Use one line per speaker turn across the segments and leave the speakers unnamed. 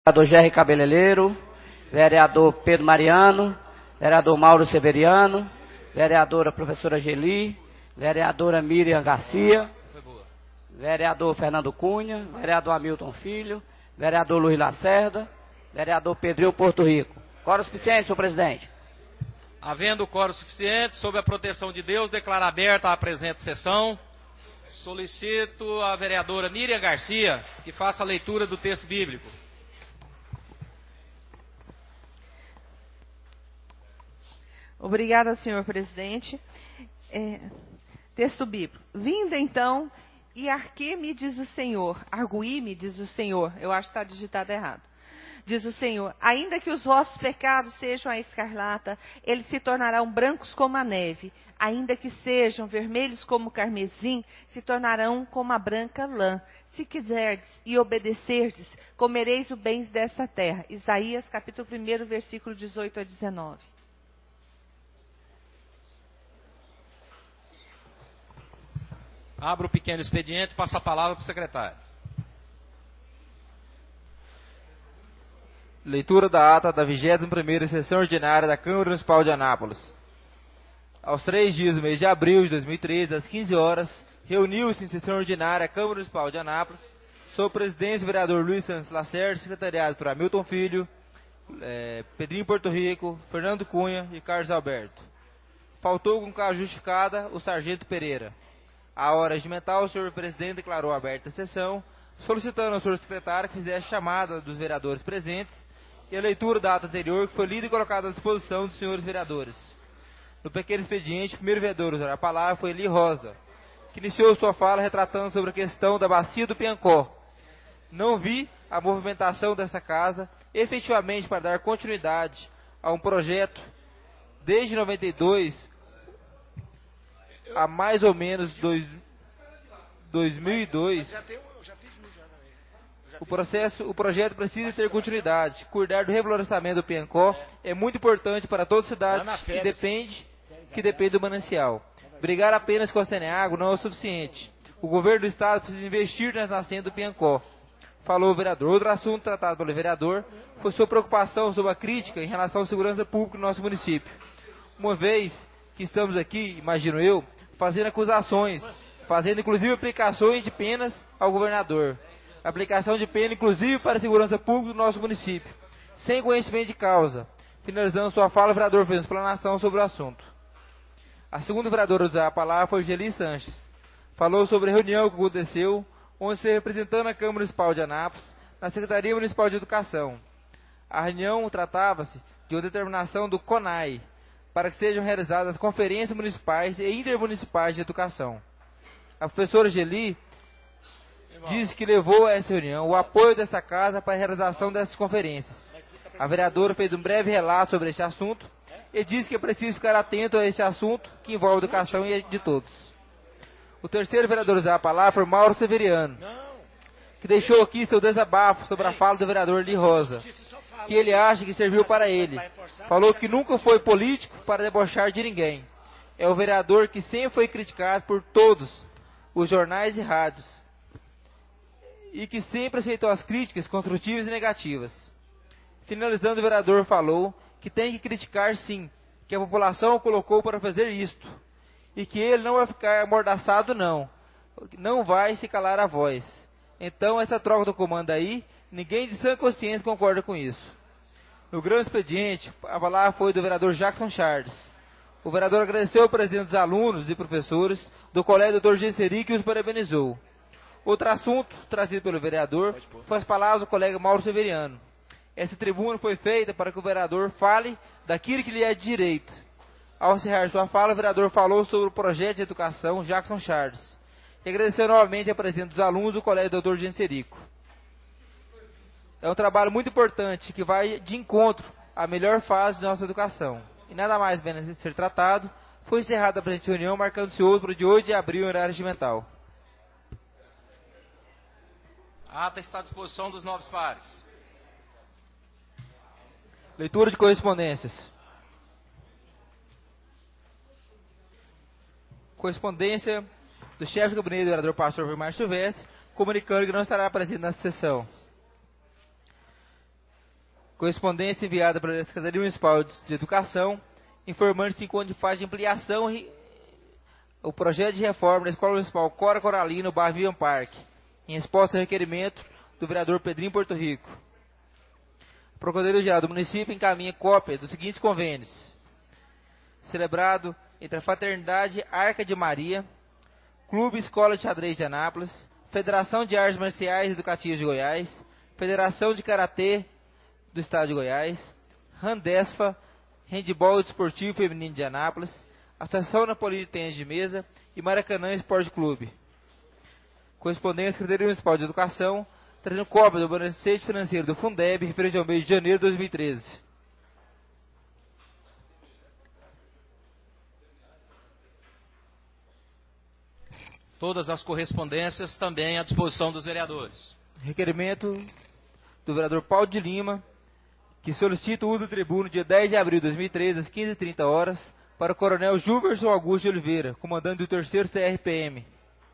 Vereador Gerry Cabeleireiro, vereador Pedro Mariano, vereador Mauro Severiano, vereadora professora Geli, vereadora Miriam Garcia, vereador Fernando Cunha, vereador Hamilton Filho, vereador Luiz Lacerda, vereador Pedrinho Porto Rico. Quórum suficiente, senhor presidente.
Havendo quórum suficiente, sob a proteção de Deus, declaro aberta a presente sessão. Solicito a vereadora Miriam Garcia que faça a leitura do texto bíblico.
Obrigada, senhor presidente. Texto bíblico. Vindo então, e arque-me, diz o Senhor. Arguí-me, diz o Senhor. Eu acho que está digitado errado. Diz o Senhor, ainda que os vossos pecados sejam a escarlata, eles se tornarão brancos como a neve. Ainda que sejam vermelhos como o carmesim, se tornarão como a branca lã. Se quiserdes e obedecerdes, comereis os bens dessa terra. Isaías capítulo 1, versículo 18 a 19.
Abra o pequeno expediente e passa a palavra para o secretário.
Leitura da ata da 21ª Sessão Ordinária da Câmara Municipal de Anápolis. Aos 3 dias do mês de abril de 2013, às 15 horas, reuniu-se em sessão ordinária a Câmara Municipal de Anápolis, sob presidência do vereador Luiz Santos Lacerda, secretariado por Hamilton Filho, Pedrinho Porto Rico, Fernando Cunha e Carlos Alberto. Faltou com causa justificada o sargento Pereira. À hora regimental, o senhor presidente declarou aberta a sessão, solicitando ao senhor secretário que fizesse chamada dos vereadores presentes e a leitura da ata anterior, que foi lida e colocada à disposição dos senhores vereadores. No pequeno expediente, o primeiro vereador a usar a palavra foi Eli Rosa, que iniciou sua fala retratando sobre a questão da bacia do Piancó. Não vi a movimentação desta casa efetivamente para dar continuidade a um projeto desde 92 a mais ou menos 2002. O projeto precisa ter continuidade. Cuidar do reflorestamento do Piancó é muito importante para toda a cidade que depende do manancial. Brigar apenas com a Saneago não é o suficiente. O governo do estado precisa investir nas nascentes do Piancó, falou o vereador. Outro assunto tratado pelo vereador foi sua preocupação sobre a crítica em relação à segurança pública no nosso município. Uma vez que estamos aqui, imagino eu, fazendo acusações, fazendo inclusive aplicações de penas ao governador. Aplicação de pena, inclusive, para a segurança pública do nosso município, sem conhecimento de causa. Finalizando sua fala, o vereador fez uma explanação sobre o assunto. A segunda vereadora a usar a palavra foi Geli Sanches. Falou sobre a reunião que aconteceu, onde se representando a Câmara Municipal de Anápolis, na Secretaria Municipal de Educação. A reunião tratava-se de uma determinação do CONAI, para que sejam realizadas conferências municipais e intermunicipais de educação. A professora Geli disse que levou a essa reunião o apoio dessa casa para a realização dessas conferências. A vereadora fez um breve relato sobre este assunto e disse que é preciso ficar atento a esse assunto que envolve a educação e de todos. O terceiro vereador a usar a palavra foi Mauro Severiano, que deixou aqui seu desabafo sobre a fala do vereador Eli Rosa, que ele acha que serviu para ele. Falou que nunca foi político para debochar de ninguém. É o vereador que sempre foi criticado por todos os jornais e rádios, e que sempre aceitou as críticas construtivas e negativas. Finalizando, o vereador falou que tem que criticar sim, que a população o colocou para fazer isto, e que ele não vai ficar amordaçado não vai se calar a voz. Então, essa troca do comando aí, ninguém de sã consciência concorda com isso. No grande expediente, a palavra foi do vereador Jackson Charles. O vereador agradeceu ao presidente dos alunos e professores do Colégio Dr. Genseric e os parabenizou. Outro assunto trazido pelo vereador foi as palavras do colega Mauro Severiano. Essa tribuna foi feita para que o vereador fale daquilo que lhe é de direito. Ao encerrar sua fala, o vereador falou sobre o projeto de educação Jackson Charles e agradeceu novamente ao presidente dos alunos do Colégio Dr. Genserico. É um trabalho muito importante que vai de encontro à melhor fase de nossa educação. E nada mais bem ser tratado, foi encerrada a presente reunião, marcando-se outro para o dia 8 de abril, em horário regimental.
A ata está à disposição dos novos pares.
Leitura de correspondências. Correspondência do chefe de gabinete do vereador pastor Vilmar Silvestre, comunicando que não estará presente nessa sessão. Correspondência enviada pela Secretaria Municipal de Educação, informando que se encontra em fase de ampliação o projeto de reforma da Escola Municipal Cora Coralina, no bairro Vivian Park, em resposta ao requerimento do vereador Pedrinho Porto Rico. A Procuradoria-Geral do município encaminha cópia dos seguintes convênios: celebrado entre a Fraternidade Arca de Maria, Clube Escola de Xadrez de Anápolis, Federação de Artes Marciais e Educativas de Goiás, Federação de Karatê do Estado de Goiás, Handesfa, Handebol Desportivo Feminino de Anápolis, Associação Napolina de Tênis de Mesa e Maracanã Esporte Clube. Correspondência à Secretaria Municipal de Educação, trazendo cópia do balancete financeiro do Fundeb referente ao mês de janeiro de 2013.
Todas as correspondências também à disposição dos vereadores.
Requerimento do vereador Paulo de Lima, que solicita o uso do tribuno dia 10 de abril de 2013, às 15h30, para o coronel Gilberson Augusto de Oliveira, comandante do 3º CRPM.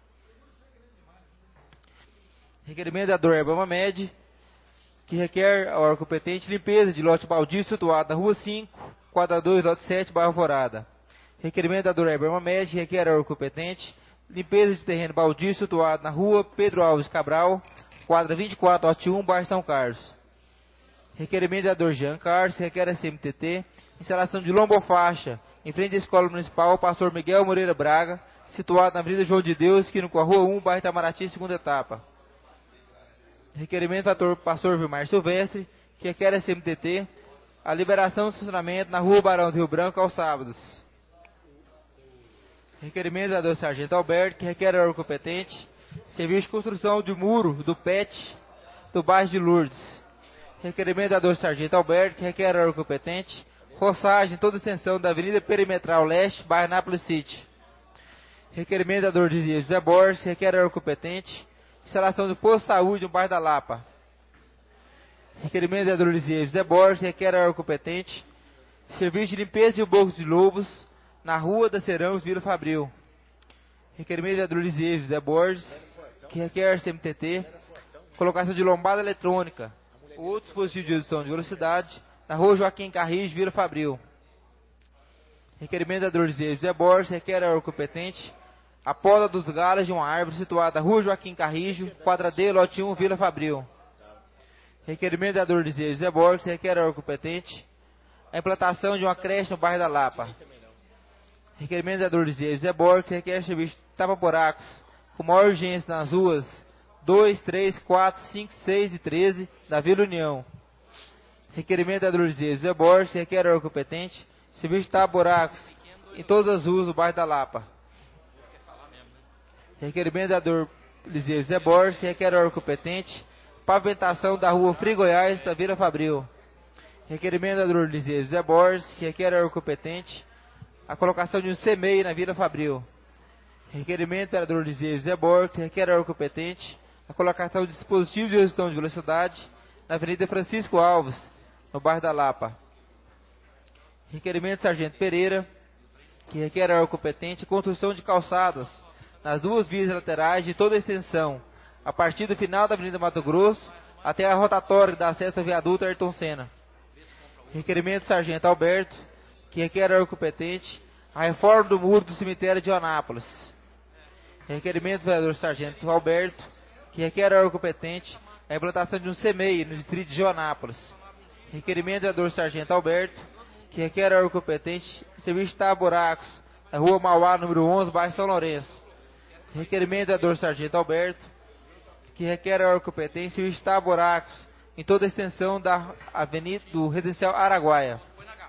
Requerimento da Dorba Mamed, que requer ao órgão competente limpeza de lote baldio situado na Rua 5, quadra 2, lote 7, bairro Alvorada. Requerimento da Dorba Mamed, que requer ao órgão competente limpeza de terreno baldio situado na Rua Pedro Alves Cabral, quadra 24, lote 1, bairro São Carlos. Requerimento da Dor Jean Carlos, que requer a CMTT, instalação de lombofaixa em frente à Escola Municipal Pastor Miguel Moreira Braga, situado na Avenida João de Deus, esquina com a Rua 1, bairro Itamaraty, segunda etapa. Requerimento do Pastor Vilmar Silvestre, que requer a CMTT, a liberação do estacionamento na Rua Barão do Rio Branco aos sábados. Requerimento da Dor Sargento Alberto, que requer ao órgão competente, serviço de construção de muro do PET do bairro de Lourdes. Requerimento da Dor Sargento Alberto, que requer ao órgão competente, roçagem toda a extensão da Avenida Perimetral Leste, bairro Nápoles City. Requerimento da Dor José Borges, que requer ao órgão competente, instalação do posto de saúde no bairro da Lapa. Requerimento da Dor José Borges, que requer ao órgão competente, serviço de limpeza de bocos de lobos na Rua da Cerâmicos, Vila Fabril. Requerimento da Dor José Borges, que requer CMTT, colocação de lombada eletrônica ou dispositivo de redução de velocidade na Rua Joaquim Carris, Vila Fabril. Requerimento da Dor José Borges, requer ao órgão competente a poda dos galhos de uma árvore situada na Rua Joaquim Carrijo, quadra D, lote 1, Vila Fabril. Requerimento da Dor José Borges, requer ao órgão competente a implantação de uma creche no bairro da Lapa. Requerimento da Dor José Borges, requer serviço de tapa-buracos com maior urgência nas ruas 2, 3, 4, 5, 6 e 13 da Vila União. Requerimento da Dor José Borges, requer ao órgão competente serviço de tapa-buracos em todas as ruas do bairro da Lapa. Requerimento da Dor José Borges, requer ao órgão competente pavimentação da Rua Frei Goiás da Vila Fabril. Requerimento da Dor José Borges, que requer ao órgão competente a colocação de um CMEI na Vila Fabril. Requerimento da Dor José Borges, que requer ao órgão competente a colocação de dispositivos de redução de velocidade na Avenida Francisco Alves, no bairro da Lapa. Requerimento do Sargento Pereira, que requer ao órgão competente a construção de calçadas nas duas vias laterais de toda a extensão, a partir do final da Avenida Mato Grosso até a rotatória que dá acesso ao viaduto Ayrton Senna. Requerimento do Sargento Alberto, que requer ao órgão competente a reforma do muro do cemitério de Anápolis. Requerimento do vereador Sargento Alberto, que requer ao órgão competente a implantação de um CMEI no distrito de Joanápolis. Requerimento do vereador Sargento Alberto, que requer ao órgão competente serviço de tapa-buracos na Rua Mauá, número 11, bairro São Lourenço. Requerimento do vereador Sargento Alberto, que requer ao órgão competente serviço de tapa-buracos em toda a extensão da Avenida do Residencial Araguaia.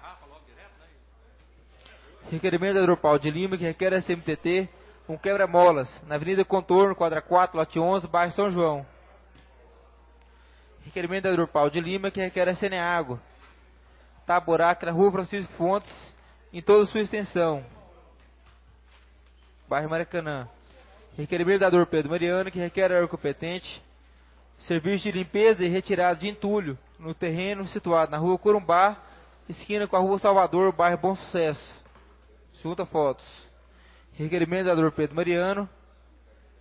Requerimento do vereador Paulo de Lima, que requer a CMTT um quebra-molas na Avenida Contorno, quadra 4, lote 11, bairro São João. Requerimento do vereador Paulo de Lima, que requer a Ceneago tapa-buraco na Rua Francisco Fontes em toda a sua extensão, bairro Maracanã. Requerimento do vereador Pedro Mariano, que requer ao órgão competente serviço de limpeza e retirada de entulho no terreno situado na Rua Corumbá, esquina com a Rua Salvador, bairro Bom Sucesso. Junta fotos. Requerimento do vereador Pedro Mariano,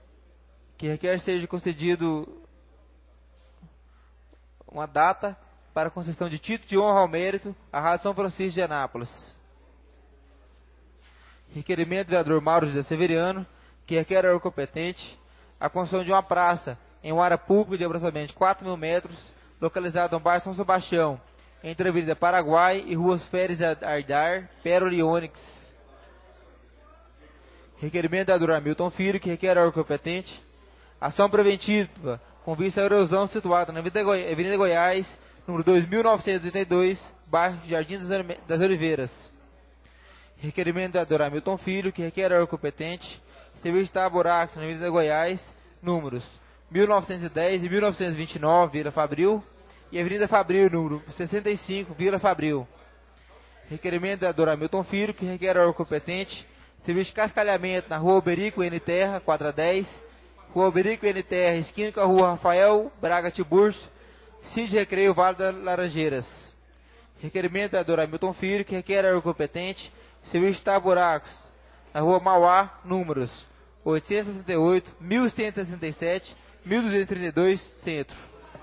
que requer seja concedido uma data para a concessão de título de honra ao mérito à Rádio São Francisco de Anápolis. Requerimento do vereador Mauro José Severiano, que requer ao órgão competente a construção de uma praça em uma área pública de aproximadamente 4.000 metros, localizada no bairro São Sebastião, entre a Avenida Paraguai e ruas Férez Ardar, Pérola e Ônix. Requerimento do vereador Hamilton Filho, que requer ao órgão competente ação preventiva com vista à erosão situada na Avenida Goiás, número 2.982, bairro Jardim das Oliveiras. Requerimento do vereador Hamilton Filho, que requer ao órgão competente serviço de buracos na Avenida Goiás, números 1910 e 1929, Vila Fabril, e Avenida Fabril, número 65, Vila Fabril. Requerimento do vereador Hamilton Filho, que requer ao órgão competente serviço de cascalhamento na Rua Alberico N Terra, quadra 10, Rua Alberico N Terra, esquina com a Rua Rafael Braga Tiburcio, Sítio Recreio Vale das Laranjeiras. Requerimento do vereador Hamilton Filho, que requer ao órgão competente serviço de buracos na Rua Mauá, números 868, 1167, 1232, Centro.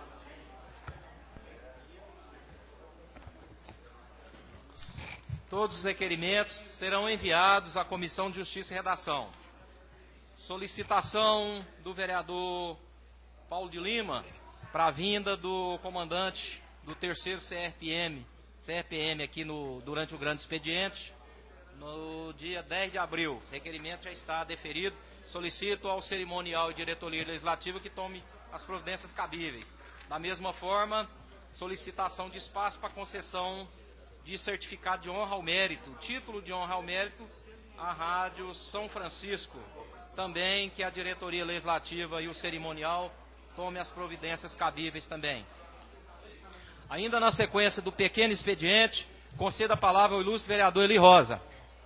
Todos os requerimentos serão enviados à Comissão de Justiça e Redação. Solicitação do vereador Paulo de Lima para a vinda do comandante do 3º CRPM aqui durante o grande expediente, no dia 10 de abril. Esse requerimento já está deferido. Solicito ao cerimonial e diretoria legislativa que tome as providências cabíveis. Da mesma forma, solicitação de espaço para concessão de certificado de honra ao mérito, título de honra ao mérito, à Rádio São Francisco. Também que a diretoria legislativa e o cerimonial tome as providências cabíveis também. Ainda na sequência do pequeno expediente, conceda a palavra ao ilustre vereador Eli Rosa.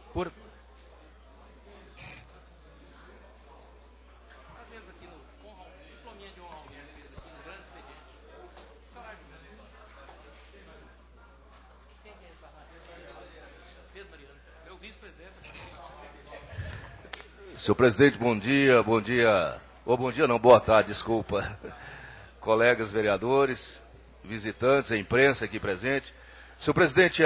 Senhor presidente, bom dia, boa tarde, desculpa, colegas vereadores, visitantes, a imprensa aqui presente. Senhor presidente,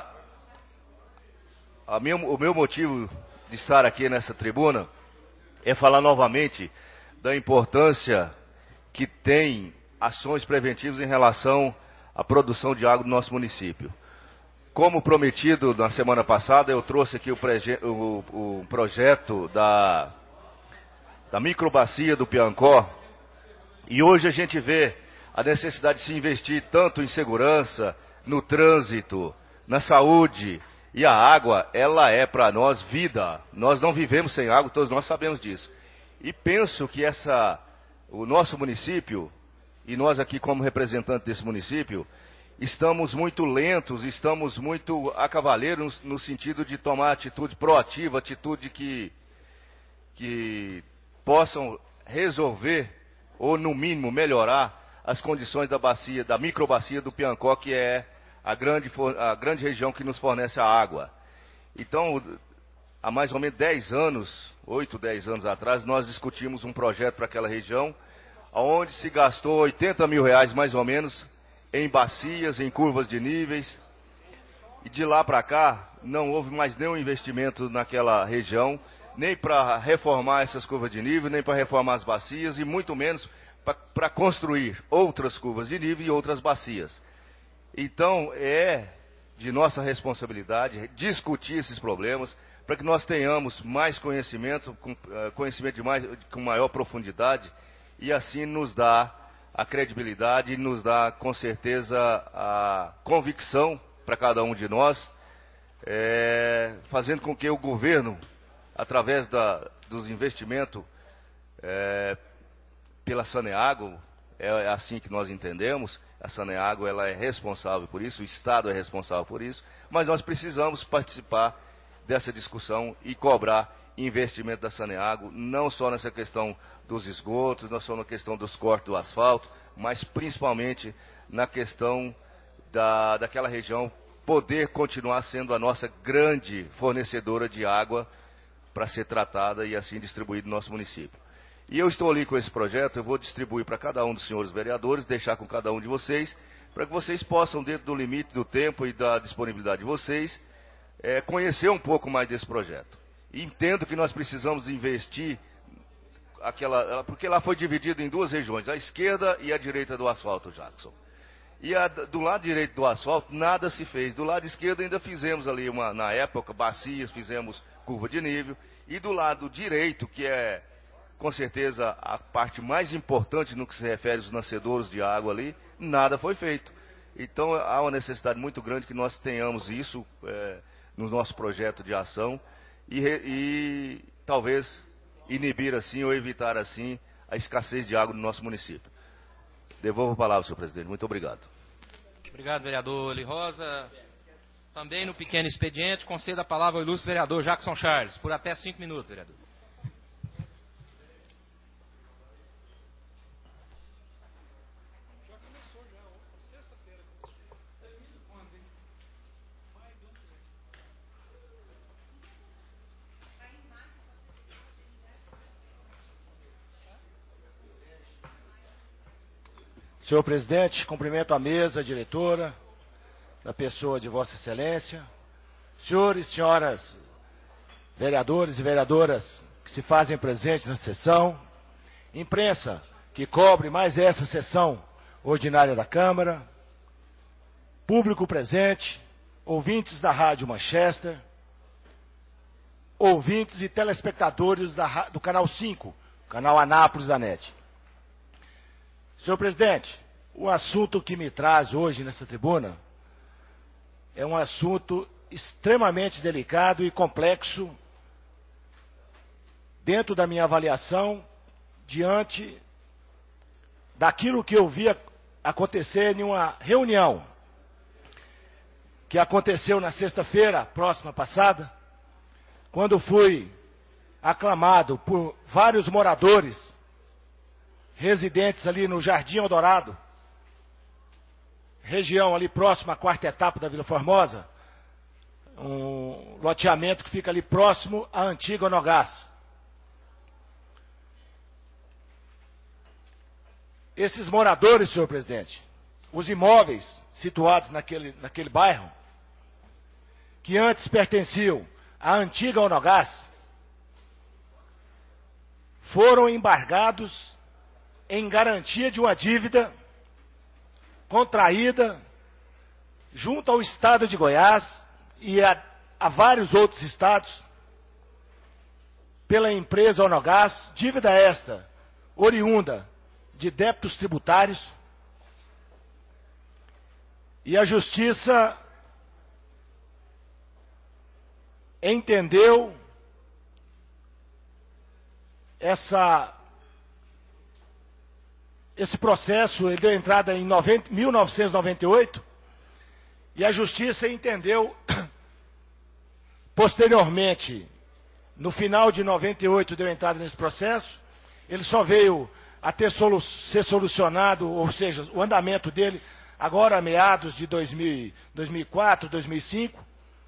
o meu motivo de estar aqui nessa tribuna é falar novamente da importância que tem ações preventivas em relação à produção de água do nosso município. Como prometido na semana passada, eu trouxe aqui o projeto da microbacia do Piancó, e hoje a gente vê a necessidade de se investir tanto em segurança, no trânsito, na saúde, e a água, ela é para nós vida. Nós não vivemos sem água, todos nós sabemos disso. E penso que o nosso município, e nós aqui como representantes desse município, estamos muito lentos, estamos muito a cavaleiro no sentido de tomar atitude proativa, atitude que possam resolver, ou no mínimo melhorar, as condições da microbacia do Piancó, que é a grande região que nos fornece a água. Então, há mais ou menos 8, 10 anos atrás, nós discutimos um projeto para aquela região, onde se gastou R$80 mil mais ou menos, em bacias, em curvas de níveis, e de lá para cá não houve mais nenhum investimento naquela região, nem para reformar essas curvas de nível, nem para reformar as bacias, e muito menos para construir outras curvas de nível e outras bacias. Então é de nossa responsabilidade discutir esses problemas, para que nós tenhamos mais conhecimento com maior profundidade, e assim nos dá a credibilidade e nos dá, com certeza, a convicção para cada um de nós, fazendo com que o governo, através dos investimentos pela Saneago, é assim que nós entendemos, a Saneago ela é responsável por isso, o Estado é responsável por isso, mas nós precisamos participar dessa discussão e cobrar investimento da Saneago, não só nessa questão dos esgotos, não só na questão dos cortes do asfalto, mas principalmente na questão daquela região poder continuar sendo a nossa grande fornecedora de água para ser tratada e assim distribuída no nosso município. E eu estou ali com esse projeto, eu vou distribuir para cada um dos senhores vereadores, deixar com cada um de vocês, para que vocês possam, dentro do limite do tempo e da disponibilidade de vocês, conhecer um pouco mais desse projeto. E entendo que nós precisamos investir, porque lá foi dividido em duas regiões, a esquerda e a direita do asfalto, Jackson. E do lado direito do asfalto, nada se fez. Do lado esquerdo ainda fizemos ali, na época, bacias, fizemos curva de nível. E do lado direito, que é, com certeza, a parte mais importante no que se refere aos nascedouros de água ali, nada foi feito. Então, há uma necessidade muito grande que nós tenhamos isso no nosso projeto de ação e talvez inibir assim ou evitar assim a escassez de água no nosso município. Devolvo a palavra, senhor presidente. Muito obrigado.
Obrigado, vereador Eli Rosa. Também no pequeno expediente, conceda a palavra ao ilustre vereador Jackson Charles, por até 5 minutos, vereador.
Senhor presidente, cumprimento a mesa, a diretora, da pessoa de Vossa Excelência, senhores e senhoras vereadores e vereadoras que se fazem presentes na sessão, imprensa que cobre mais essa sessão ordinária da Câmara, público presente, ouvintes da Rádio Manchester, ouvintes e telespectadores do Canal 5, canal Anápolis da NET. Senhor presidente, o assunto que me traz hoje nessa tribuna é um assunto extremamente delicado e complexo dentro da minha avaliação diante daquilo que eu vi acontecer em uma reunião que aconteceu na sexta-feira próxima passada, quando fui aclamado por vários moradores residentes ali no Jardim Eldorado, região ali próxima à quarta etapa da Vila Formosa, um loteamento que fica ali próximo à antiga Onogás. Esses moradores, senhor presidente, os imóveis situados naquele bairro, que antes pertenciam à antiga Onogás, foram embargados em garantia de uma dívida contraída junto ao Estado de Goiás e a vários outros estados pela empresa Onogás, dívida esta oriunda de débitos tributários, e a Justiça entendeu esse processo, ele deu entrada em 1998, e a Justiça entendeu, posteriormente, no final de 98, deu entrada nesse processo, ele só veio a ser solucionado, ou seja, o andamento dele, agora a meados de 2004, 2005,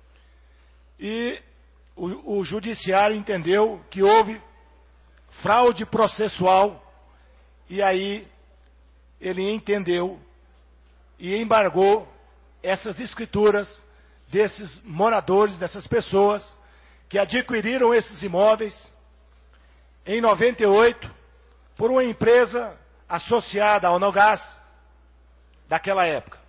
e o Judiciário entendeu que houve fraude processual, e aí ele entendeu e embargou essas escrituras desses moradores, dessas pessoas que adquiriram esses imóveis em 98 por uma empresa associada ao Onogás daquela época.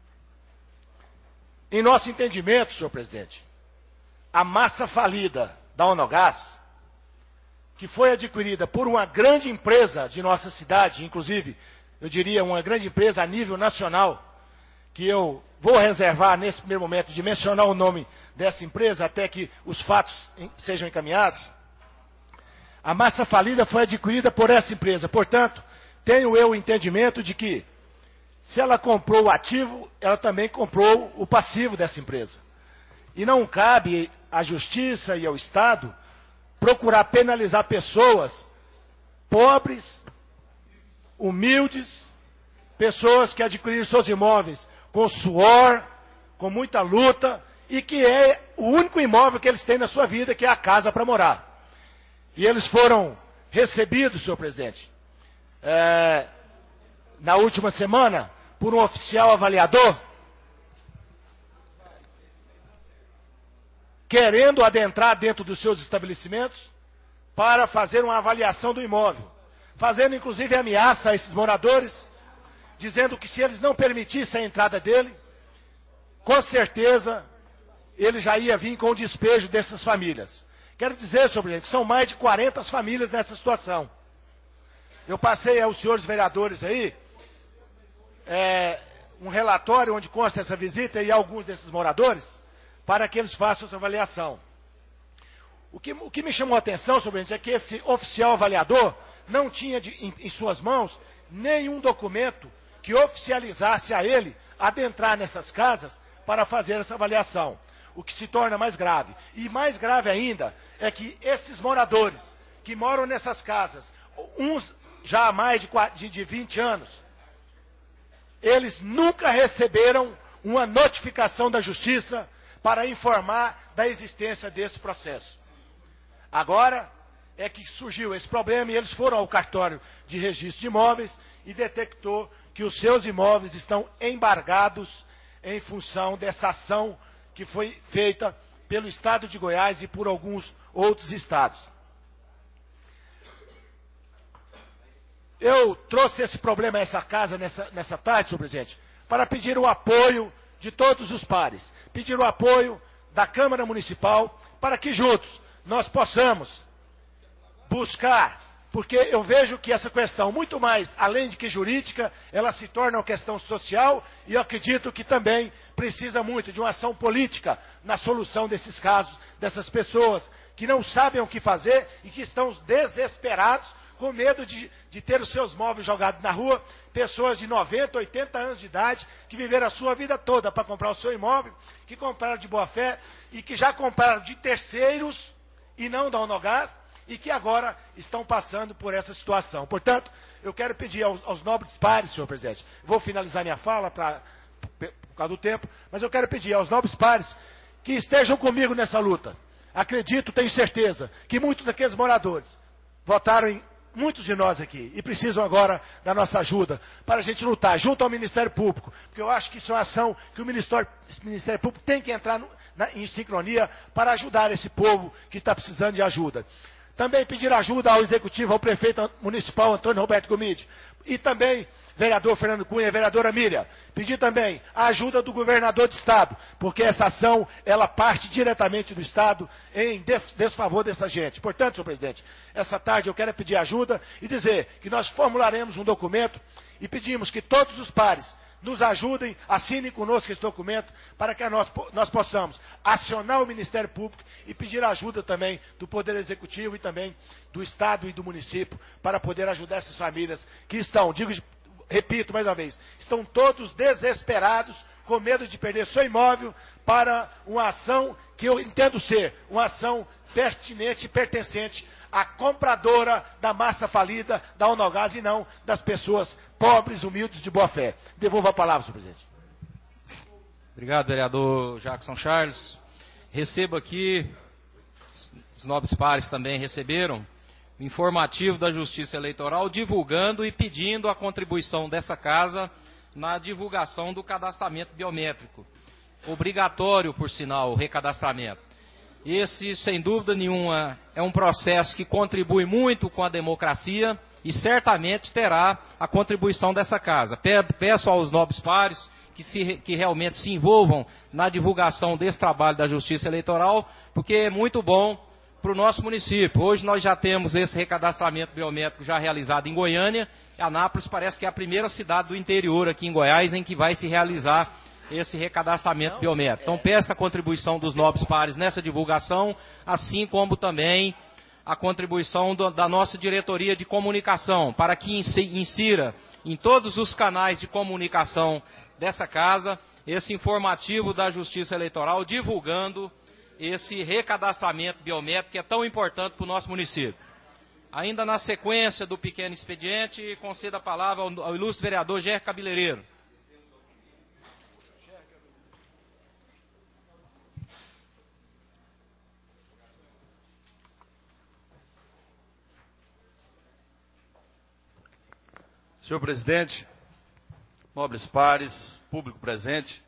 Em nosso entendimento, senhor presidente, a massa falida da Onogás, que foi adquirida por uma grande empresa de nossa cidade, inclusive, eu diria, uma grande empresa a nível nacional, que eu vou reservar nesse primeiro momento de mencionar o nome dessa empresa até que os fatos sejam encaminhados. A massa falida foi adquirida por essa empresa. Portanto, tenho eu o entendimento de que, se ela comprou o ativo, ela também comprou o passivo dessa empresa. E não cabe à Justiça e ao Estado procurar penalizar pessoas pobres, humildes, pessoas que adquiriram seus imóveis com suor, com muita luta, e que é o único imóvel que eles têm na sua vida, que é a casa para morar. E eles foram recebidos, senhor presidente, na última semana, por um oficial avaliador, querendo adentrar dentro dos seus estabelecimentos para fazer uma avaliação do imóvel, fazendo inclusive ameaça a esses moradores, dizendo que se eles não permitissem a entrada dele, com certeza ele já ia vir com o despejo dessas famílias. Quero dizer, senhor presidente, que são mais de 40 famílias nessa situação. Eu passei aos senhores vereadores aí um relatório onde consta essa visita e alguns desses moradores, para que eles façam essa avaliação. O que me chamou a atenção, senhor presidente, é que esse oficial avaliador não tinha em suas mãos nenhum documento que oficializasse a ele adentrar nessas casas para fazer essa avaliação. O que se torna mais grave. E mais grave ainda é que esses moradores que moram nessas casas, uns já há mais de 20 anos, eles nunca receberam uma notificação da Justiça para informar da existência desse processo. Agora é que surgiu esse problema e eles foram ao cartório de registro de imóveis e detectou que os seus imóveis estão embargados em função dessa ação que foi feita pelo Estado de Goiás e por alguns outros estados. Eu trouxe esse problema a essa casa nessa tarde, senhor presidente, para pedir o apoio de todos os pares, pedir o apoio da Câmara Municipal para que juntos nós possamos buscar, porque eu vejo que essa questão, muito mais além de que jurídica, ela se torna uma questão social e eu acredito que também precisa muito de uma ação política na solução desses casos, dessas pessoas que não sabem o que fazer e que estão desesperados com medo de ter os seus móveis jogados na rua, pessoas de 90, 80 anos de idade, que viveram a sua vida toda para comprar o seu imóvel, que compraram de boa fé e que já compraram de terceiros e não da Onogás, e que agora estão passando por essa situação. Portanto, eu quero pedir aos nobres pares, senhor presidente, vou finalizar minha fala por causa do tempo, mas eu quero pedir aos nobres pares que estejam comigo nessa luta. Acredito, tenho certeza, que muitos daqueles moradores votaram em muitos de nós aqui, e precisam agora da nossa ajuda, para a gente lutar junto ao Ministério Público, porque eu acho que isso é uma ação que o Ministério Público tem que entrar em sincronia para ajudar esse povo que está precisando de ajuda. Também pedir ajuda ao Executivo, ao Prefeito Municipal Antônio Roberto Gomide, e também vereador Fernando Cunha, vereadora Miriam. Pedir também a ajuda do governador do Estado, porque essa ação, ela parte diretamente do Estado em desfavor dessa gente. Portanto, senhor presidente, essa tarde eu quero pedir ajuda e dizer que nós formularemos um documento e pedimos que todos os pares nos ajudem, assinem conosco esse documento, para que nós possamos acionar o Ministério Público e pedir ajuda também do Poder Executivo e também do Estado e do município, para poder ajudar essas famílias que estão, repito mais uma vez, estão todos desesperados, com medo de perder seu imóvel, para uma ação que eu entendo ser uma ação pertinente e pertencente à compradora da massa falida da Onogás e não das pessoas pobres, humildes, de boa fé. Devolvo a palavra, senhor presidente.
Obrigado, vereador Jackson Charles. Recebo aqui, os nobres pares também receberam, o informativo da Justiça Eleitoral divulgando e pedindo a contribuição dessa casa na divulgação do cadastramento biométrico. Obrigatório, por sinal, o recadastramento. Esse, sem dúvida nenhuma, é um processo que contribui muito com a democracia e certamente terá a contribuição dessa casa. Peço aos nobres pares que realmente se envolvam na divulgação desse trabalho da Justiça Eleitoral, porque é muito bom para o nosso município. Hoje nós já temos esse recadastramento biométrico já realizado em Goiânia. Anápolis parece que é a primeira cidade do interior aqui em Goiás em que vai se realizar esse recadastramento biométrico. Então peço a contribuição dos nobres pares nessa divulgação, assim como também a contribuição da nossa diretoria de comunicação, para que insira em todos os canais de comunicação dessa casa esse informativo da Justiça Eleitoral, divulgando esse recadastramento biométrico que é tão importante para o nosso município. Ainda na sequência do pequeno expediente, concedo a palavra ao ilustre vereador Ger Cabeleireiro.
Senhor presidente,
nobres pares, público presente,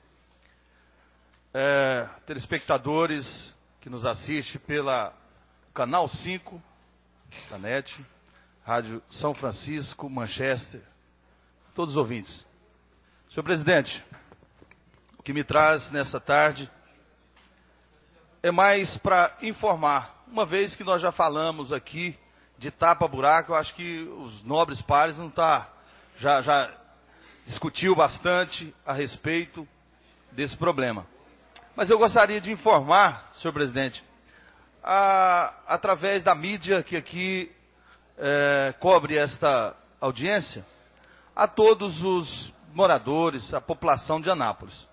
telespectadores que nos assistem pela Canal 5, da NET, Rádio São Francisco, Manchester, todos os ouvintes. Senhor presidente, o que me traz nessa tarde é mais para informar, uma vez que nós já falamos aqui de tapa-buraco, eu acho que os nobres pares não já discutiu bastante a respeito desse problema. Mas eu gostaria de informar, senhor presidente, através da mídia que aqui cobre esta audiência, a todos os moradores, a população de Anápolis.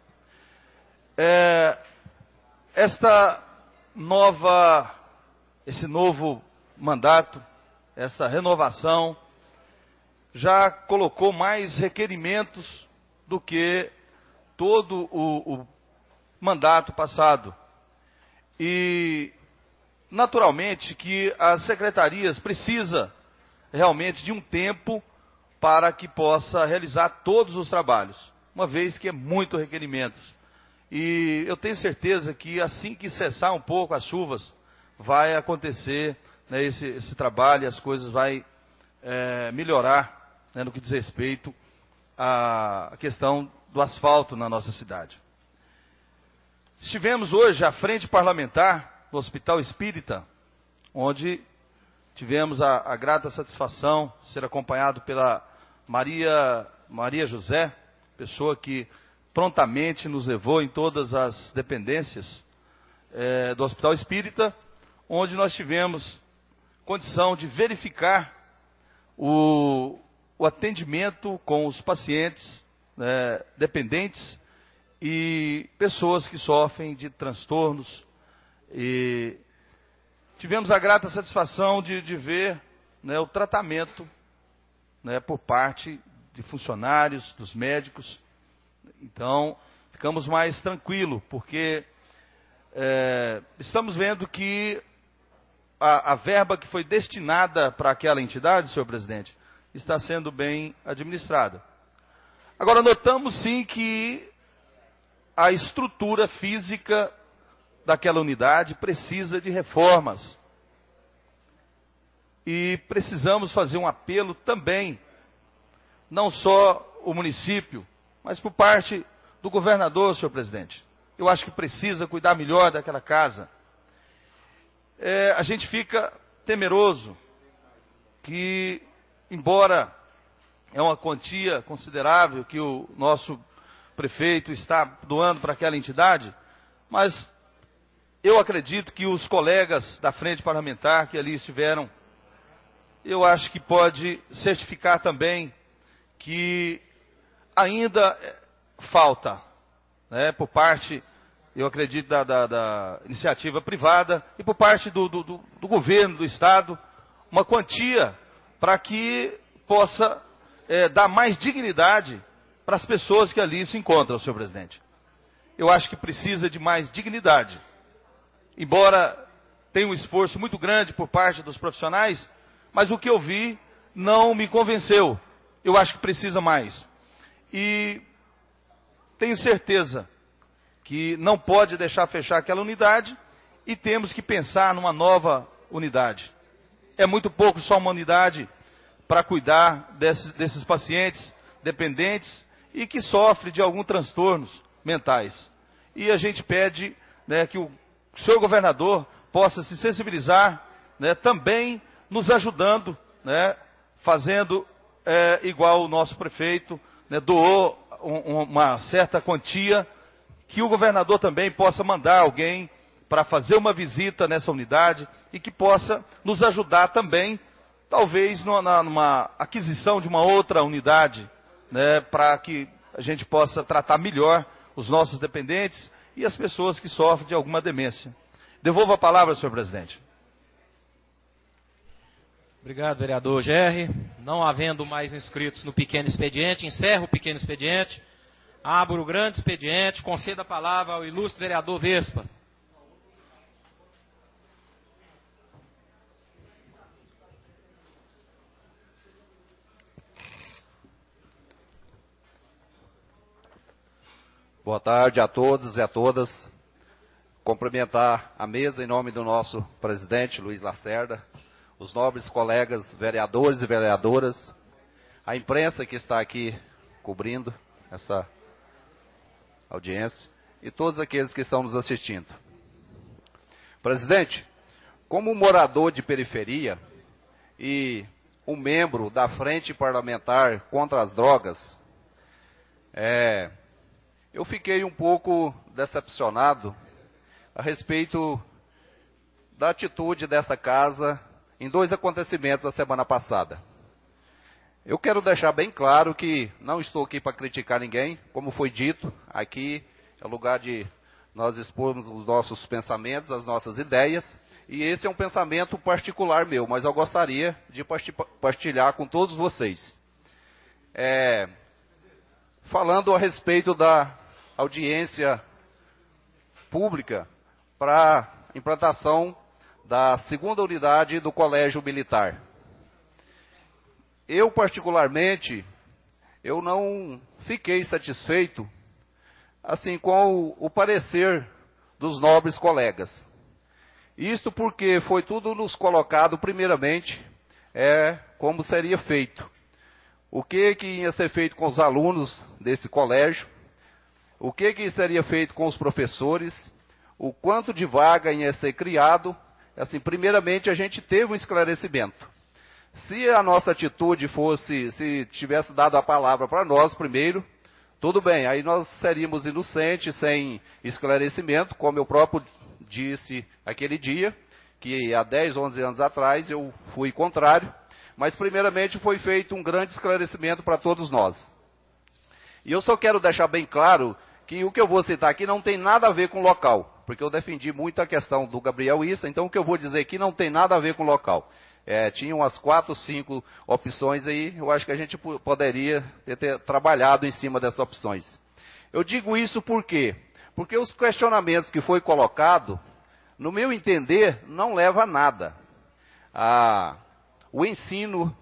Esse novo mandato, essa renovação, já colocou mais requerimentos do que todo o mandato passado. E, naturalmente, que as secretarias precisam realmente de um tempo para que possa realizar todos os trabalhos, uma vez que é muito requerimentos. E eu tenho certeza que assim que cessar um pouco as chuvas, vai acontecer, né, esse trabalho, e as coisas vão melhorar, né, no que diz respeito à questão do asfalto na nossa cidade. Estivemos hoje à frente parlamentar do Hospital Espírita, onde tivemos a grata satisfação de ser acompanhado pela Maria José, pessoa que prontamente nos levou em todas as dependências do Hospital Espírita, onde nós tivemos condição de verificar o atendimento com os pacientes dependentes e pessoas que sofrem de transtornos. E tivemos a grata satisfação de ver, né, o tratamento, né, por parte de funcionários, dos médicos. Então, ficamos mais tranquilos, porque estamos vendo que a verba que foi destinada para aquela entidade, senhor presidente, está sendo bem administrada. Agora, notamos sim que a estrutura física daquela unidade precisa de reformas. E precisamos fazer um apelo também, não só o município, mas por parte do governador, senhor presidente. Eu acho que precisa cuidar melhor daquela casa. A gente fica temeroso que, embora é uma quantia considerável que o nosso prefeito está doando para aquela entidade, mas eu acredito que os colegas da frente parlamentar que ali estiveram, eu acho que pode certificar também que ainda falta, né, por parte, eu acredito, da iniciativa privada e por parte do governo, do Estado, uma quantia para que possa dar mais dignidade para as pessoas que ali se encontram, senhor presidente. Eu acho que precisa de mais dignidade. Embora tenha um esforço muito grande por parte dos profissionais, mas o que eu vi não me convenceu. Eu acho que precisa mais. E tenho certeza que não pode deixar fechar aquela unidade e temos que pensar numa nova unidade. É muito pouco só uma unidade para cuidar desses pacientes dependentes e que sofrem de alguns transtornos mentais. E a gente pede, né, que o senhor governador possa se sensibilizar, né, também nos ajudando, né, fazendo igual o nosso prefeito, né, doou uma certa quantia, que o governador também possa mandar alguém para fazer uma visita nessa unidade e que possa nos ajudar também, talvez numa aquisição de uma outra unidade, né, para que a gente possa tratar melhor os nossos dependentes e as pessoas que sofrem de alguma demência. Devolvo a palavra, senhor presidente.
Obrigado, vereador Gerri. Não havendo mais inscritos no pequeno expediente, encerro o pequeno expediente, abro o grande expediente, concedo a palavra ao ilustre vereador Vespa.
Boa tarde a todos e a todas. Cumprimentar a mesa em nome do nosso presidente, Luiz Lacerda, os nobres colegas vereadores e vereadoras, a imprensa que está aqui cobrindo essa audiência e todos aqueles que estão nos assistindo. Presidente, como morador de periferia e um membro da Frente Parlamentar contra as Drogas, eu fiquei um pouco decepcionado a respeito da atitude desta casa em 2 acontecimentos da semana passada. Eu quero deixar bem claro que não estou aqui para criticar ninguém, como foi dito, aqui é o lugar de nós expormos os nossos pensamentos, as nossas ideias, e esse é um pensamento particular meu, mas eu gostaria de partilhar com todos vocês. Falando a respeito da audiência pública para a implantação da 2ª unidade do Colégio Militar. Eu, particularmente, eu não fiquei satisfeito assim com o parecer dos nobres colegas. Isto porque foi tudo nos colocado, primeiramente, como seria feito. O que ia ser feito com os alunos desse colégio, o que seria feito com os professores, o quanto de vaga ia ser criado. Assim, primeiramente, a gente teve um esclarecimento. Se a nossa atitude fosse, se tivesse dado a palavra para nós primeiro, tudo bem, aí nós seríamos inocentes, sem esclarecimento, como eu próprio disse aquele dia, que há 10, 11 anos atrás eu fui contrário, mas primeiramente foi feito um grande esclarecimento para todos nós. E eu só quero deixar bem claro que o que eu vou citar aqui não tem nada a ver com local, porque eu defendi muito a questão do Gabriel Issa, então o que eu vou dizer aqui não tem nada a ver com local. Tinha umas 4, 5 opções aí, eu acho que a gente poderia ter trabalhado em cima dessas opções. Eu digo isso por quê? Porque os questionamentos que foi colocado, no meu entender, não leva a nada. O ensino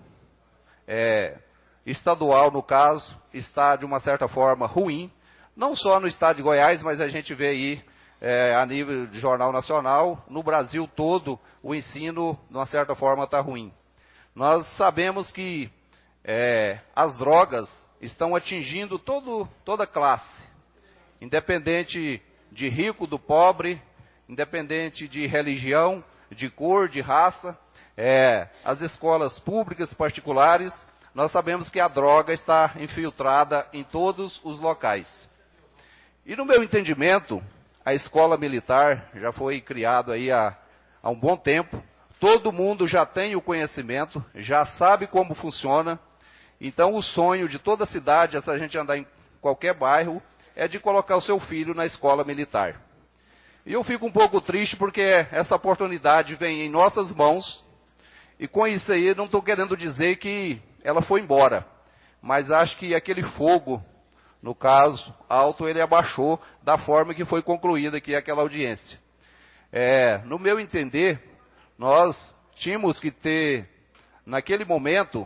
estadual, no caso, está de uma certa forma ruim, não só no estado de Goiás, mas a gente vê aí a nível de jornal nacional, no Brasil todo, o ensino, de uma certa forma, está ruim. Nós sabemos que as drogas estão atingindo toda classe, independente de rico, do pobre, independente de religião, de cor, de raça, as escolas públicas, particulares, nós sabemos que a droga está infiltrada em todos os locais. E no meu entendimento, a escola militar já foi criada aí há um bom tempo. Todo mundo já tem o conhecimento, já sabe como funciona. Então o sonho de toda a cidade, se a gente andar em qualquer bairro, é de colocar o seu filho na escola militar. E eu fico um pouco triste porque essa oportunidade vem em nossas mãos. E com isso aí não estou querendo dizer que ela foi embora. Mas acho que aquele fogo, no caso, alto, ele abaixou da forma que foi concluída aqui aquela audiência. No meu entender, nós tínhamos que ter, naquele momento,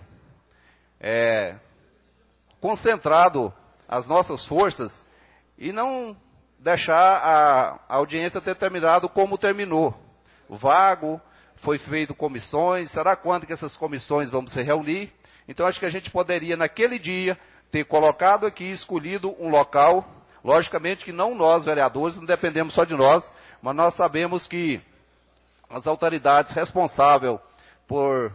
concentrado as nossas forças e não deixar a audiência ter terminado como terminou. Vago, foi feito comissões, será quando que essas comissões vão se reunir? Então acho que a gente poderia, naquele dia, ter colocado aqui, escolhido um local, logicamente que não nós, vereadores, não dependemos só de nós, mas nós sabemos que as autoridades responsáveis por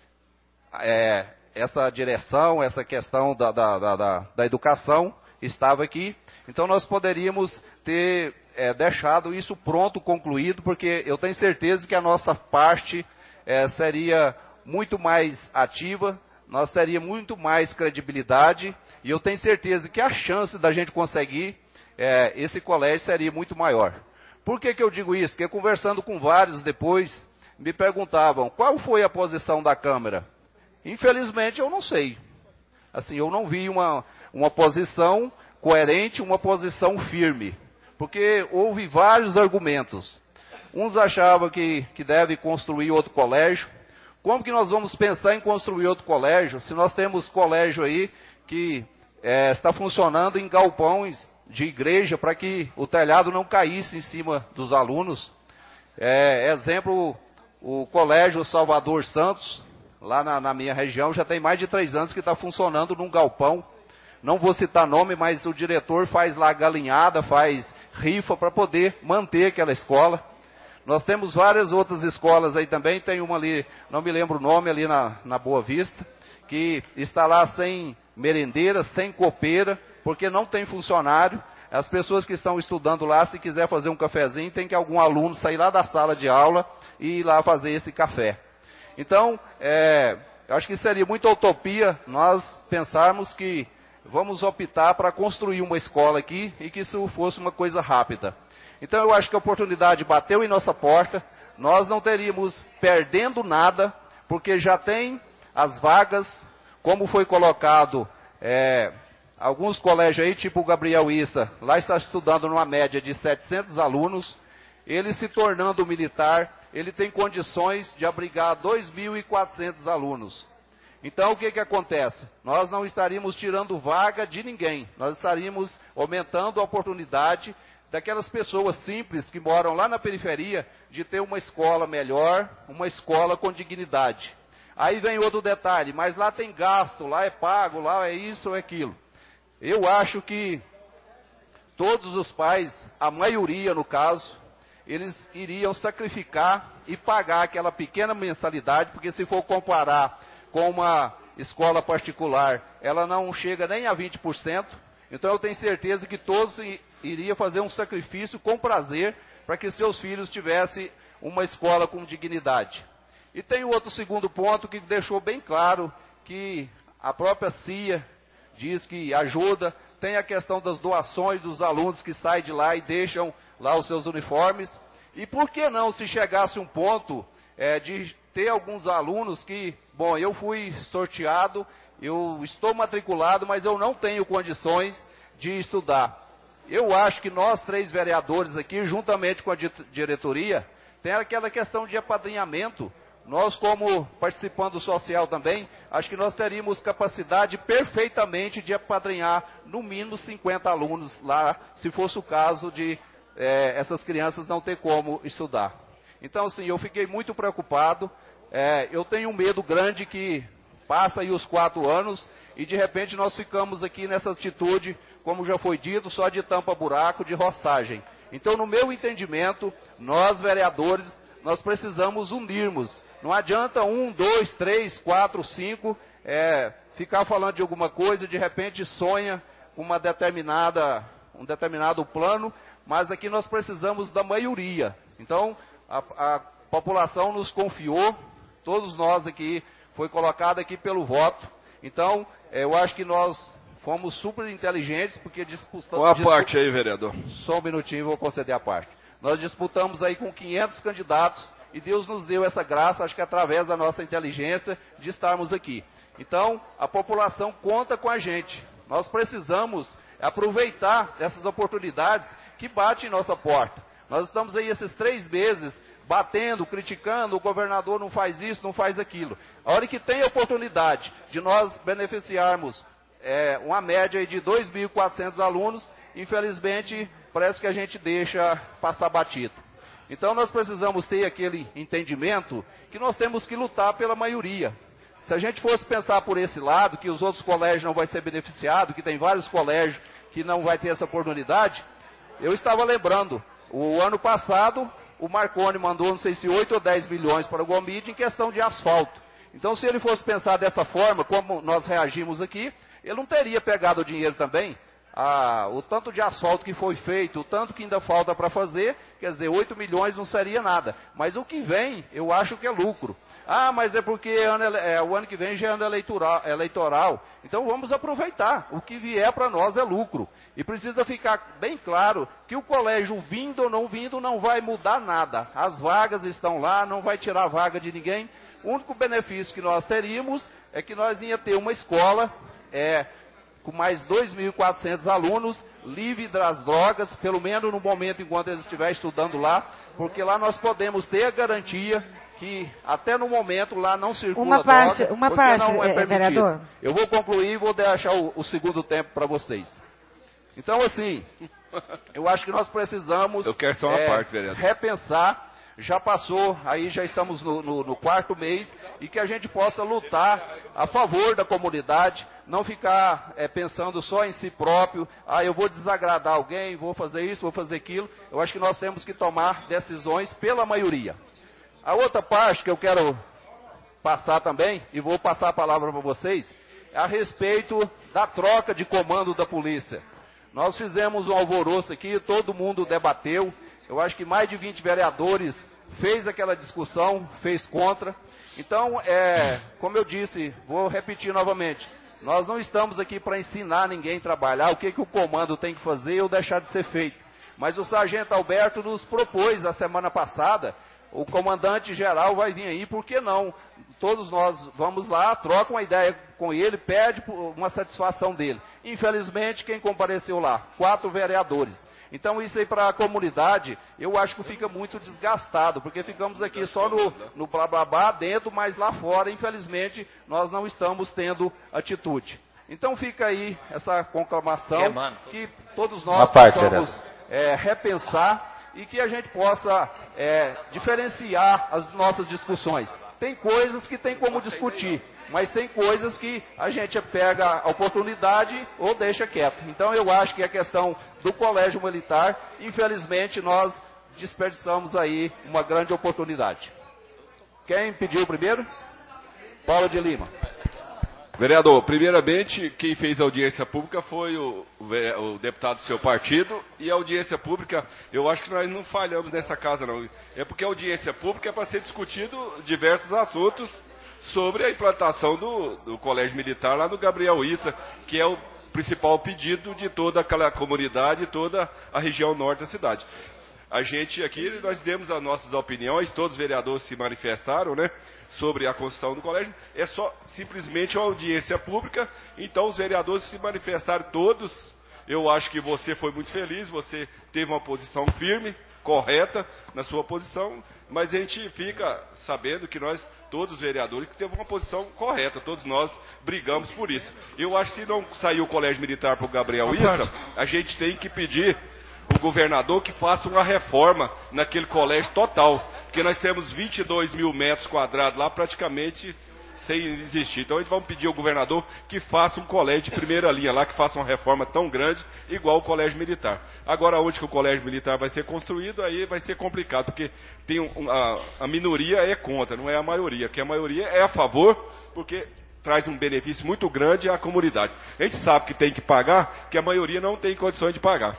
essa direção, essa questão da educação, estava aqui. Então nós poderíamos ter deixado isso pronto, concluído, porque eu tenho certeza que a nossa parte seria muito mais ativa, nós teríamos muito mais credibilidade, e eu tenho certeza que a chance da gente conseguir esse colégio seria muito maior. Por que eu digo isso? Porque conversando com vários depois, me perguntavam, qual foi a posição da Câmara? Infelizmente eu não sei. Assim, eu não vi uma posição coerente, uma posição firme. Porque houve vários argumentos. Uns achavam que deve construir outro colégio. Como que nós vamos pensar em construir outro colégio, se nós temos colégio aí que está funcionando em galpões de igreja para que o telhado não caísse em cima dos alunos. Exemplo, o Colégio Salvador Santos, lá na minha região, já tem mais de 3 anos que está funcionando num galpão. Não vou citar nome, mas o diretor faz lá galinhada, faz rifa para poder manter aquela escola. Nós temos várias outras escolas aí também, tem uma ali, não me lembro o nome, ali na Boa Vista, que está lá sem merendeira, sem copeira, porque não tem funcionário. As pessoas que estão estudando lá, se quiser fazer um cafezinho, tem que algum aluno sair lá da sala de aula e ir lá fazer esse café. Então, eu acho que seria muita utopia nós pensarmos que vamos optar para construir uma escola aqui e que isso fosse uma coisa rápida. Então eu acho que a oportunidade bateu em nossa porta, nós não teríamos perdendo nada, porque já tem as vagas, como foi colocado, alguns colégios aí, tipo o Gabriel Issa, lá está estudando numa média de 700 alunos, ele se tornando militar, ele tem condições de abrigar 2.400 alunos. Então o que acontece? Nós não estaríamos tirando vaga de ninguém, nós estaríamos aumentando a oportunidade daquelas pessoas simples que moram lá na periferia de ter uma escola melhor, uma escola com dignidade. Aí vem outro detalhe, mas lá tem gasto, lá é pago, lá é isso ou aquilo. Eu acho que todos os pais, a maioria no caso, eles iriam sacrificar e pagar aquela pequena mensalidade, porque se for comparar com uma escola particular, ela não chega nem a 20%. Então eu tenho certeza que todos iriam fazer um sacrifício com prazer para que seus filhos tivessem uma escola com dignidade. E tem outro segundo ponto que deixou bem claro que a própria CIA diz que ajuda, tem a questão das doações dos alunos que saem de lá e deixam lá os seus uniformes. E por que não, se chegasse um ponto de ter alguns alunos que, bom, eu fui sorteado, eu estou matriculado, mas eu não tenho condições de estudar. Eu acho que nós 3 vereadores aqui, juntamente com a diretoria, tem aquela questão de apadrinhamento. Nós, como participando social também, acho que nós teríamos capacidade perfeitamente de apadrinhar no mínimo 50 alunos lá, se fosse o caso de essas crianças não ter como estudar. Então, assim, eu fiquei muito preocupado. Eu tenho um medo grande que passa aí os 4 anos e de repente nós ficamos aqui nessa atitude, como já foi dito, só de tampa-buraco, de roçagem. Então, no meu entendimento, nós vereadores, nós precisamos unirmos. Não adianta 1, 2, 3, 4, 5 ficar falando de alguma coisa, de repente sonha com um determinado plano, mas aqui nós precisamos da maioria. Então, a população nos confiou, todos nós aqui, foi colocado aqui pelo voto. Então, eu acho que nós fomos super inteligentes, porque disputamos...
Qual a parte aí, vereador?
Só um minutinho, vou conceder a parte. Nós disputamos aí com 500 candidatos, e Deus nos deu essa graça, acho que através da nossa inteligência, de estarmos aqui. Então, a população conta com a gente. Nós precisamos aproveitar essas oportunidades que batem em nossa porta. Nós estamos aí esses 3 meses batendo, criticando, o governador não faz isso, não faz aquilo. A hora que tem a oportunidade de nós beneficiarmos uma média aí de 2.400 alunos, infelizmente parece que a gente deixa passar batido. Então nós precisamos ter aquele entendimento que nós temos que lutar pela maioria. Se a gente fosse pensar por esse lado, que os outros colégios não vão ser beneficiados, que tem vários colégios que não vai ter essa oportunidade, eu estava lembrando, o ano passado o Marconi mandou, não sei se 8 ou 10 milhões para o Gomide em questão de asfalto. Então, se ele fosse pensar dessa forma, como nós reagimos aqui, ele não teria pegado o dinheiro também. O tanto de asfalto que foi feito, o tanto que ainda falta para fazer, quer dizer, 8 milhões não seria nada. Mas o que vem, eu acho que é lucro. Mas é porque o ano que vem já é ano eleitoral. Então vamos aproveitar. O que vier para nós é lucro. E precisa ficar bem claro que o colégio vindo ou não vindo não vai mudar nada. As vagas estão lá, não vai tirar a vaga de ninguém. O único benefício que nós teríamos é que nós ia ter uma escola com mais 2.400 alunos, livre das drogas, pelo menos no momento enquanto eles estiverem estudando lá, porque lá nós podemos ter a garantia que até no momento lá não circula droga,
uma parte,
não é permitido.
Vereador.
Eu vou concluir e vou deixar o segundo tempo para vocês. Então, assim, eu acho que nós precisamos
Eu quero só uma parte, vereador.
repensar. Já passou, aí já estamos no 4º mês, e que a gente possa lutar a favor da comunidade, não ficar pensando só em si próprio, eu vou desagradar alguém, vou fazer isso, vou fazer aquilo. Eu acho que nós temos que tomar decisões pela maioria. A outra parte que eu quero passar também, e vou passar a palavra para vocês, é a respeito da troca de comando da polícia. Nós fizemos um alvoroço aqui, todo mundo debateu. Eu acho que mais de 20 vereadores fez aquela discussão, fez contra. Então, como eu disse, vou repetir novamente, nós não estamos aqui para ensinar ninguém a trabalhar, o que o comando tem que fazer ou deixar de ser feito. Mas o sargento Alberto nos propôs, a semana passada, o comandante geral vai vir aí, por que não? Todos nós vamos lá, troca uma ideia com ele, pede uma satisfação dele. Infelizmente, quem compareceu lá? 4 vereadores. Então, isso aí para a comunidade, eu acho que fica muito desgastado, porque ficamos aqui só no blá blá blá dentro, mas lá fora, infelizmente, nós não estamos tendo atitude. Então, fica aí essa conclamação, que todos nós possamos repensar e que a gente possa diferenciar as nossas discussões. Tem coisas que tem como discutir, mas tem coisas que a gente pega a oportunidade ou deixa quieto. Então eu acho que a questão do colégio militar, infelizmente nós desperdiçamos aí uma grande oportunidade. Quem pediu primeiro? Paulo de Lima.
Vereador, primeiramente, quem fez a audiência pública foi o deputado do seu partido, e a audiência pública, eu acho que nós não falhamos nessa casa, não. É porque a audiência pública é para ser discutido diversos assuntos sobre a implantação do Colégio Militar lá no Gabriel Issa, que é o principal pedido de toda aquela comunidade, toda a região norte da cidade. A gente aqui, nós demos as nossas opiniões, todos os vereadores se manifestaram, né, sobre a construção do colégio. É só simplesmente uma audiência pública, então os vereadores se manifestaram todos. Eu acho que você foi muito feliz, você teve uma posição firme, correta na sua posição, mas a gente fica sabendo que nós, todos os vereadores, que teve uma posição correta, todos nós brigamos por isso. Eu acho que se não sair o Colégio Militar para o Gabriel Issa, a gente tem que pedir o governador que faça uma reforma naquele colégio total, porque nós temos 22 mil metros quadrados lá praticamente sem existir. Então eles vão pedir ao governador que faça um colégio de primeira linha lá, que faça uma reforma tão grande, igual o colégio militar. Agora, onde que o colégio militar vai ser construído, aí vai ser complicado, porque tem a minoria é contra, não é a maioria, que a maioria é a favor, porque traz um benefício muito grande à comunidade. A gente sabe que tem que pagar, que a maioria não tem condições de pagar.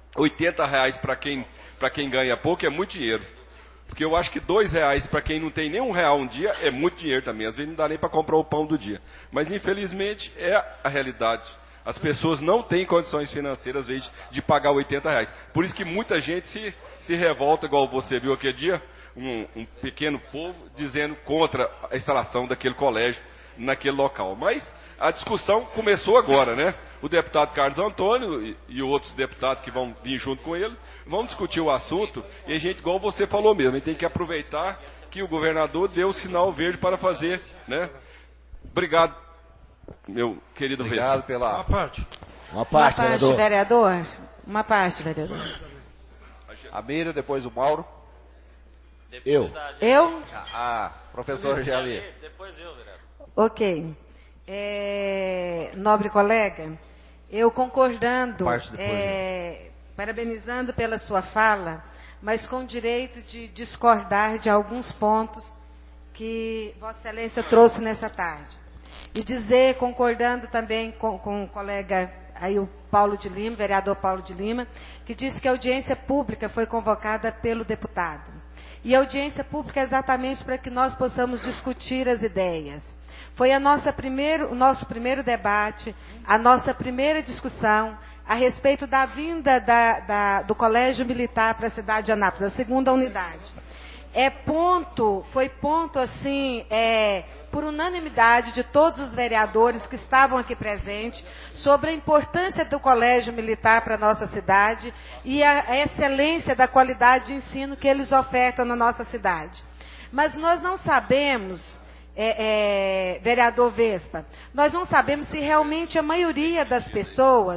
R$80 para quem ganha pouco é muito dinheiro. Porque eu acho que R$2 para quem não tem nem R$1 um dia é muito dinheiro também. Às vezes não dá nem para comprar o pão do dia. Mas infelizmente é a realidade. As pessoas não têm condições financeiras, às vezes, de pagar R$80. Por isso que muita gente se revolta, igual você viu aquele dia, um pequeno povo dizendo contra a instalação daquele colégio naquele local. Mas a discussão começou agora, né? O deputado Carlos Antônio e outros deputados que vão vir junto com ele vão discutir o assunto, e a gente, igual você falou mesmo, a gente tem que aproveitar que o governador deu o sinal verde para fazer, né? Obrigado, meu querido Vespa.
Obrigado pela...
Uma parte, vereador. Uma parte, vereador.
A Miriam, depois o Mauro.
Eu?
Professor Geli.
Depois eu, vereador.
Ok. Nobre colega, eu concordando, parabenizando pela sua fala, mas com direito de discordar de alguns pontos que Vossa Excelência trouxe nessa tarde. E dizer, concordando também com o colega aí, o Paulo de Lima, vereador Paulo de Lima, que disse que a audiência pública foi convocada pelo deputado. E a audiência pública é exatamente para que nós possamos discutir as ideias. Foi o nosso primeiro debate, a nossa primeira discussão a respeito da vinda do Colégio Militar para a cidade de Anápolis, a segunda unidade. Foi ponto assim, por unanimidade de todos os vereadores que estavam aqui presentes, sobre a importância do Colégio Militar para a nossa cidade e a excelência da qualidade de ensino que eles ofertam na nossa cidade. Mas nós não sabemos... vereador Vespa, nós não sabemos se realmente a maioria das pessoas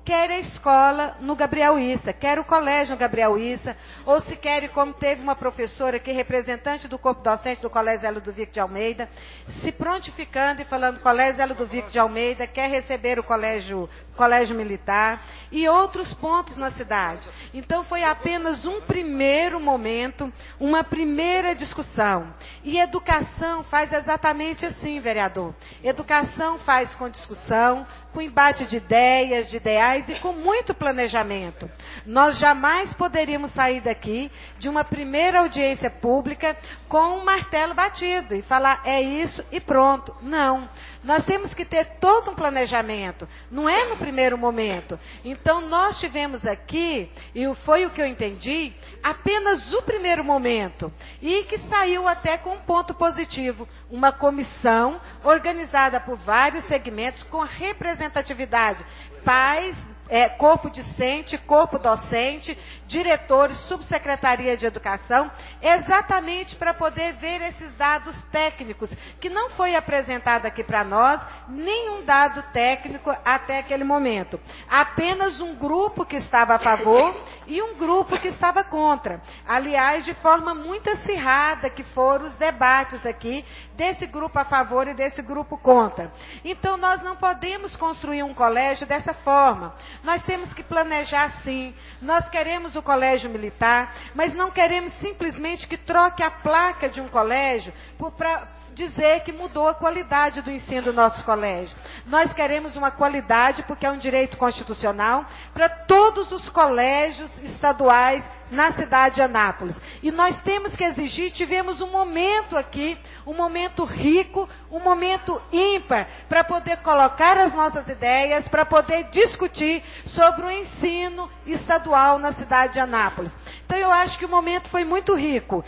quer a escola no Gabriel Issa, quer o colégio no Gabriel Issa, ou se quer, como teve uma professora aqui, representante do corpo docente do Colégio Zé Ludovico de Almeida, se prontificando e falando, Colégio Zé Ludovico de Almeida quer receber o colégio militar, e outros pontos na cidade. Então foi apenas um primeiro momento, uma primeira discussão. E educação faz exatamente assim, vereador. Educação faz com discussão, com embate de ideias, de ideais e com muito planejamento. Nós jamais poderíamos sair daqui de uma primeira audiência pública com um martelo batido e falar é isso e pronto. Não. Nós temos que ter todo um planejamento. Não é no primeiro momento. Então nós tivemos aqui, e foi o que eu entendi, apenas o primeiro momento. E que saiu até com um ponto positivo. Uma comissão organizada por vários segmentos com representatividade. Pais, corpo discente, corpo docente, diretores, subsecretaria de educação, exatamente para poder ver esses dados técnicos, que não foi apresentado aqui para nós, nenhum dado técnico até aquele momento. Apenas um grupo que estava a favor e um grupo que estava contra. Aliás, de forma muito acirrada que foram os debates aqui, desse grupo a favor e desse grupo contra. Então, nós não podemos construir um colégio dessa forma. Nós temos que planejar sim. Nós queremos o colégio militar, mas não queremos simplesmente que troque a placa de um colégio para dizer que mudou a qualidade do ensino do nosso colégio. Nós queremos uma qualidade, porque é um direito constitucional, para todos os colégios estaduais na cidade de Anápolis. E nós temos que exigir, tivemos um momento aqui, um momento rico, um momento ímpar, para poder colocar as nossas ideias, para poder discutir sobre o ensino estadual na cidade de Anápolis. Então eu acho que o momento foi muito rico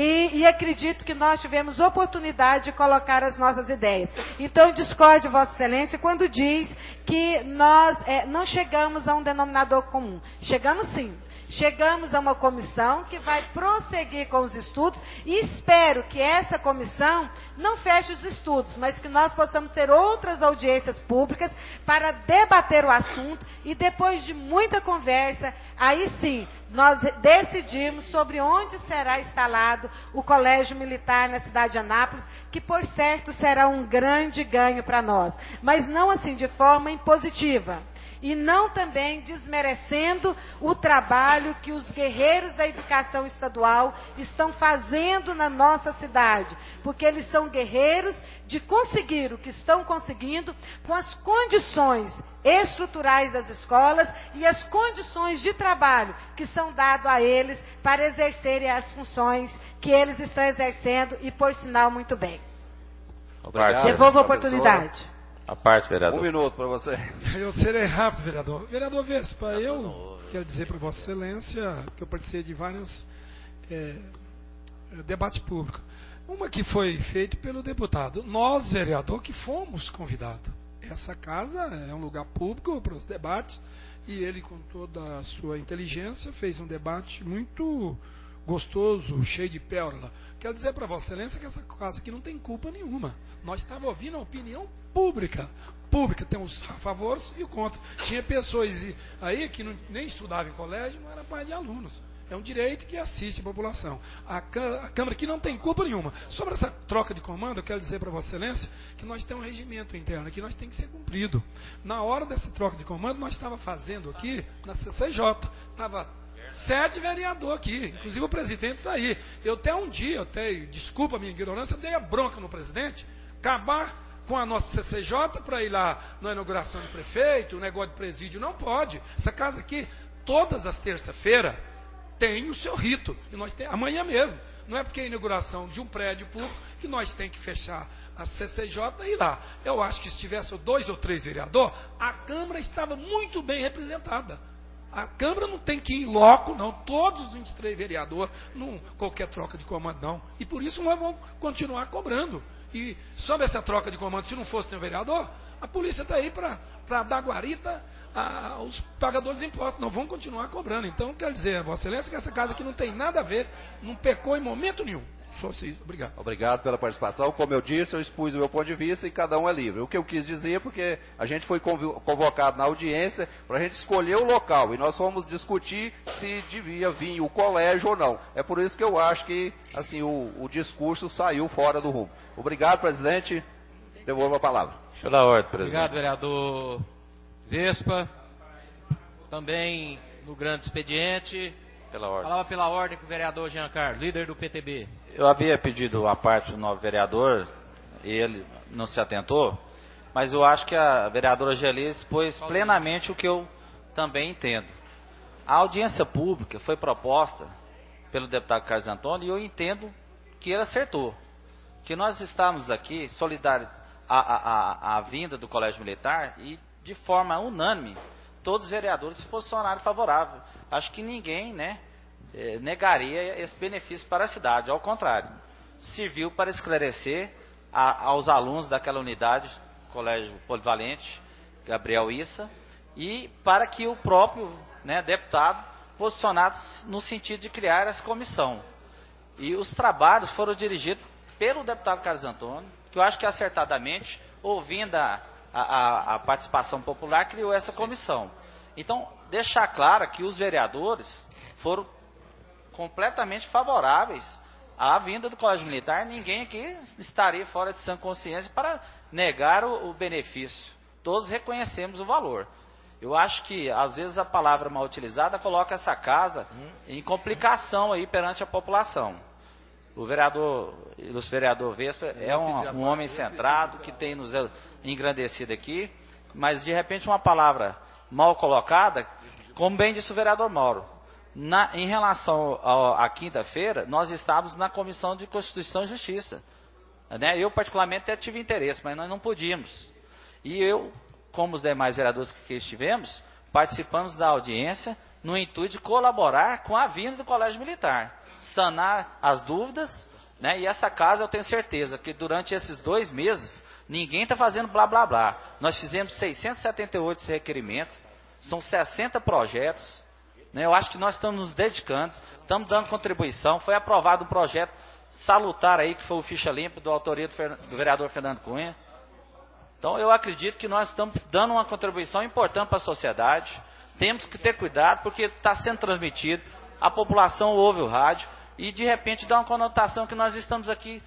e acredito que nós tivemos oportunidade de colocar as nossas ideias. Então eu discordo de Vossa Excelência quando diz que nós não chegamos a um denominador comum. Chegamos sim. Chegamos a uma comissão que vai prosseguir com os estudos e espero que essa comissão não feche os estudos, mas que nós possamos ter outras audiências públicas para debater o assunto e depois de muita conversa, aí sim, nós decidimos sobre onde será instalado o Colégio Militar na cidade de Anápolis, que por certo será um grande ganho para nós, mas não assim de forma impositiva. E não também desmerecendo o trabalho que os guerreiros da educação estadual estão fazendo na nossa cidade. Porque eles são guerreiros de conseguir o que estão conseguindo com as condições estruturais das escolas e as condições de trabalho que são dadas a eles para exercerem as funções que eles estão exercendo e, por sinal, muito bem.
Obrigado.
Devolvo a oportunidade.
A parte, vereador.
1 minuto para você.
Eu serei rápido, vereador. Vereador Vespa, eu quero dizer para Vossa Excelência que eu participei de vários debates públicos. Uma que foi feita pelo deputado. Nós, vereador, que fomos convidados. Essa casa é um lugar público para os debates e ele, com toda a sua inteligência, fez um debate muito gostoso, cheio de pérola. Quero dizer para Vossa Excelência que essa casa aqui não tem culpa nenhuma. Nós estávamos ouvindo a opinião pública. Tem os a favor e o contra. Tinha pessoas aí que nem estudavam em colégio, não era pai de alunos. É um direito que assiste a população. A Câmara aqui não tem culpa nenhuma. Sobre essa troca de comando, eu quero dizer para Vossa Excelência que nós temos um regimento interno que nós tem que ser cumprido. Na hora dessa troca de comando, nós estávamos fazendo aqui na CCJ. Estava 7 vereadores aqui, inclusive o presidente está aí. Eu até um dia, desculpa a minha ignorância, dei a bronca no presidente, acabar com a nossa CCJ para ir lá na inauguração do prefeito, o negócio de presídio, não pode. Essa casa aqui, todas as terças-feiras, tem o seu rito. E nós temos, amanhã mesmo. Não é porque é a inauguração de um prédio público que nós temos que fechar a CCJ e ir lá. Eu acho que se tivesse 2 ou 3 vereadores, a Câmara estava muito bem representada. A Câmara não tem que ir em loco, não. Todos os 23 vereadores, não qualquer troca de comando, não. E por isso nós vamos continuar cobrando. E sobre essa troca de comando, se não fosse nenhum vereador, a polícia está aí para dar guarita aos pagadores de impostos. Não vão continuar cobrando. Então, quero dizer, Vossa Excelência, que essa casa aqui não tem nada a ver, não pecou em momento nenhum. Só isso. Obrigado.
Obrigado pela participação. Como eu disse, eu expus o meu ponto de vista e cada um é livre. O que eu quis dizer, porque a gente foi convocado na audiência para a gente escolher o local e nós fomos discutir se devia vir o colégio ou não. É por isso que eu acho que assim o discurso saiu fora do rumo. Obrigado, presidente. Devolvo a palavra.
Deixa eu dar ordem, presidente.
Obrigado, vereador Vespa. Também no grande expediente.
Pela ordem.
Falava pela ordem com o vereador Jean Carlos, líder do PTB.
Eu havia pedido a parte do novo vereador e ele não se atentou, mas eu acho que a vereadora Geli expôs plenamente o que eu também entendo. A audiência pública foi proposta pelo deputado Carlos Antônio e eu entendo que ele acertou. Que nós estamos aqui solidários à vinda do Colégio Militar e de forma unânime todos os vereadores se posicionaram favorável. Acho que ninguém, negaria esse benefício para a cidade. Ao contrário, serviu para esclarecer aos alunos daquela unidade, Colégio Polivalente, Gabriel Issa, e para que o próprio deputado posicionasse no sentido de criar essa comissão. E os trabalhos foram dirigidos pelo deputado Carlos Antônio, que eu acho que acertadamente, ouvindo a participação popular, criou essa comissão. Então, deixar claro que os vereadores foram completamente favoráveis à vinda do Colégio Militar. Ninguém aqui estaria fora de sã consciência para negar o benefício. Todos reconhecemos o valor. Eu acho que, às vezes, a palavra mal utilizada coloca essa casa em complicação aí perante a população. O ilustre vereador Vespa é um homem centrado, que tem nos engrandecido aqui, mas, de repente, uma palavra mal colocada, como bem disse o vereador Mauro, em relação à quinta-feira, nós estávamos na Comissão de Constituição e Justiça. Eu, particularmente, até tive interesse, mas nós não podíamos. E eu, como os demais vereadores que estivemos, participamos da audiência no intuito de colaborar com a vinda do Colégio Militar, sanar as dúvidas, e essa casa eu tenho certeza que durante esses 2 meses ninguém está fazendo blá blá blá. Nós fizemos 678 requerimentos, são 60 projetos, eu acho que nós estamos nos dedicando, estamos dando contribuição. Foi aprovado um projeto salutar aí, que foi o Ficha Limpa, da autoria do vereador Fernando Cunha. Então eu acredito que nós estamos dando uma contribuição importante para a sociedade. Temos que ter cuidado, porque está sendo transmitido, a população ouve o rádio, e de repente dá uma conotação que nós estamos aqui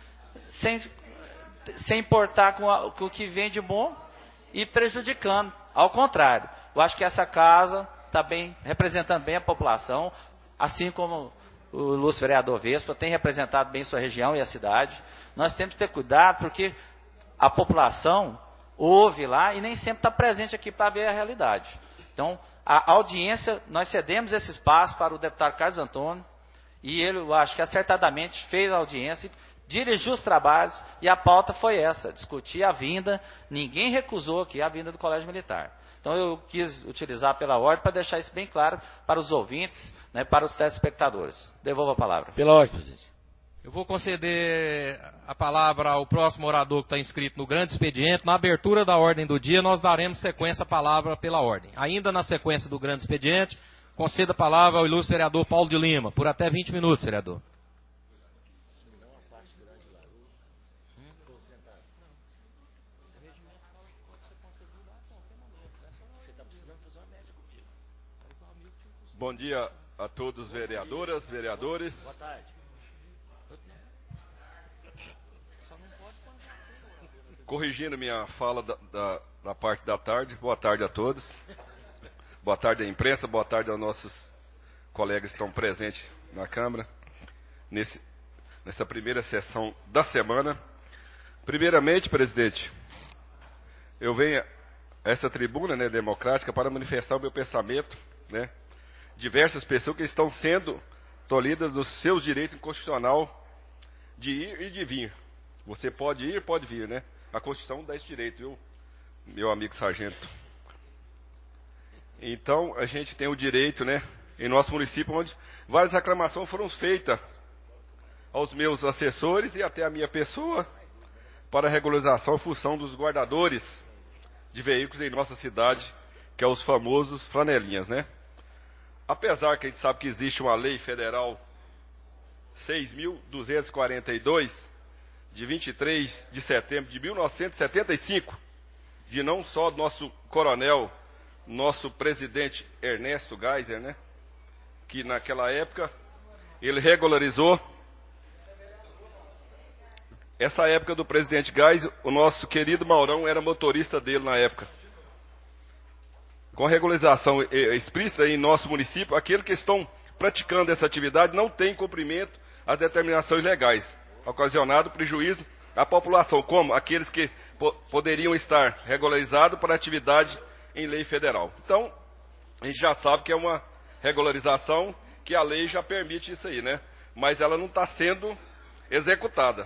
sem importar com o que vem de bom e prejudicando. Ao contrário, eu acho que essa casa está representando bem a população, assim como o ilustre vereador Vespa tem representado bem sua região e a cidade. Nós temos que ter cuidado, porque a população ouve lá e nem sempre está presente aqui para ver a realidade. Então, a audiência, nós cedemos esse espaço para o deputado Carlos Antônio, e ele, eu acho que acertadamente, fez a audiência, dirigiu os trabalhos, e a pauta foi essa, discutir a vinda. Ninguém recusou aqui a vinda do Colégio Militar. Então eu quis utilizar pela ordem para deixar isso bem claro para os ouvintes, para os telespectadores. Devolvo a palavra.
Pela ordem, presidente. Eu vou conceder a palavra ao próximo orador que está inscrito no grande expediente. Na abertura da ordem do dia, nós daremos sequência à palavra pela ordem. Ainda na sequência do grande expediente, conceda a palavra ao ilustre vereador Paulo de Lima, por até 20 minutos, vereador.
Bom dia a todos, vereadoras, vereadores.
Boa tarde.
Corrigindo minha fala da parte da tarde, boa tarde a todos. Boa tarde à imprensa, boa tarde aos nossos colegas que estão presentes na Câmara, nessa primeira sessão da semana. Primeiramente, presidente, eu venho a essa tribuna democrática para manifestar o meu pensamento, diversas pessoas que estão sendo tolhidas dos seus direitos constitucionais de ir e de vir. Você pode ir, pode vir, A Constituição dá esse direito, viu, meu amigo sargento? Então, a gente tem o direito, em nosso município, onde várias reclamações foram feitas aos meus assessores e até a minha pessoa para a regularização e função dos guardadores de veículos em nossa cidade, que é os famosos flanelinhas, Apesar que a gente sabe que existe uma lei federal 6.242, de 23 de setembro de 1975, de não só do nosso coronel, nosso presidente Ernesto Geisel, né? Que naquela época ele regularizou. Essa época do presidente Geisel, o nosso querido Maurão era motorista dele na época. Com regularização explícita em nosso município, aqueles que estão praticando essa atividade não têm cumprimento às determinações legais, ocasionado prejuízo à população, como aqueles que poderiam estar regularizados para atividade em lei federal. Então, a gente já sabe que é uma regularização que a lei já permite isso aí, né? Mas ela não está sendo executada.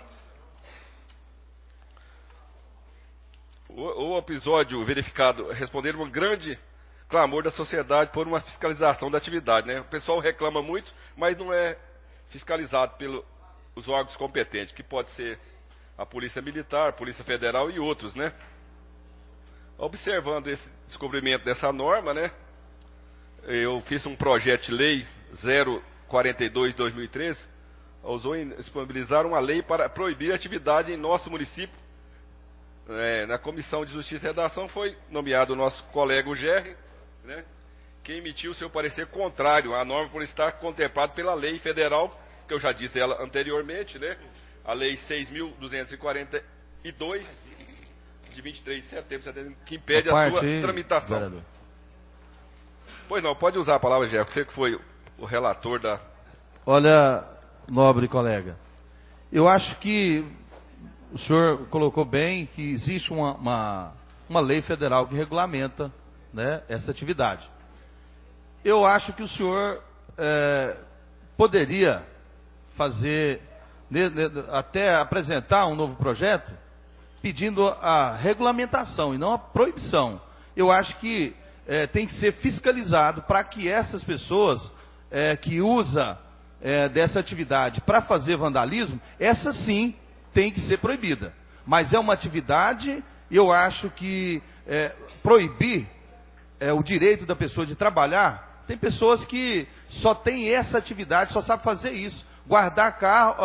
O episódio verificado respondeu um grande clamor da sociedade por uma fiscalização da atividade, né? O pessoal reclama muito, mas não é fiscalizado pelos órgãos competentes, que pode ser a Polícia Militar, a Polícia Federal e outros, né? Observando esse descobrimento dessa norma, né? Eu fiz um projeto de lei 042/2013, ousou disponibilizar uma lei para proibir a atividade em nosso município. Na Comissão de Justiça e Redação foi nomeado o nosso colega Gerry, né? Que emitiu seu parecer contrário à norma por estar contemplado pela lei federal, que eu já disse ela anteriormente, né? A lei 6.242, de 23 de setembro, que impede a sua tramitação. Vereador. Pois não, pode usar a palavra, Gerry, você que foi o relator da...
Olha, nobre colega, eu acho que o senhor colocou bem que existe uma lei federal que regulamenta, né, essa atividade. Eu acho que o senhor poderia fazer, até apresentar um novo projeto, pedindo a regulamentação e não a proibição. Eu acho que tem que ser fiscalizado para que essas pessoas que usam dessa atividade para fazer vandalismo, essa sim tem que ser proibida. Mas é uma atividade, eu acho que proibir o direito da pessoa de trabalhar, tem pessoas que só têm essa atividade, só sabem fazer isso. Guardar carro,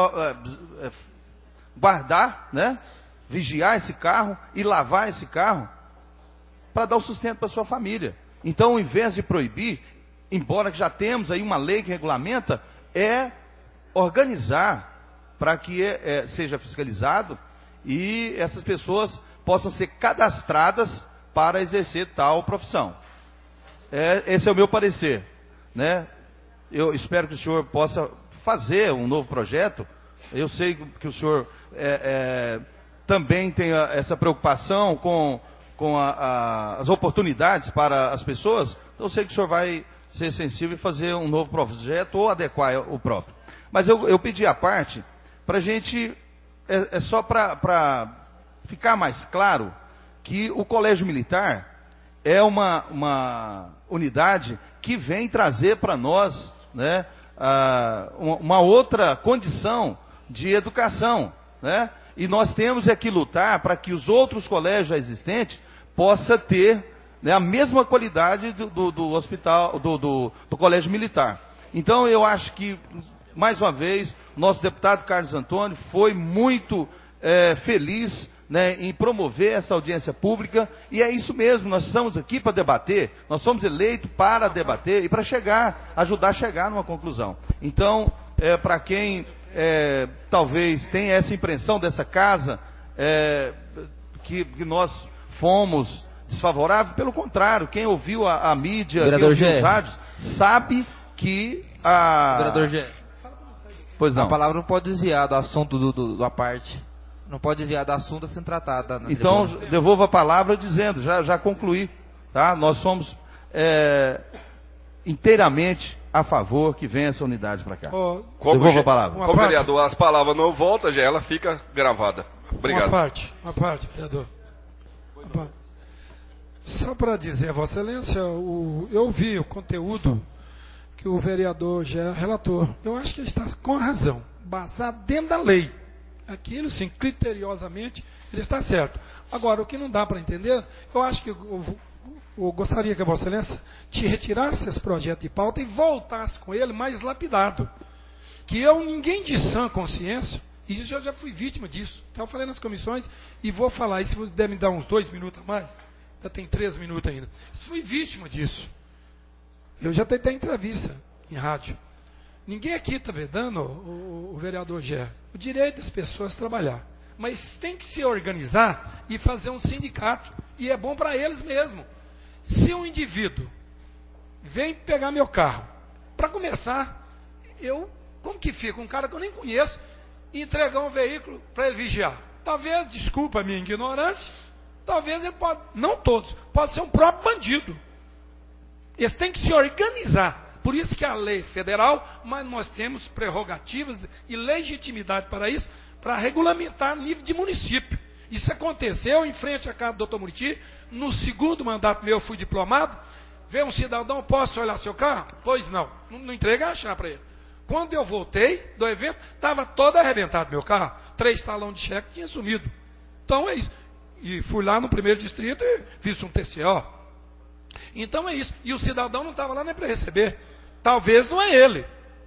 guardar, né? Vigiar esse carro e lavar esse carro para dar o sustento para sua família. Então, ao invés de proibir, embora que já temos aí uma lei que regulamenta, é organizar para que seja fiscalizado e essas pessoas possam ser cadastradas para exercer tal profissão. Esse é o meu parecer, né? Eu espero que o senhor possa fazer um novo projeto. Eu sei que o senhor também tem essa preocupação com as oportunidades para as pessoas. Então eu sei que o senhor vai ser sensível e fazer um novo projeto ou adequar o próprio. Mas eu pedi a parte para a gente, só para ficar mais claro, que o Colégio Militar é uma unidade que vem trazer para nós, né, uma outra condição de educação, né? E nós temos que lutar para que os outros colégios já existentes possam ter, né, a mesma qualidade do hospital, do Colégio Militar. Então eu acho que, mais uma vez, nosso deputado Carlos Antônio foi muito feliz, né, em promover essa audiência pública, e é isso mesmo, nós estamos aqui para debater, nós somos eleitos para debater e para ajudar a chegar numa conclusão. Então, para quem talvez tenha essa impressão dessa casa, que nós fomos desfavoráveis, pelo contrário, quem ouviu a mídia, quem ouviu os rádios, sabe que
Vereador Gé,
pois não.
A palavra não pode desviar do assunto da parte. Não pode desviar do assunto a ser tratado.
Então, devolvo a palavra dizendo, já concluí, tá? Nós somos inteiramente a favor que venha essa unidade para cá. Devolvo a palavra.
Como vereador, as palavras não voltam, já ela fica gravada. Obrigado.
Uma parte, vereador. Só para dizer, Vossa Excelência, eu vi o conteúdo que o vereador já relatou. Eu acho que ele está com razão, basado dentro da lei. Aquilo, sim, criteriosamente, ele está certo. Agora, o que não dá para entender, eu acho que eu gostaria que a Vossa Excelência te retirasse esse projeto de pauta e voltasse com ele mais lapidado. que ninguém de sã consciência, e isso eu já fui vítima disso. Então eu falei nas comissões e vou falar, e se você der me dar uns 2 minutos a mais, ainda tem 3 minutos ainda. Fui vítima disso. Eu já tentei entrevista em rádio. Ninguém aqui está vedando, o vereador Gé, o direito das pessoas trabalhar. Mas tem que se organizar e fazer um sindicato. E é bom para eles mesmo. Se um indivíduo vem pegar meu carro, para começar, como que fica? Um cara que eu nem conheço, entregar um veículo para ele vigiar. Talvez, desculpa a minha ignorância, talvez ele pode, não todos, pode ser um próprio bandido. Eles têm que se organizar. Por isso que a lei federal, mas nós temos prerrogativas e legitimidade para isso, para regulamentar nível de município. Isso aconteceu em frente à casa do Dr. Muriti. No segundo mandato meu, eu fui diplomado. Veio um cidadão, posso olhar seu carro? Pois não. Não entrega a chave para ele. Quando eu voltei do evento, estava todo arrebentado meu carro. 3 talões de cheque tinha sumido. Então é isso. E fui lá no primeiro distrito e fiz um TCO. Então é isso. E o cidadão não estava lá nem para receber. Talvez não é ele.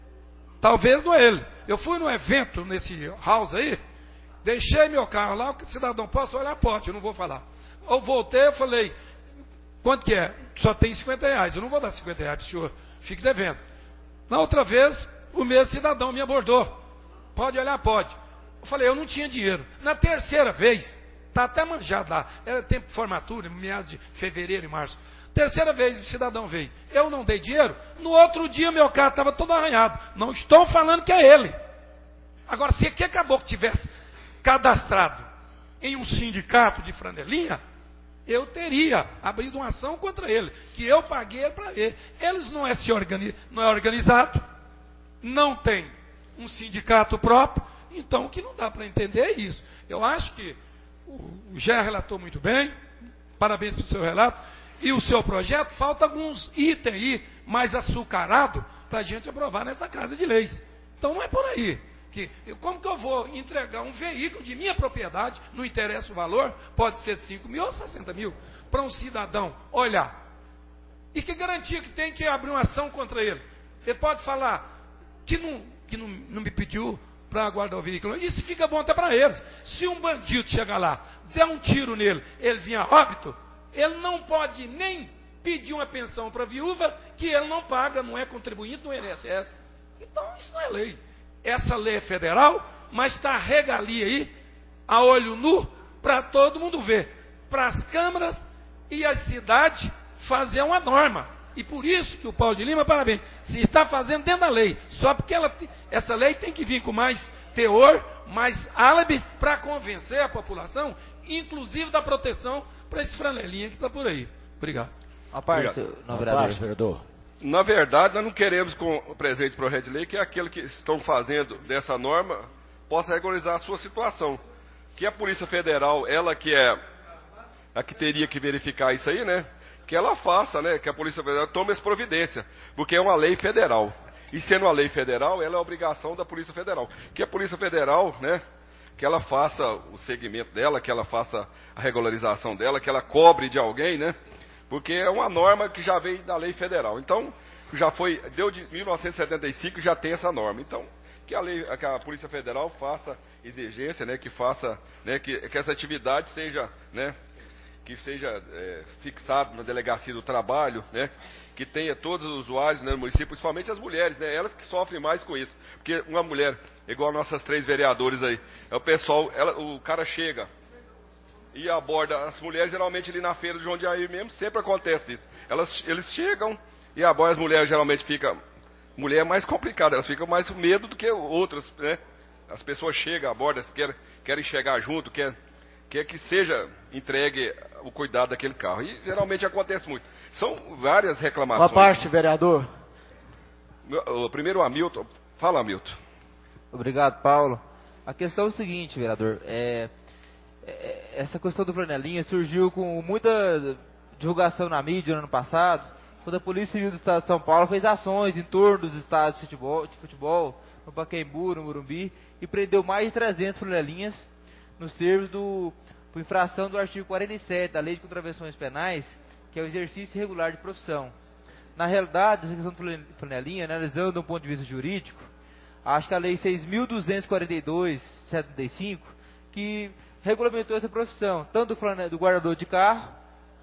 Talvez não é ele. Eu fui num evento nesse house aí, deixei meu carro lá, o cidadão, posso olhar? Pode, eu não vou falar. Eu voltei, eu falei, quanto que é? Só tem R$50, eu não vou dar R$50 para o senhor, fique devendo. Na outra vez, o mesmo cidadão me abordou. Pode olhar? Pode. Eu falei, eu não tinha dinheiro. Na terceira vez, está até manjado lá, era tempo de formatura, meados de fevereiro e março. Terceira vez o cidadão veio. Eu não dei dinheiro. No outro dia meu carro estava todo arranhado. Não estou falando que é ele. Agora, se aquele caboclo tivesse cadastrado em um sindicato de franelinha, eu teria abrido uma ação contra ele. Que eu paguei para ele. Eles não é organizado. Não tem um sindicato próprio. Então, o que não dá para entender é isso. Eu acho que o Gé relatou muito bem. Parabéns pelo seu relato. E o seu projeto, falta alguns itens aí mais açucarado para a gente aprovar nessa Casa de Leis. Então não é por aí. Como que eu vou entregar um veículo de minha propriedade, não interessa o valor, pode ser 5 mil ou 60 mil, para um cidadão olhar. E que garantia que tem que abrir uma ação contra ele? Ele pode falar que não me pediu para guardar o veículo. Isso fica bom até para eles. Se um bandido chegar lá, der um tiro nele, ele vinha a óbito, ele não pode nem pedir uma pensão para a viúva que ele não paga, não é contribuinte no INSS. Então isso não é lei. Essa lei é federal, mas está a regalia aí, a olho nu, para todo mundo ver. Para as câmaras e as cidades fazer uma norma. E por isso que o Paulo de Lima, parabéns, se está fazendo dentro da lei. Só porque essa lei tem que vir com mais teor, mais álibi, para convencer a população, inclusive da proteção para esse franelinha que está por aí. Obrigado.
Uma parte, vereador.
Na verdade, nós não queremos com o presente projeto de lei que aquele que estão fazendo dessa norma possa regularizar a sua situação. Que a Polícia Federal, ela que é a que teria que verificar isso aí, né? Que ela faça, né? Que a Polícia Federal tome essa providência, porque é uma lei federal. E sendo uma lei federal, ela é obrigação da Polícia Federal. Que a Polícia Federal, né? Que ela faça o segmento dela, que ela faça a regularização dela, que ela cobre de alguém, né? Porque é uma norma que já veio da lei federal. Então, deu de 1975 já tem essa norma. Então, que a Polícia Federal faça exigência, né? Que faça, né? Que essa atividade seja, né? Que seja fixado na delegacia do trabalho, né? Que tenha todos os usuários, né, no município, principalmente as mulheres, né? Elas que sofrem mais com isso. Porque uma mulher, igual nossas 3 vereadores aí, é o pessoal, o cara chega e aborda as mulheres, geralmente ali na feira de Jundiaí mesmo, sempre acontece isso. Eles chegam e abordam as mulheres, geralmente fica... Mulher é mais complicada, elas ficam mais com medo do que outras, né? As pessoas chegam, abordam, querem chegar junto, quer que seja entregue o cuidado daquele carro. E geralmente acontece muito. São várias reclamações.
Uma parte, vereador.
Primeiro, Hamilton. Fala, Hamilton.
Obrigado, Paulo. A questão é o seguinte, vereador. Essa questão do flanelinha surgiu com muita divulgação na mídia no ano passado, quando a Polícia Civil do Estado de São Paulo fez ações em torno dos estádios de futebol, no Pacaembu, no Morumbi, e prendeu mais de 300 flanelinhas nos termos por infração do artigo 47 da Lei de Contravenções Penais, que é o exercício irregular de profissão. Na realidade, essa questão do flanelinha, analisando de um ponto de vista jurídico, acho que a Lei 6.242, 75, que regulamentou essa profissão, tanto do guardador de carro,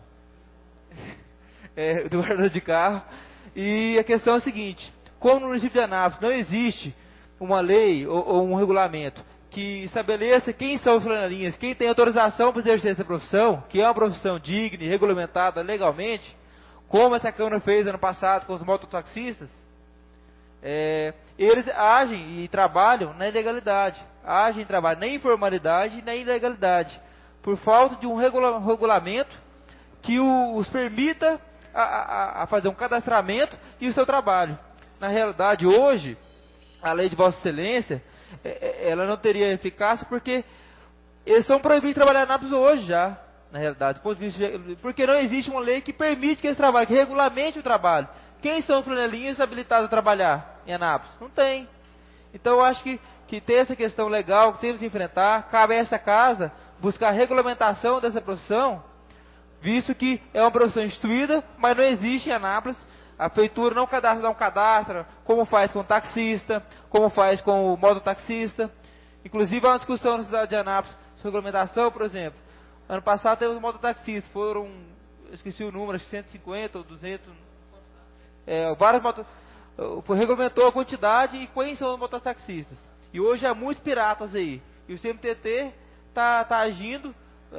do guardador de carro, e a questão é a seguinte: como no município de Anápolis não existe uma lei ou um regulamento que estabeleça quem são os flanelinhas, quem tem autorização para exercer essa profissão, que é uma profissão digna e regulamentada legalmente, como essa Câmara fez ano passado com os mototaxistas, eles agem e trabalham na ilegalidade, agem e trabalham na informalidade e na ilegalidade, por falta de um regulamento que os permita a fazer um cadastramento e o seu trabalho. Na realidade, hoje, a lei de Vossa Excelência, ela não teria eficácia porque eles são proibidos de trabalhar em Anápolis hoje já, na realidade, porque não existe uma lei que permite que eles trabalhem, que regulamente o trabalho. Quem são os flanelinhas habilitados a trabalhar em Anápolis? Não tem. Então eu acho que tem essa questão legal que temos que enfrentar. Cabe a essa casa buscar a regulamentação dessa profissão, visto que é uma profissão instituída, mas não existe em Anápolis. A prefeitura não cadastra como faz com o taxista, como faz com o mototaxista. Inclusive há uma discussão na cidade de Anápolis sobre regulamentação, por exemplo. Ano passado teve os mototaxistas, eu esqueci o número, acho que 150 ou 200, regulamentou a quantidade e quem são os mototaxistas. E hoje há muitos piratas aí. E o CMTT está agindo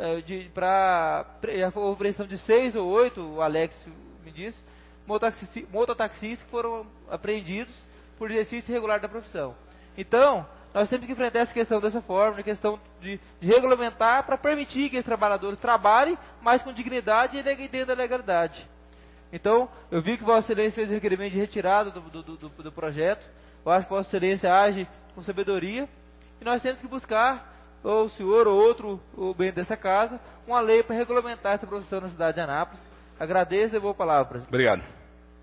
para a pressão de 6 ou 8, o Alex me disse, mototaxistas que foram apreendidos por exercício irregular da profissão. Então, nós temos que enfrentar essa questão dessa forma, a questão de regulamentar para permitir que esses trabalhadores trabalhem, mas com dignidade e dentro da legalidade. Então, eu vi que Vossa Excelência fez o requerimento de retirada do projeto. Eu acho que Vossa Excelência age com sabedoria. E nós temos que buscar, ou o senhor ou outro, o bem dessa casa, uma lei para regulamentar essa profissão na cidade de Anápolis. Agradeço e devolvo a palavra, presidente.
Obrigado.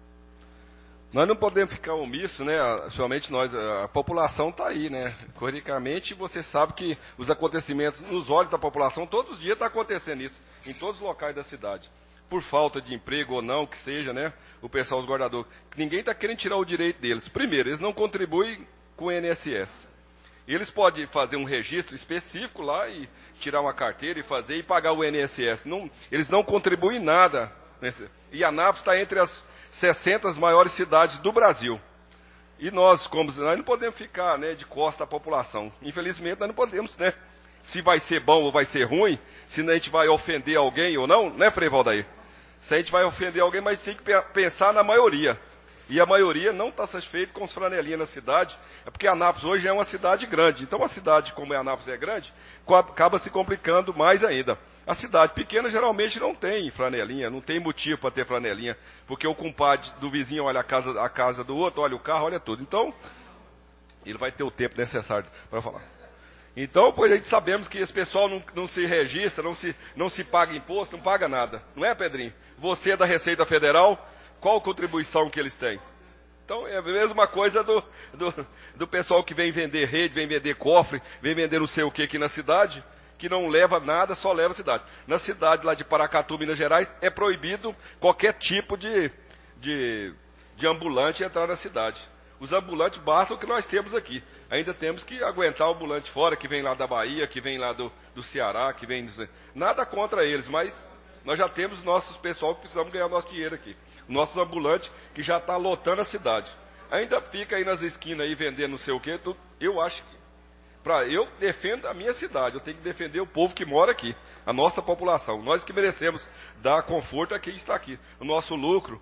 Nós não podemos ficar omissos, né? Somente nós, a população está aí, né? Corricamente, você sabe que os acontecimentos nos olhos da população, todos os dias está acontecendo isso, em todos os locais da cidade. Por falta de emprego ou não, que seja, né? O pessoal, os guardadores. Ninguém está querendo tirar o direito deles. Primeiro, eles não contribuem com o INSS. Eles podem fazer um registro específico lá e tirar uma carteira e fazer e pagar o INSS. Eles não contribuem nada. E Anápolis está entre as 60 maiores cidades do Brasil. E nós não podemos ficar, né, de costa à população. Infelizmente, nós não podemos, né? Se vai ser bom ou vai ser ruim, se a gente vai ofender alguém ou não, né, Frei Valdair? Se a gente vai ofender alguém, mas tem que pensar na maioria. E a maioria não está satisfeita com os flanelinhas na cidade, é porque Anápolis hoje é uma cidade grande. Então, uma cidade como Anápolis é grande, acaba se complicando mais ainda. A cidade pequena geralmente não tem flanelinha, não tem motivo para ter flanelinha, porque o compadre do vizinho olha a casa do outro, olha o carro, olha tudo. Então, ele vai ter o tempo necessário para falar. Então, pois a gente sabemos que esse pessoal não se registra, não se paga imposto, não paga nada. Não é, Pedrinho? Você é da Receita Federal, qual a contribuição que eles têm? Então, é a mesma coisa do pessoal que vem vender rede, vem vender cofre, vem vender não sei o que aqui na cidade, que não leva nada, só leva a cidade. Na cidade lá de Paracatu, Minas Gerais, é proibido qualquer tipo de ambulante entrar na cidade. Os ambulantes bastam o que nós temos aqui. Ainda temos que aguentar o ambulante fora, que vem lá da Bahia, que vem lá do Ceará, que vem... Nada contra eles, mas nós já temos nossos pessoal que precisamos ganhar nosso dinheiro aqui. Nossos ambulantes que já está lotando a cidade. Ainda fica aí nas esquinas aí vendendo não sei o quê. Eu acho que eu defendo a minha cidade, eu tenho que defender o povo que mora aqui, a nossa população. Nós que merecemos dar conforto a quem está aqui. O nosso lucro,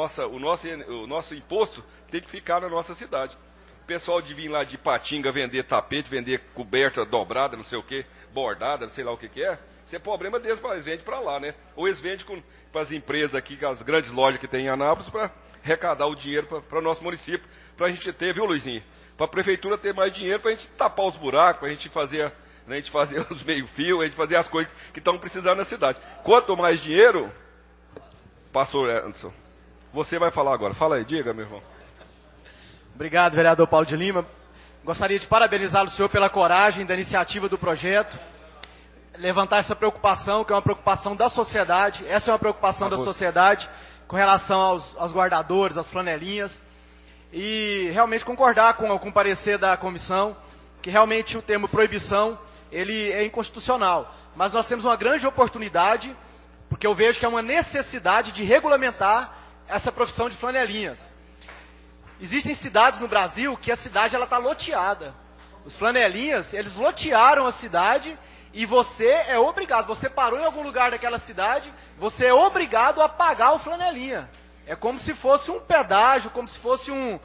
o nosso imposto tem que ficar na nossa cidade. O pessoal de vir lá de Patinga vender tapete, vender coberta dobrada, não sei o que, bordada, não sei lá o que é, isso é problema deles, eles vendem para lá, né? Ou eles vendem para as empresas aqui, as grandes lojas que tem em Anápolis, para arrecadar o dinheiro para o nosso município, para a gente ter, viu, Luizinho? Para a prefeitura ter mais dinheiro, para a gente tapar os buracos, para a gente fazer os meio-fio, a gente fazer as coisas que estão precisando na cidade. Quanto mais dinheiro, pastor Anderson, você vai falar agora. Fala aí, diga, meu irmão.
Obrigado, vereador Paulo de Lima. Gostaria de parabenizá-lo, senhor, pela coragem da iniciativa do projeto. Levantar essa preocupação, que é uma preocupação da sociedade. Essa é uma preocupação da sociedade com relação aos guardadores, às flanelinhas. e realmente concordar com o parecer da comissão, que realmente o termo proibição, ele é inconstitucional. Mas nós temos uma grande oportunidade, porque eu vejo que é uma necessidade de regulamentar essa profissão de flanelinhas. Existem cidades no Brasil que a cidade está loteada. Os flanelinhas, eles lotearam a cidade e você é obrigado, você parou em algum lugar daquela cidade, você é obrigado a pagar o flanelinha. É como se fosse um pedágio, como se fosse um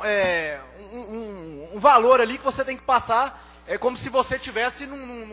valor ali que você tem que passar. É como se você tivesse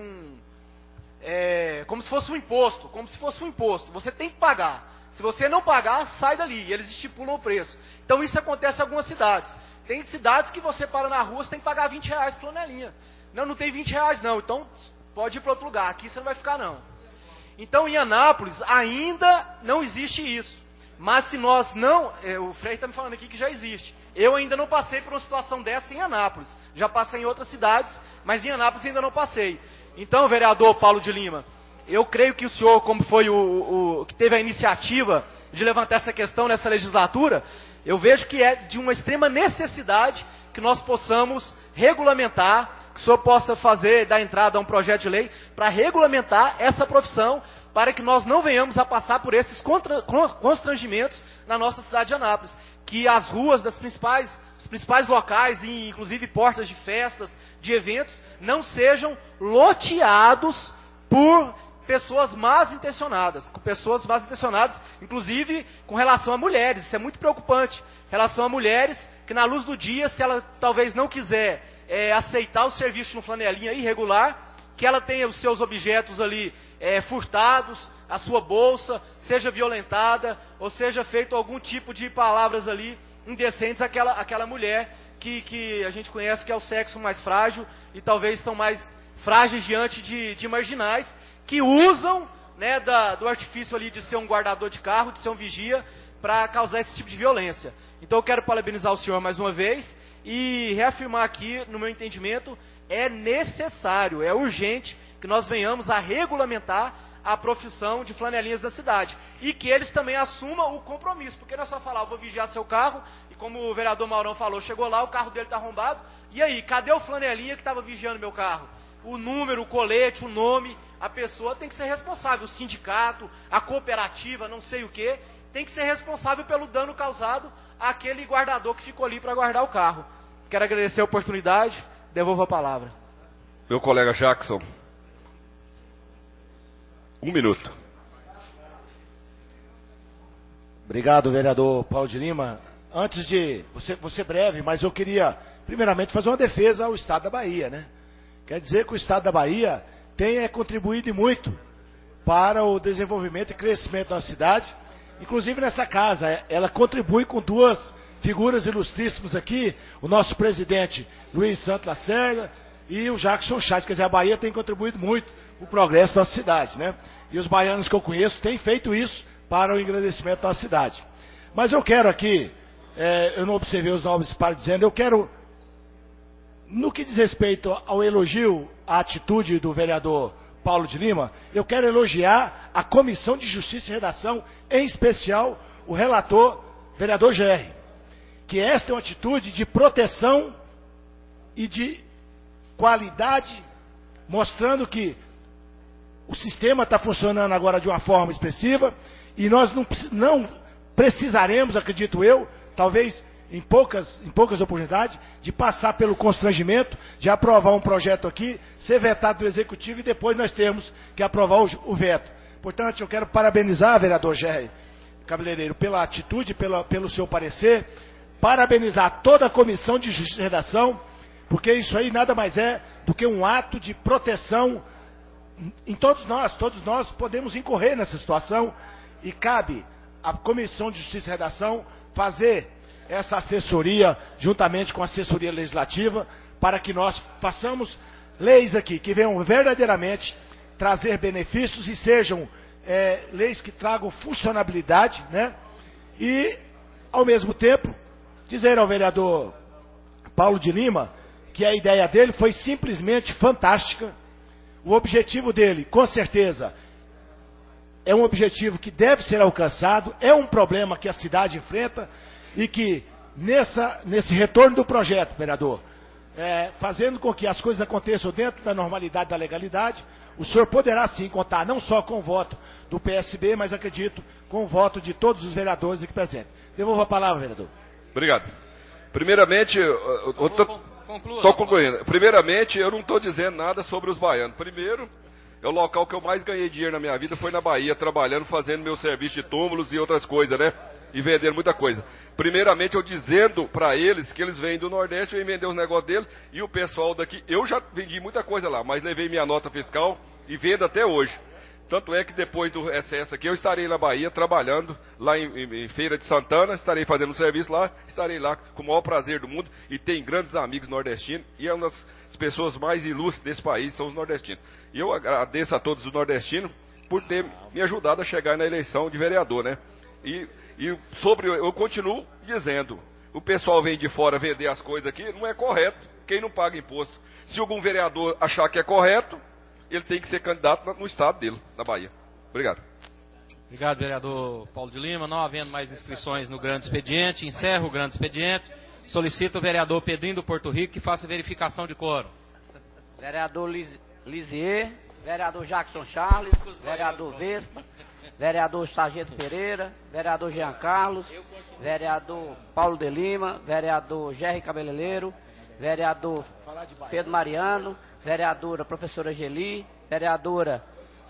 como se fosse um imposto. Você tem que pagar. Se você não pagar, sai dali. E eles estipulam o preço. Então isso acontece em algumas cidades. Tem cidades que você para na rua, você tem que pagar R$20 flanelinha. Não tem R$20 não. Então pode ir para outro lugar. Aqui você não vai ficar não. Então em Anápolis ainda não existe isso. Mas se nós não... o Frei está me falando aqui que já existe. Eu ainda não passei por uma situação dessa em Anápolis. Já passei em outras cidades, mas em Anápolis ainda não passei. Então, vereador Paulo de Lima, eu creio que o senhor, como foi o que teve a iniciativa de levantar essa questão nessa legislatura, eu vejo que é de uma extrema necessidade que nós possamos regulamentar, que o senhor possa dar entrada a um projeto de lei para regulamentar essa profissão, para que nós não venhamos a passar por esses constrangimentos na nossa cidade de Anápolis. Que as ruas dos principais locais, e inclusive portas de festas, de eventos, não sejam loteados por pessoas mal intencionadas, inclusive com relação a mulheres. Isso é muito preocupante. Em relação a mulheres que na luz do dia, se ela talvez não quiser aceitar o serviço de um flanelinha irregular, que ela tenha os seus objetos ali furtados, a sua bolsa, seja violentada, ou seja feito algum tipo de palavras ali indecentes àquela mulher que a gente conhece que é o sexo mais frágil e talvez são mais frágeis diante de marginais que usam do artifício ali de ser um guardador de carro, de ser um vigia, para causar esse tipo de violência. Então eu quero parabenizar o senhor mais uma vez e reafirmar aqui, no meu entendimento, é necessário, é urgente que nós venhamos a regulamentar a profissão de flanelinhas da cidade. E que eles também assumam o compromisso. Porque não é só falar, eu vou vigiar seu carro, e como o vereador Maurão falou, chegou lá, o carro dele está arrombado, e aí, cadê o flanelinha que estava vigiando meu carro? O número, o colete, o nome, a pessoa tem que ser responsável. O sindicato, a cooperativa, não sei o que, tem que ser responsável pelo dano causado àquele guardador que ficou ali para guardar o carro. Quero agradecer a oportunidade, devolvo a palavra.
Meu colega Jackson. 1 minuto.
Obrigado, vereador Paulo de Lima. Antes de você breve, mas eu queria primeiramente fazer uma defesa ao Estado da Bahia, né? Quer dizer que o Estado da Bahia tem contribuído muito para o desenvolvimento e crescimento da cidade. Inclusive nessa casa, ela contribui com duas figuras ilustríssimas aqui, o nosso presidente Luiz Santos Lacerda e o Jackson Chaves. Quer dizer, a Bahia tem contribuído muito para o progresso da cidade, né? E os baianos que eu conheço têm feito isso para o engrandecimento da cidade. Mas eu quero aqui, eu não observei os nomes para dizendo, eu quero, no que diz respeito ao elogio à atitude do vereador Paulo de Lima, eu quero elogiar a Comissão de Justiça e Redação, em especial o relator, vereador GR, que esta é uma atitude de proteção e de qualidade, mostrando que o sistema está funcionando agora de uma forma expressiva e nós não precisaremos, acredito eu, talvez em poucas oportunidades, de passar pelo constrangimento de aprovar um projeto aqui, ser vetado do Executivo e depois nós termos que aprovar o veto. Portanto, eu quero parabenizar, vereador Gerry Cabeleireiro, pela atitude, pelo seu parecer, parabenizar toda a Comissão de Justiça e Redação, porque isso aí nada mais é do que um ato de proteção em todos nós podemos incorrer nessa situação e cabe à Comissão de Justiça e Redação fazer essa assessoria juntamente com a assessoria legislativa para que nós façamos leis aqui que venham verdadeiramente trazer benefícios e sejam leis que tragam funcionabilidade, né? E ao mesmo tempo dizer ao vereador Paulo de Lima que a ideia dele foi simplesmente fantástica. O objetivo dele, com certeza, é um objetivo que deve ser alcançado, é um problema que a cidade enfrenta e que nesse retorno do projeto, vereador, fazendo com que as coisas aconteçam dentro da normalidade, da legalidade, o senhor poderá sim contar não só com o voto do PSB, mas acredito com o voto de todos os vereadores aqui presentes. Devolvo a palavra, vereador.
Obrigado. Primeiramente, estou concluindo. Primeiramente, eu não estou dizendo nada sobre os baianos. Primeiro, é o local que eu mais ganhei dinheiro na minha vida, foi na Bahia, trabalhando, fazendo meu serviço de túmulos e outras coisas, né? E vendendo muita coisa. Primeiramente, eu dizendo para eles que eles vêm do Nordeste, eu vêm vender os negócios deles, e o pessoal daqui, eu já vendi muita coisa lá, mas levei minha nota fiscal e vendo até hoje. Tanto é que depois do recesso aqui, eu estarei na Bahia, trabalhando lá em Feira de Santana, estarei fazendo um serviço lá, estarei lá com o maior prazer do mundo, e tem grandes amigos nordestinos, e é uma das pessoas mais ilustres desse país, são os nordestinos. E eu agradeço a todos os nordestinos por ter me ajudado a chegar na eleição de vereador, né? E eu continuo dizendo, o pessoal vem de fora vender as coisas aqui, não é correto, quem não paga imposto. Se algum vereador achar que é correto, ele tem que ser candidato no estado dele, na Bahia. Obrigado.
Obrigado, vereador Paulo de Lima. Não havendo mais inscrições no grande expediente, encerro o grande expediente. Solicito o vereador Pedrinho do Porto Rico que faça verificação de quórum.
Vereador Lisier, vereador Jackson Charles, vereador Vespa, vereador Sargento Pereira, vereador Jean Carlos, vereador Paulo de Lima, vereador Jerry Cabeleireiro, vereador Pedro Mariano, vereadora professora Geli, vereadora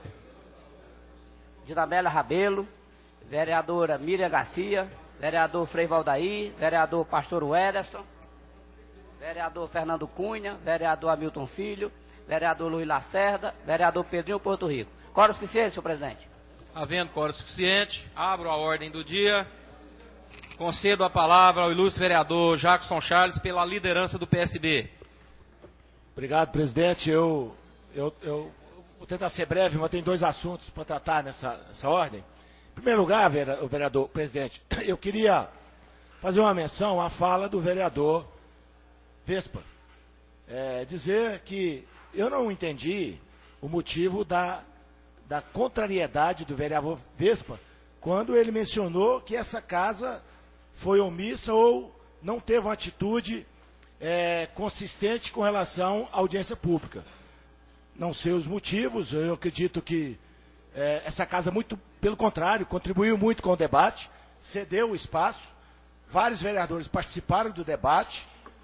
Dinamela Rabelo, vereadora Miriam Garcia, vereador Frei Valdair, vereador Pastor Wederson, vereador Fernando Cunha, vereador Hamilton Filho, vereador Luiz Lacerda, vereador Pedrinho Porto Rico. Quórum suficiente, senhor presidente?
Havendo quórum suficiente, abro a ordem do dia. Concedo a palavra ao ilustre vereador Jackson Charles pela liderança do PSB.
Obrigado, presidente. Eu vou tentar ser breve, mas tem dois assuntos para tratar nessa ordem. Em primeiro lugar, vereador, presidente, eu queria fazer uma menção à fala do vereador Vespa. Dizer que eu não entendi o motivo da contrariedade do vereador Vespa quando ele mencionou que essa casa foi omissa ou não teve uma atitude consistente com relação à audiência pública. Não sei os motivos, eu acredito que essa casa, muito pelo contrário, contribuiu muito com o debate, cedeu o espaço, vários vereadores participaram do debate.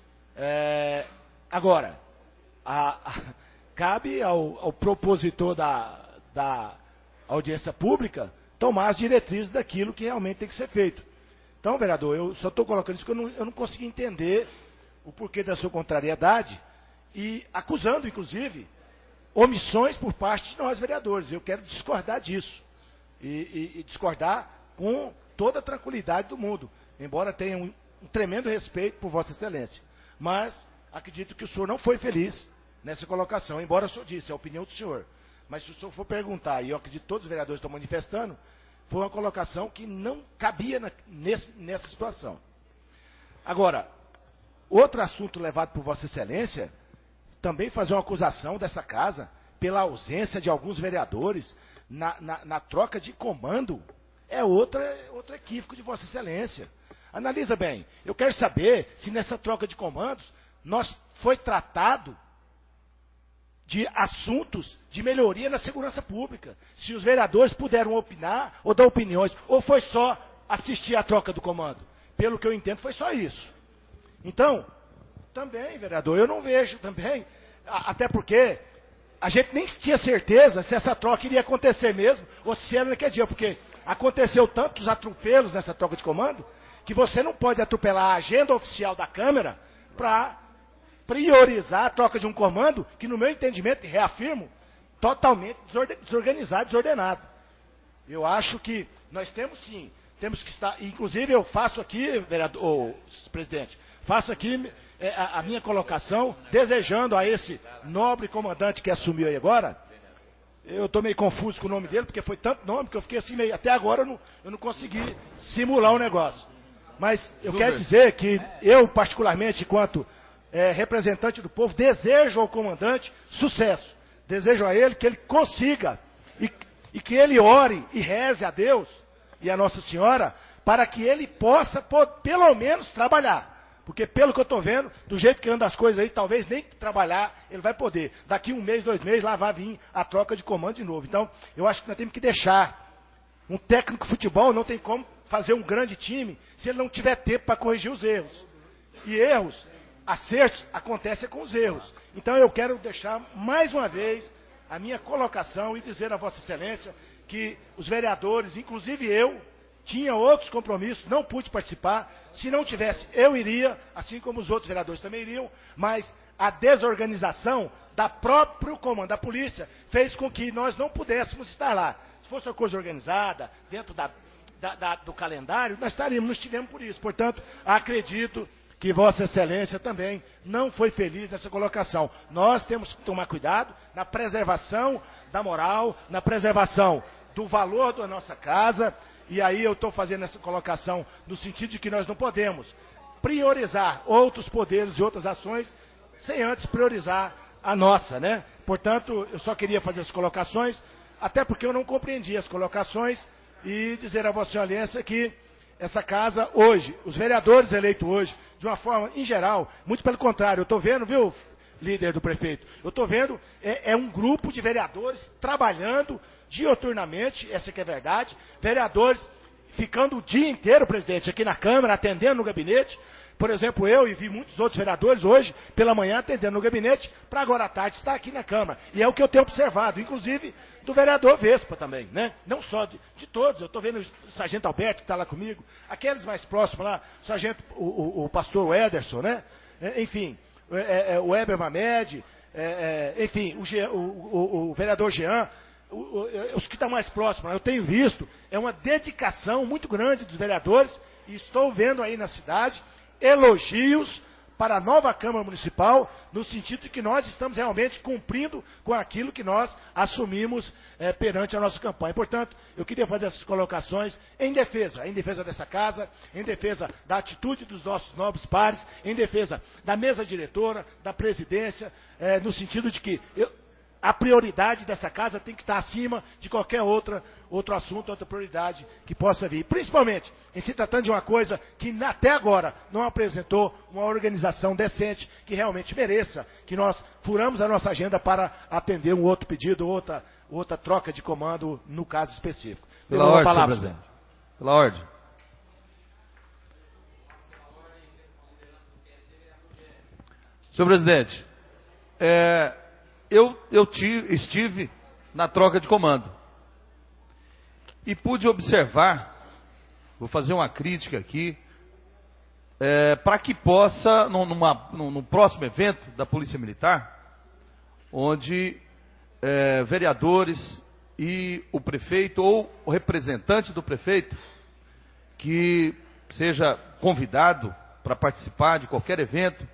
Agora, cabe ao propositor da audiência pública tomar as diretrizes daquilo que realmente tem que ser feito. Então, vereador, eu só estou colocando isso porque eu não consegui entender o porquê da sua contrariedade e acusando, inclusive, omissões por parte de nós, vereadores. Eu quero discordar disso e discordar com toda a tranquilidade do mundo, embora tenha um tremendo respeito por Vossa Excelência. Mas acredito que o senhor não foi feliz nessa colocação, embora o senhor disse, é a opinião do senhor. Mas se o senhor for perguntar, e eu acredito que todos os vereadores estão manifestando, foi uma colocação que não cabia nessa situação. Agora, outro assunto levado por Vossa Excelência, também fazer uma acusação dessa casa pela ausência de alguns vereadores na troca de comando, é outro equívoco de Vossa Excelência. Analisa bem, eu quero saber se nessa troca de comandos foi tratado de assuntos de melhoria na segurança pública. Se os vereadores puderam opinar ou dar opiniões, ou foi só assistir à troca do comando. Pelo que eu entendo, foi só isso. Então, também, vereador, eu não vejo também, até porque a gente nem tinha certeza se essa troca iria acontecer mesmo, ou se era naquele dia, porque aconteceu tantos atropelos nessa troca de comando, que você não pode atropelar a agenda oficial da Câmara para priorizar a troca de um comando que, no meu entendimento, reafirmo, totalmente desorganizado, desordenado. Eu acho que nós temos sim, temos que estar, inclusive eu faço aqui, vereador, presidente, faço aqui a minha colocação, desejando a esse nobre comandante que assumiu aí agora. Eu estou meio confuso com o nome dele, porque foi tanto nome que eu fiquei assim meio, até agora eu não consegui simular o negócio. Mas eu quero dizer que eu, particularmente, enquanto representante do povo, desejo ao comandante sucesso. Desejo a ele que ele consiga e que ele ore e reze a Deus e a Nossa Senhora para que ele possa, pelo menos, trabalhar. Porque pelo que eu estou vendo, do jeito que andam as coisas aí, talvez nem trabalhar ele vai poder. Daqui 1 mês, 2 meses, lá vai vir a troca de comando de novo. Então, eu acho que nós temos que deixar. Um técnico de futebol não tem como fazer um grande time se ele não tiver tempo para corrigir os erros. E erros, acertos, acontecem com os erros. Então eu quero deixar mais uma vez a minha colocação e dizer a Vossa Excelência que os vereadores, inclusive eu, tinha outros compromissos, não pude participar. Se não tivesse, eu iria, assim como os outros vereadores também iriam, mas a desorganização da próprio comando da polícia fez com que nós não pudéssemos estar lá. Se fosse uma coisa organizada, dentro do calendário, nós estaríamos, não estivemos por isso. Portanto, acredito que Vossa Excelência também não foi feliz nessa colocação. Nós temos que tomar cuidado na preservação da moral, na preservação do valor da nossa casa. E aí eu estou fazendo essa colocação no sentido de que nós não podemos priorizar outros poderes e outras ações sem antes priorizar a nossa, né? Portanto, eu só queria fazer as colocações, até porque eu não compreendi as colocações, e dizer a Vossa Excelência que essa casa hoje, os vereadores eleitos hoje, de uma forma em geral, muito pelo contrário, eu estou vendo, viu, líder do prefeito, eu estou vendo, é um grupo de vereadores trabalhando dioturnamente, essa que é a verdade, vereadores ficando o dia inteiro, presidente, aqui na Câmara, atendendo no gabinete. Por exemplo, eu e vi muitos outros vereadores hoje, pela manhã, atendendo no gabinete, para agora à tarde estar aqui na Câmara. E é o que eu tenho observado, inclusive do vereador Vespa também, né? Não só de todos, eu estou vendo o sargento Alberto, que está lá comigo, aqueles mais próximos lá, o sargento, o pastor Ederson, né? Enfim, o Weber Mamed, enfim, o vereador Jean, os que estão mais próximos, eu tenho visto, é uma dedicação muito grande dos vereadores, e estou vendo aí na cidade elogios para a nova Câmara Municipal, no sentido de que nós estamos realmente cumprindo com aquilo que nós assumimos perante a nossa campanha. Portanto, eu queria fazer essas colocações em defesa dessa casa, em defesa da atitude dos nossos nobres pares, em defesa da mesa diretora, da presidência, no sentido de que a prioridade dessa casa tem que estar acima de qualquer outro assunto, outra prioridade que possa vir. Principalmente em se tratando de uma coisa que até agora não apresentou uma organização decente que realmente mereça, que nós furamos a nossa agenda para atender um outro pedido, outra troca de comando no caso específico.
Pela ordem, senhor presidente. Pela ordem. Senhor presidente, eu estive na troca de comando e pude observar, vou fazer uma crítica aqui, para que possa, no próximo evento da Polícia Militar, onde vereadores e o prefeito ou o representante do prefeito, que seja convidado para participar de qualquer evento,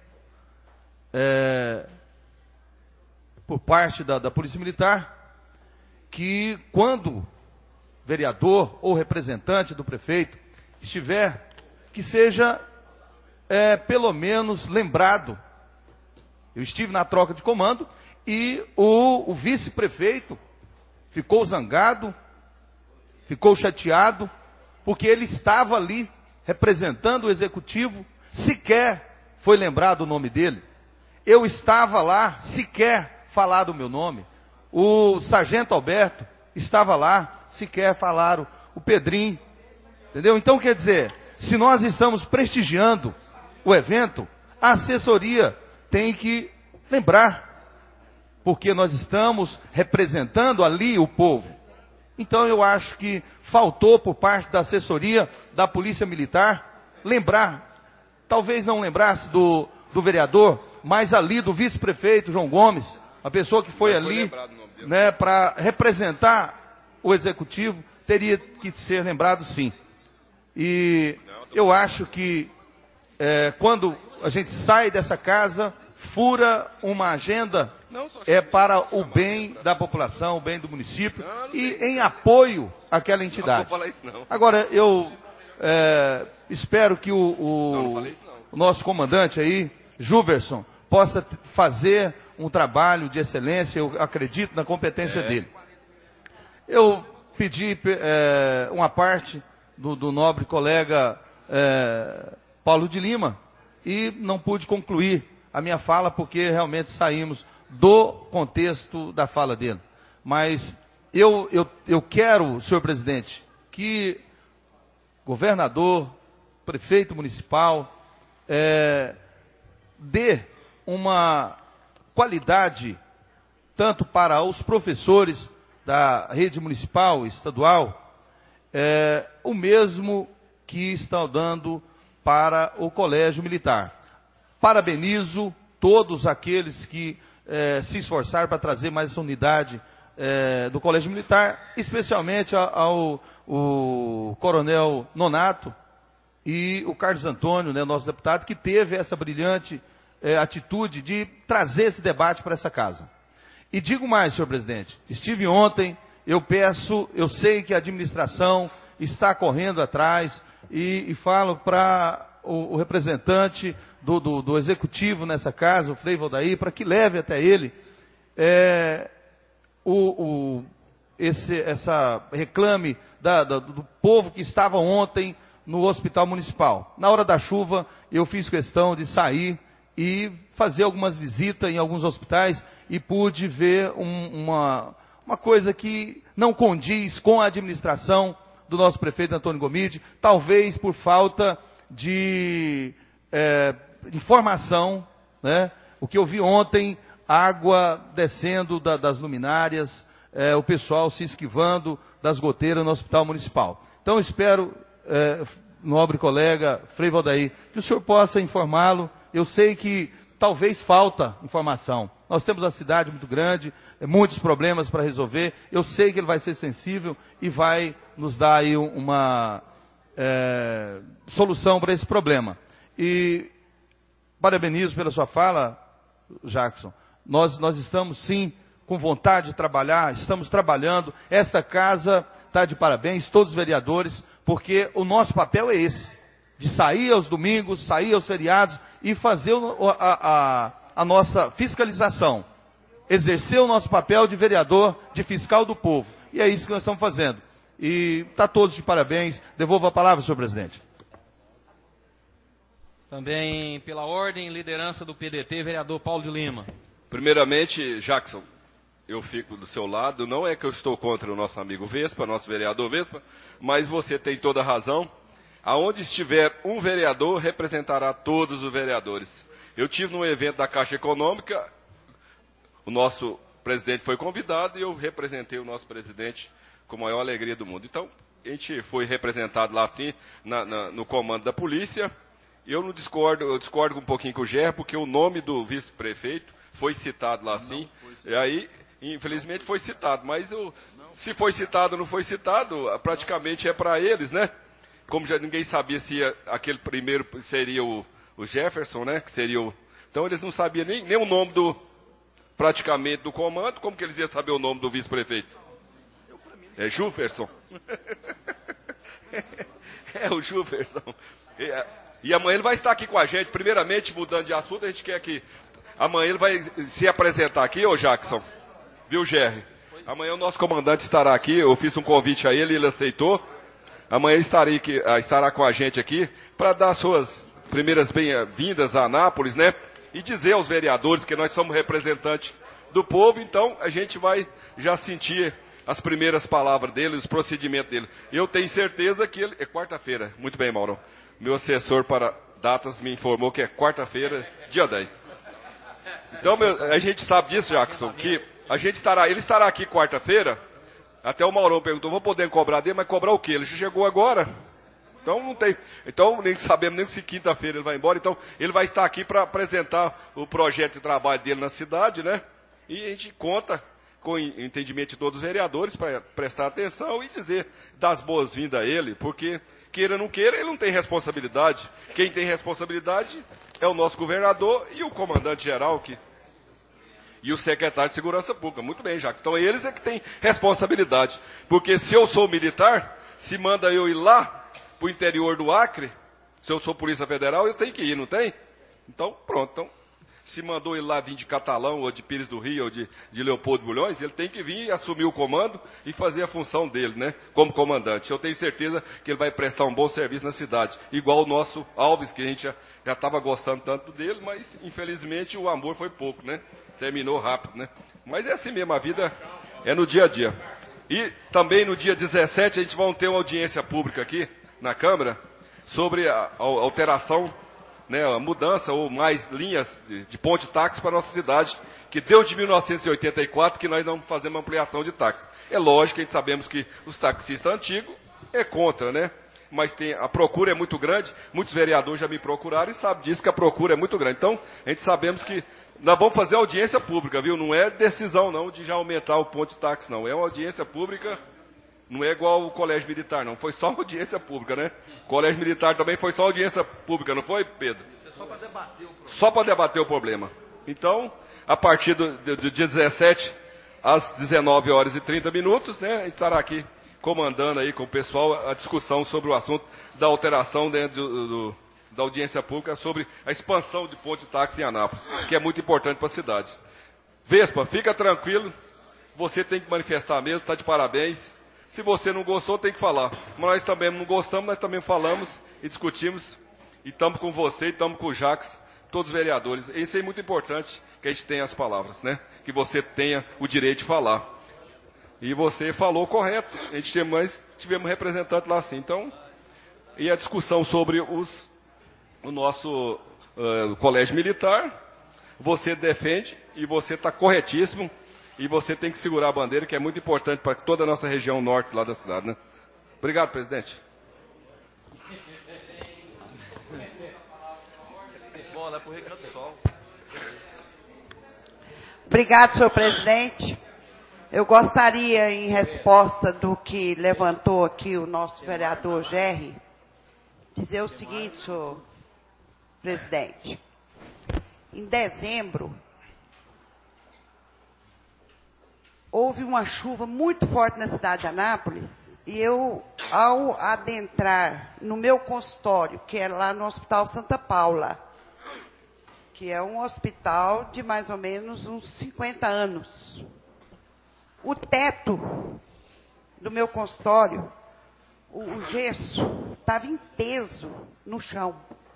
por parte da Polícia Militar, que quando vereador ou representante do prefeito estiver, que seja pelo menos lembrado. Eu estive na troca de comando e o vice-prefeito ficou zangado, ficou chateado, porque ele estava ali representando o executivo, sequer foi lembrado o nome dele. Eu estava lá, sequer falaram o meu nome. O sargento Alberto estava lá, sequer falaram o Pedrinho. Entendeu? Então, quer dizer, se nós estamos prestigiando o evento, a assessoria tem que lembrar, porque nós estamos representando ali o povo. Então, eu acho que faltou por parte da assessoria da Polícia Militar lembrar, talvez não lembrasse do vereador, mas ali do vice-prefeito João Gomes, a pessoa que foi ali, né, para representar o executivo, teria que ser lembrado sim. E eu acho que quando a gente sai dessa casa, fura uma agenda, para o bem da população, o bem do município, e em apoio àquela entidade. Agora, eu espero que o nosso comandante aí, Juverson, possa fazer um trabalho de excelência, eu acredito na competência dele. Eu pedi uma parte do nobre colega Paulo de Lima, e não pude concluir a minha fala porque realmente saímos do contexto da fala dele. Mas eu quero, senhor presidente, que governador, prefeito municipal, dê uma qualidade tanto para os professores da rede municipal, estadual, o mesmo que estão dando para o colégio militar. Parabenizo todos aqueles que se esforçaram para trazer mais essa unidade do colégio militar, especialmente ao coronel Nonato e o Carlos Antônio, né, nosso deputado, que teve essa brilhante atitude de trazer esse debate para essa casa. E digo mais, senhor presidente, estive ontem, eu sei que a administração está correndo atrás e falo para o representante do executivo nessa casa, o Frei Valdair, para que leve até ele essa reclame do povo que estava ontem no hospital municipal. Na hora da chuva, eu fiz questão de sair e fazer algumas visitas em alguns hospitais e pude ver uma coisa que não condiz com a administração do nosso prefeito Antônio Gomide, talvez por falta de informação, né? O que eu vi ontem, água descendo das luminárias, o pessoal se esquivando das goteiras no hospital municipal. Então espero, nobre colega Frei Valdair, que o senhor possa informá-lo. Eu sei que talvez falta informação. Nós temos uma cidade muito grande, muitos problemas para resolver. Eu sei que ele vai ser sensível e vai nos dar aí uma solução para esse problema. E parabenizo pela sua fala, Jackson. Nós estamos sim com vontade de trabalhar, estamos trabalhando. Esta casa está de parabéns, todos os vereadores, porque o nosso papel é esse, de sair aos domingos, sair aos feriados e fazer a nossa fiscalização, exercer o nosso papel de vereador, de fiscal do povo. E é isso que nós estamos fazendo. E está todos de parabéns. Devolvo a palavra, senhor presidente.
Também, pela ordem, liderança do PDT, vereador Paulo de Lima.
Primeiramente, Jackson, eu fico do seu lado. Não é que eu estou contra o nosso amigo Vespa, nosso vereador Vespa, mas você tem toda a razão. Aonde estiver um vereador, representará todos os vereadores. Eu tive num evento da Caixa Econômica, o nosso presidente foi convidado e eu representei o nosso presidente com a maior alegria do mundo. Então, a gente foi representado lá assim, no comando da polícia. Eu discordo um pouquinho com o Ger, porque o nome do vice-prefeito foi citado lá assim, e aí, infelizmente, foi citado. Mas se foi citado ou não foi citado, praticamente é para eles, né? Como já ninguém sabia se aquele primeiro seria o Jefferson, né? Que seria então eles não sabiam nem o nome praticamente do comando, como que eles iam saber o nome do vice-prefeito? É Jufferson. É o Jufferson. E amanhã ele vai estar aqui com a gente. Primeiramente, mudando de assunto, a gente quer que amanhã ele vai se apresentar aqui, ô Jackson. Viu, Gerry? Amanhã o nosso comandante estará aqui. Eu fiz um convite a ele aceitou. Amanhã estará com a gente aqui para dar suas primeiras bem-vindas a Anápolis, né? E dizer aos vereadores que nós somos representantes do povo, então a gente vai já sentir as primeiras palavras dele, os procedimentos dele. Eu tenho certeza que ele... É quarta-feira. Muito bem, Mauro. Meu assessor para datas me informou que é quarta-feira, dia 10. Então, a gente sabe disso, Jackson, que ele estará aqui quarta-feira. Até o Maurão perguntou, vou poder cobrar dele, mas cobrar o quê? Ele já chegou agora. Então não tem. Então nem sabemos nem se quinta-feira ele vai embora. Então ele vai estar aqui para apresentar o projeto de trabalho dele na cidade, né? E a gente conta com o entendimento de todos os vereadores para prestar atenção e dizer das boas-vindas a ele, porque queira ou não queira, ele não tem responsabilidade. Quem tem responsabilidade é o nosso governador e o comandante-geral e o secretário de Segurança Pública. Muito bem, Jacques. Então eles é que têm responsabilidade. Porque se eu sou militar, se manda eu ir lá para o interior do Acre, se eu sou Polícia Federal, eu tenho que ir, não tem? Então, pronto. Então, se mandou ele lá vir de Catalão, ou de Pires do Rio, ou de Leopoldo Bulhões, ele tem que vir e assumir o comando e fazer a função dele, né, como comandante. Eu tenho certeza que ele vai prestar um bom serviço na cidade, igual o nosso Alves, que a gente já estava gostando tanto dele, mas infelizmente o amor foi pouco, né, terminou rápido, né. Mas é assim mesmo, a vida é no dia a dia. E também no dia 17 a gente vai ter uma audiência pública aqui na Câmara sobre a alteração, né, a mudança ou mais linhas de ponte de táxi para a nossa cidade, que deu de 1984 que nós não fazemos ampliação de táxi. É lógico que a gente sabemos que os taxistas antigos é contra, né? Mas a procura é muito grande, muitos vereadores já me procuraram e sabem disso, que a procura é muito grande. Então, a gente sabemos que nós vamos fazer audiência pública, viu? Não é decisão não de já aumentar o ponto de táxi, não. É uma audiência pública. Não é igual o colégio militar, não. Foi só audiência pública, né? O colégio militar também foi só audiência pública, não foi, Pedro?
Só para debater o problema.
Só para debater o problema. Então, a partir do dia 17, às 19 horas e 30 minutos, né? A gente estará aqui comandando aí com o pessoal a discussão sobre o assunto da alteração dentro da audiência pública sobre a expansão de ponte de táxi em Anápolis, que é muito importante para a cidade. Vespa, fica tranquilo. Você tem que manifestar mesmo, está de parabéns. Se você não gostou, tem que falar. Mas nós também não gostamos, nós também falamos e discutimos. E estamos com você, e estamos com o Jacques, todos os vereadores. Isso é muito importante, que a gente tenha as palavras, né? Que você tenha o direito de falar. E você falou correto. A gente tivemos representante lá assim. Então, e a discussão sobre o nosso colégio militar, você defende e você está corretíssimo. E você tem que segurar a bandeira, que é muito importante para toda a nossa região norte lá da cidade, né? Obrigado, presidente.
Bola para o Recanto do Sol.
Obrigado, senhor presidente. Eu gostaria, em resposta do que levantou aqui o nosso vereador Gerry, dizer o seguinte, senhor presidente. Em dezembro, houve uma chuva muito forte na cidade de Anápolis e eu, ao adentrar no meu consultório, que é lá no Hospital Santa Paula, que é um hospital de mais ou menos uns 50 anos, o teto do meu consultório, o gesso, estava em peso no chão.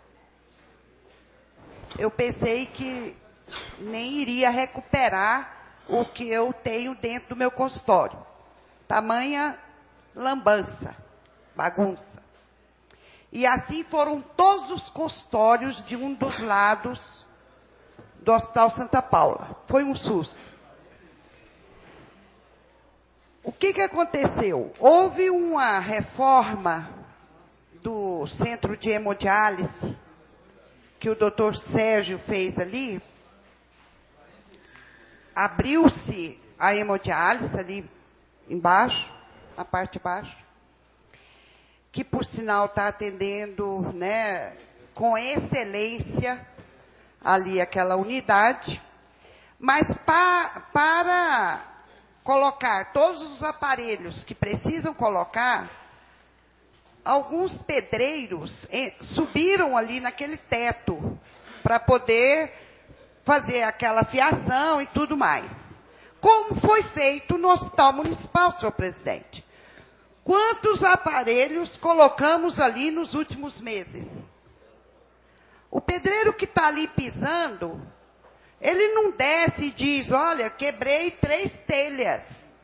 Eu pensei que nem iria recuperar o que eu tenho dentro do meu consultório. Tamanha lambança, bagunça. E assim foram todos os consultórios de um dos lados do Hospital Santa Paula. Foi um susto. O que aconteceu? Houve uma reforma do centro de hemodiálise que o doutor Sérgio fez ali. Abriu-se a hemodiálise ali embaixo, na parte de baixo, que por sinal está atendendo, né, com excelência ali aquela unidade, mas para colocar todos os aparelhos que precisam colocar, alguns pedreiros subiram ali naquele teto para poder fazer aquela fiação e tudo mais. Como foi feito no Hospital Municipal, senhor presidente? Quantos aparelhos colocamos ali nos últimos meses? O pedreiro que está ali pisando, ele não desce e diz, olha, quebrei 3 telhas.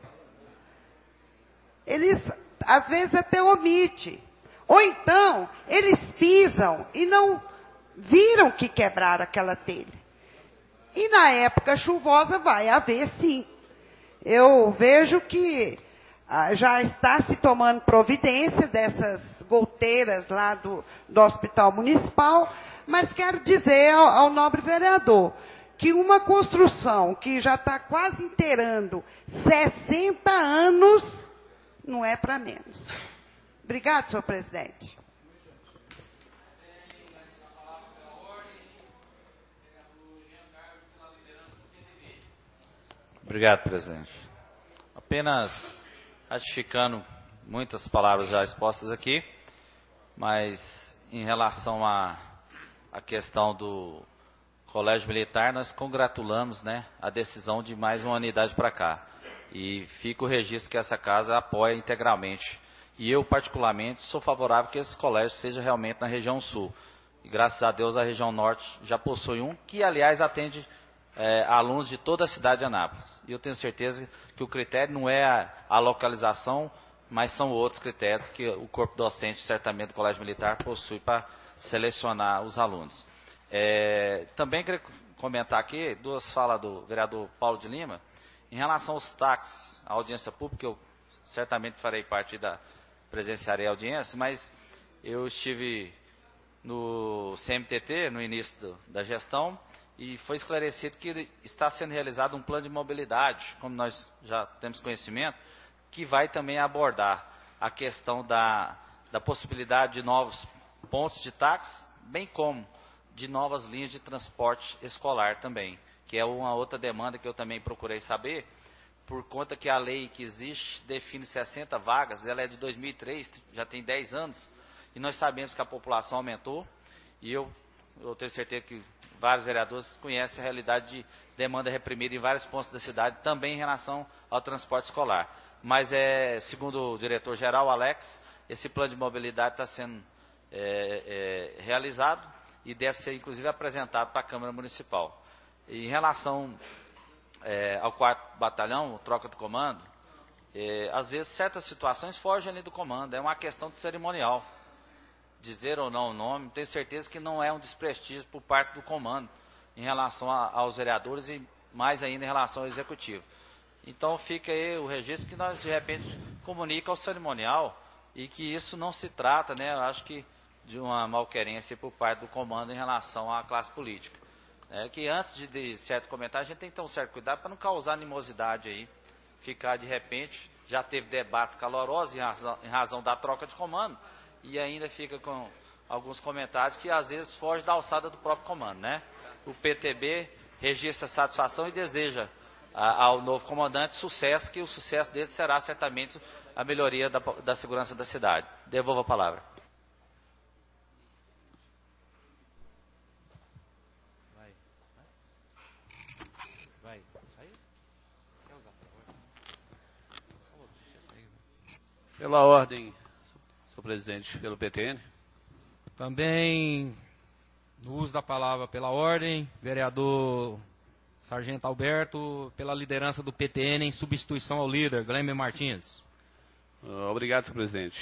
Eles, às vezes, até omite. Ou então, eles pisam e não viram que quebraram aquela telha. E na época chuvosa vai haver sim. Eu vejo que já está se tomando providência dessas goteiras lá do Hospital Municipal, mas quero dizer ao nobre vereador que uma construção que já está quase inteirando 60 anos não é para menos. Obrigado, senhor presidente.
Obrigado, presidente. Apenas ratificando muitas palavras já expostas aqui, mas em relação à questão do Colégio Militar, nós congratulamos, né, a decisão de mais uma unidade para cá. E fica o registro que essa casa apoia integralmente. E eu, particularmente, sou favorável que esse colégio seja realmente na região sul. E graças a Deus a região norte já possui um, que aliás atende alunos de toda a cidade de Anápolis. E eu tenho certeza que o critério não é a localização, mas são outros critérios que o corpo docente, certamente, do Colégio Militar possui para selecionar os alunos. Também queria comentar aqui, duas falas do vereador Paulo de Lima, em relação aos táxis, à audiência pública, eu certamente farei parte presenciarei a audiência, mas eu estive no CMTT, no início da gestão, e foi esclarecido que está sendo realizado um plano de mobilidade, como nós já temos conhecimento, que vai também abordar a questão da possibilidade de novos pontos de táxi, bem como de novas linhas de transporte escolar também, que é uma outra demanda que eu também procurei saber, por conta que a lei que existe define 60 vagas, ela é de 2003, já tem 10 anos, e nós sabemos que a população aumentou, e eu tenho certeza que vários vereadores conhecem a realidade de demanda reprimida em vários pontos da cidade, também em relação ao transporte escolar. Mas, segundo o diretor-geral, Alex, esse plano de mobilidade está sendo realizado e deve ser, inclusive, apresentado para a Câmara Municipal. Em relação ao 4º Batalhão, troca de comando, às vezes certas situações fogem ali do comando, é uma questão de cerimonial. Dizer ou não o nome, tenho certeza que não é um desprestígio por parte do comando em relação aos vereadores e mais ainda em relação ao executivo. Então fica aí o registro que nós de repente comunica ao cerimonial e que isso não se trata, né, eu acho que de uma malquerência por parte do comando em relação à classe política. Que antes de certos comentários a gente tem que ter um certo cuidado para não causar animosidade aí, ficar de repente, já teve debates calorosos em razão da troca de comando, e ainda fica com alguns comentários que às vezes fogem da alçada do próprio comando, né? O PTB registra satisfação e deseja ao novo comandante sucesso, que o sucesso dele será certamente a melhoria da segurança da cidade. Devolvo a palavra.
Pela ordem, senhor presidente, pelo PTN.
Também, no uso da palavra pela ordem, vereador Sargento Alberto, pela liderança do PTN em substituição ao líder, Glemer Martins.
Obrigado, senhor presidente.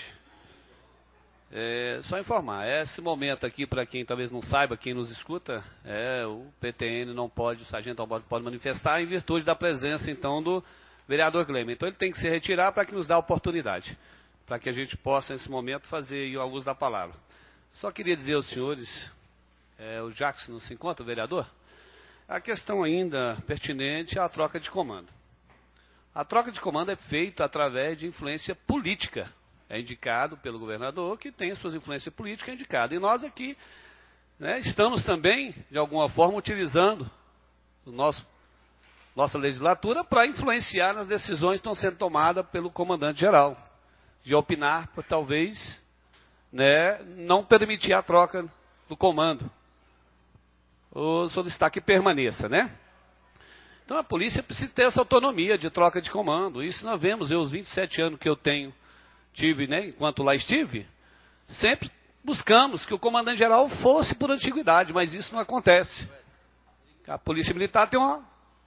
Só informar, esse momento aqui, para quem talvez não saiba, quem nos escuta, o PTN não pode, o Sargento Alberto pode manifestar em virtude da presença, então, do vereador Glemer. Então ele tem que se retirar para que nos dê a oportunidade, para que a gente possa, nesse momento, fazer o uso da palavra. Só queria dizer aos senhores, o Jackson não se encontra, o vereador? A questão ainda pertinente à troca de comando. A troca de comando é feita através de influência política. É indicado pelo governador, que tem suas influências políticas indicadas. E nós aqui, né, estamos também, de alguma forma, utilizando nossa legislatura para influenciar nas decisões que estão sendo tomadas pelo comandante-geral, de opinar por talvez, né, não permitir a troca do comando, ou solicitar que permaneça, né? Então a polícia precisa ter essa autonomia de troca de comando. Isso nós vemos, os 27 anos que eu tive, né, enquanto lá estive, sempre buscamos que o comandante-geral fosse por antiguidade, mas isso não acontece. A polícia militar tem uma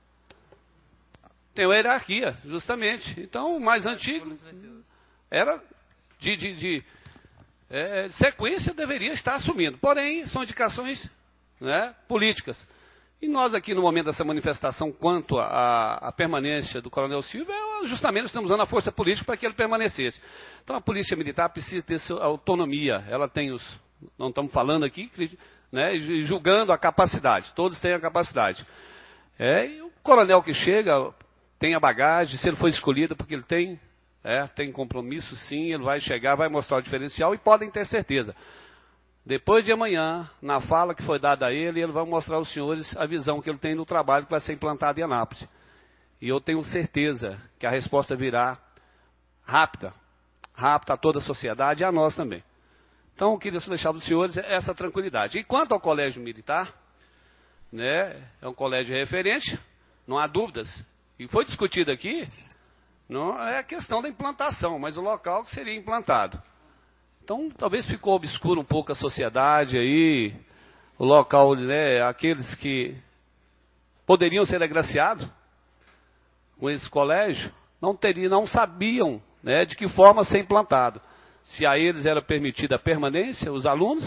hierarquia, justamente. Então, o mais antigo era de sequência, deveria estar assumindo. Porém, são indicações, né, políticas. E nós aqui, no momento dessa manifestação, quanto à permanência do Coronel Silva, justamente estamos usando a força política para que ele permanecesse. Então, a Polícia Militar precisa ter sua autonomia. Ela tem não estamos falando aqui, né, julgando a capacidade. Todos têm a capacidade. E o coronel que chega tem a bagagem, se ele foi escolhido porque ele tem compromisso, sim, ele vai chegar, vai mostrar o diferencial e podem ter certeza. Depois de amanhã, na fala que foi dada a ele vai mostrar aos senhores a visão que ele tem no trabalho que vai ser implantado em Anápolis. E eu tenho certeza que a resposta virá rápida a toda a sociedade e a nós também. Então, eu queria deixar para os senhores essa tranquilidade. E quanto ao Colégio Militar, né, é um colégio referente, não há dúvidas. E foi discutido aqui, não é a questão da implantação, mas o local que seria implantado. Então, talvez ficou obscuro um pouco a sociedade aí, o local, né, aqueles que poderiam ser agraciados com esse colégio, não sabiam, né, de que forma ser implantado. Se a eles era permitida a permanência, os alunos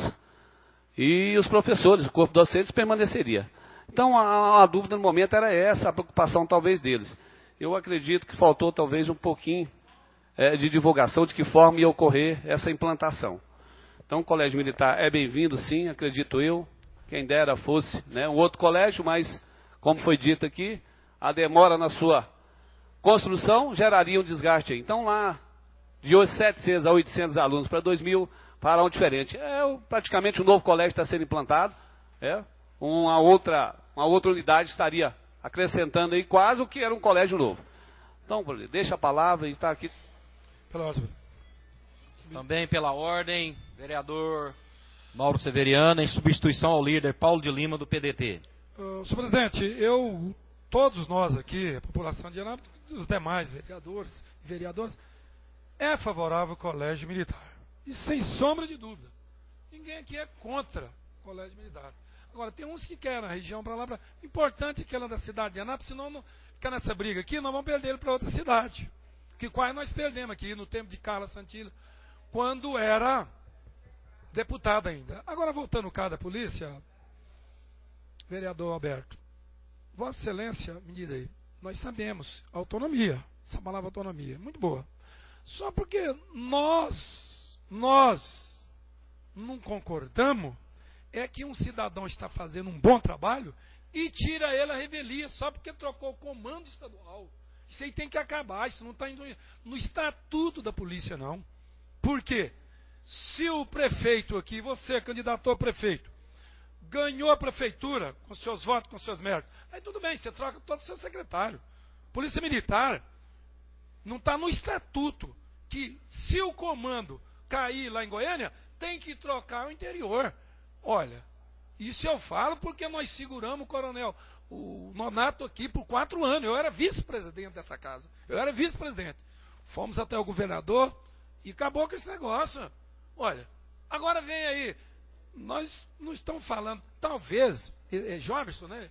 e os professores, o corpo docente permaneceria. Então, a dúvida no momento era essa, a preocupação talvez deles. Eu acredito que faltou talvez um pouquinho de divulgação de que forma ia ocorrer essa implantação. Então, o colégio militar é bem-vindo, sim, acredito eu. Quem dera fosse, né, um outro colégio, mas, como foi dito aqui, a demora na sua construção geraria um desgaste aí. Então, lá, de hoje 700 a 800 alunos para 2.000, para um diferente. Praticamente um novo colégio está sendo implantado. Uma outra unidade estaria acrescentando aí quase o que era um colégio novo. Então, deixa a palavra e está aqui.
Pela ordem.
Também pela ordem, vereador Mauro Severiano, em substituição ao líder Paulo de Lima, do PDT.
Senhor presidente, todos nós aqui, a população de Anápolis, os demais vereadores, é favorável ao colégio militar. E sem sombra de dúvida. Ninguém aqui é contra o colégio militar. Agora, tem uns que querem a região para lá. Importante que ela é da cidade de Anápolis, senão não ficar nessa briga aqui, nós vamos perder ele para outra cidade. Que quase nós perdemos aqui no tempo de Carla Santilla, quando era deputado ainda. Agora, voltando ao caso da polícia, vereador Alberto, Vossa Excelência, me diz aí, nós sabemos, autonomia, essa palavra autonomia, muito boa. Só porque nós não concordamos, é que um cidadão está fazendo um bom trabalho e tira ele a revelia só porque trocou o comando estadual. Isso aí tem que acabar, isso não está indo no estatuto da polícia, não. Por quê? Se o prefeito aqui, você candidatou a prefeito, ganhou a prefeitura com seus votos, com seus méritos, aí tudo bem, você troca todo o seu secretário. Polícia Militar não está no estatuto que se o comando cair lá em Goiânia, tem que trocar o interior. Olha, isso eu falo porque nós seguramos o Nonato aqui por 4 anos. Eu era vice-presidente dessa casa. Eu era vice-presidente. Fomos até o governador e acabou com esse negócio. Olha, agora vem aí. Nós não estamos falando, talvez, Jovison, né?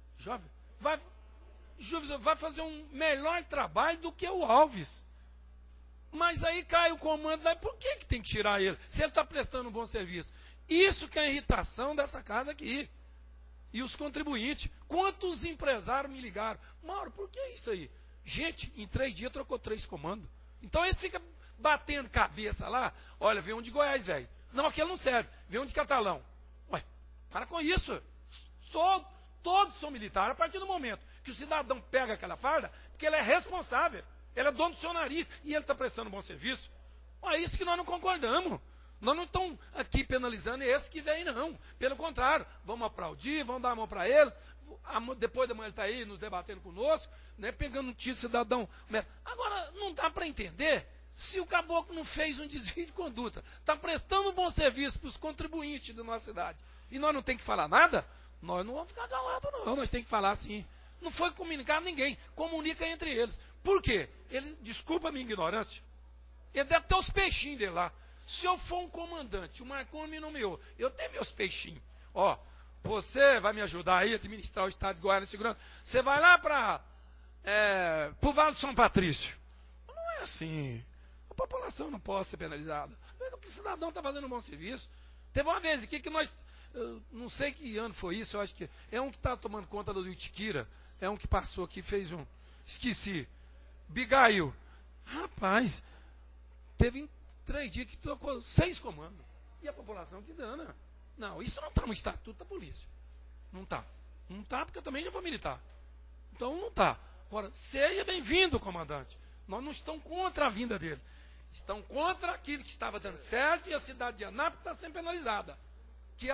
Jovison vai fazer um melhor trabalho do que o Alves. Mas aí cai o comando lá. Por que tem que tirar ele? Se ele está prestando um bom serviço. Isso que é a irritação dessa casa aqui. E os contribuintes. Quantos empresários me ligaram? Mauro, por que isso aí? Gente, em 3 dias trocou 3 comandos. Então eles ficam batendo cabeça lá. Olha, vem um de Goiás, velho. Não, aquele não serve. Vem um de Catalão. Ué, para com isso. Todos são militares. A partir do momento que o cidadão pega aquela farda, porque ele é responsável. Ele é dono do seu nariz e ele está prestando um bom serviço. É isso que nós não concordamos. Nós não estamos aqui penalizando esse que vem, não. Pelo contrário, vamos aplaudir, vamos dar a mão para ele. Depois da manhã ele está aí nos debatendo conosco, né, pegando um título cidadão. Agora, não dá para entender se o caboclo não fez um desvio de conduta. Está prestando um bom serviço para os contribuintes da nossa cidade. E nós não temos que falar nada? Nós não vamos ficar calados, não. Nós temos que falar sim. Não foi comunicar a ninguém. Comunica entre eles. Por quê? Desculpa a minha ignorância. Ele deve ter os peixinhos dele lá. Se eu for um comandante, o Marconi me nomeou, eu tenho meus peixinhos. Ó, você vai me ajudar aí a administrar o estado de Goiás e segurança. Você vai lá para o Vale do São Patrício. Não é assim. A população não pode ser penalizada. O cidadão está fazendo um bom serviço. Teve uma vez aqui que nós, não sei que ano foi isso, eu acho que é um que está tomando conta do Itiquira, é um que passou aqui, fez esqueci, Bigail. Rapaz, teve 3 dias que trocou 6 comandos. E a população que dana. Não, isso não está no estatuto da polícia. Não está. Não está porque eu também já vou militar. Então não está. Agora, seja bem-vindo, comandante. Nós não estamos contra a vinda dele. Estão contra aquilo que estava dando certo e a cidade de Anápolis está sendo penalizada. Que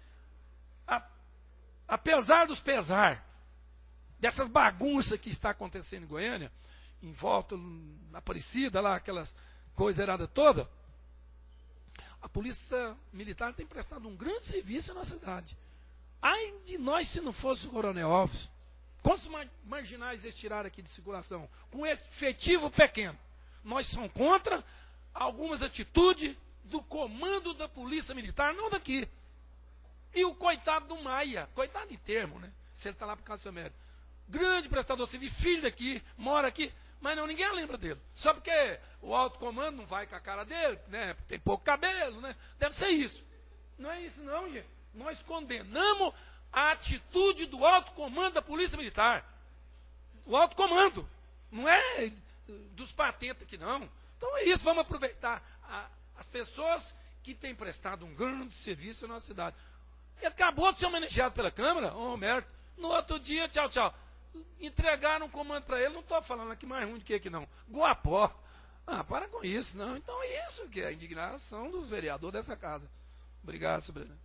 apesar dos pesar dessas bagunças que está acontecendo em Goiânia, em volta, na Aparecida, lá, aquelas coisas erradas toda, a polícia militar tem prestado um grande serviço na cidade. Ai de nós se não fosse o Coronel Alves. Quantos marginais eles tiraram aqui de circulação? Com efetivo pequeno. Nós somos contra algumas atitudes do comando da Polícia Militar, não daqui. E o coitado do Maia, coitado em termo, né? Se ele está lá por causa do seu mérito. Grande prestador civil, filho daqui, mora aqui, mas não, ninguém lembra dele. Só porque o alto comando não vai com a cara dele, né? Tem pouco cabelo, né? Deve ser isso. Não é isso não, gente. Nós condenamos a atitude do alto comando da Polícia Militar. O alto comando. Não é dos patentes aqui, não. Então é isso, vamos aproveitar as pessoas que têm prestado um grande serviço na nossa cidade. Ele acabou de ser homenageado pela Câmara, o Roberto. No outro dia, tchau, tchau. Entregaram um comando para ele, não estou falando aqui mais ruim do que aqui não. Guapó. Ah, para com isso, não. Então é isso que é a indignação dos vereadores dessa casa. Obrigado, senhor presidente.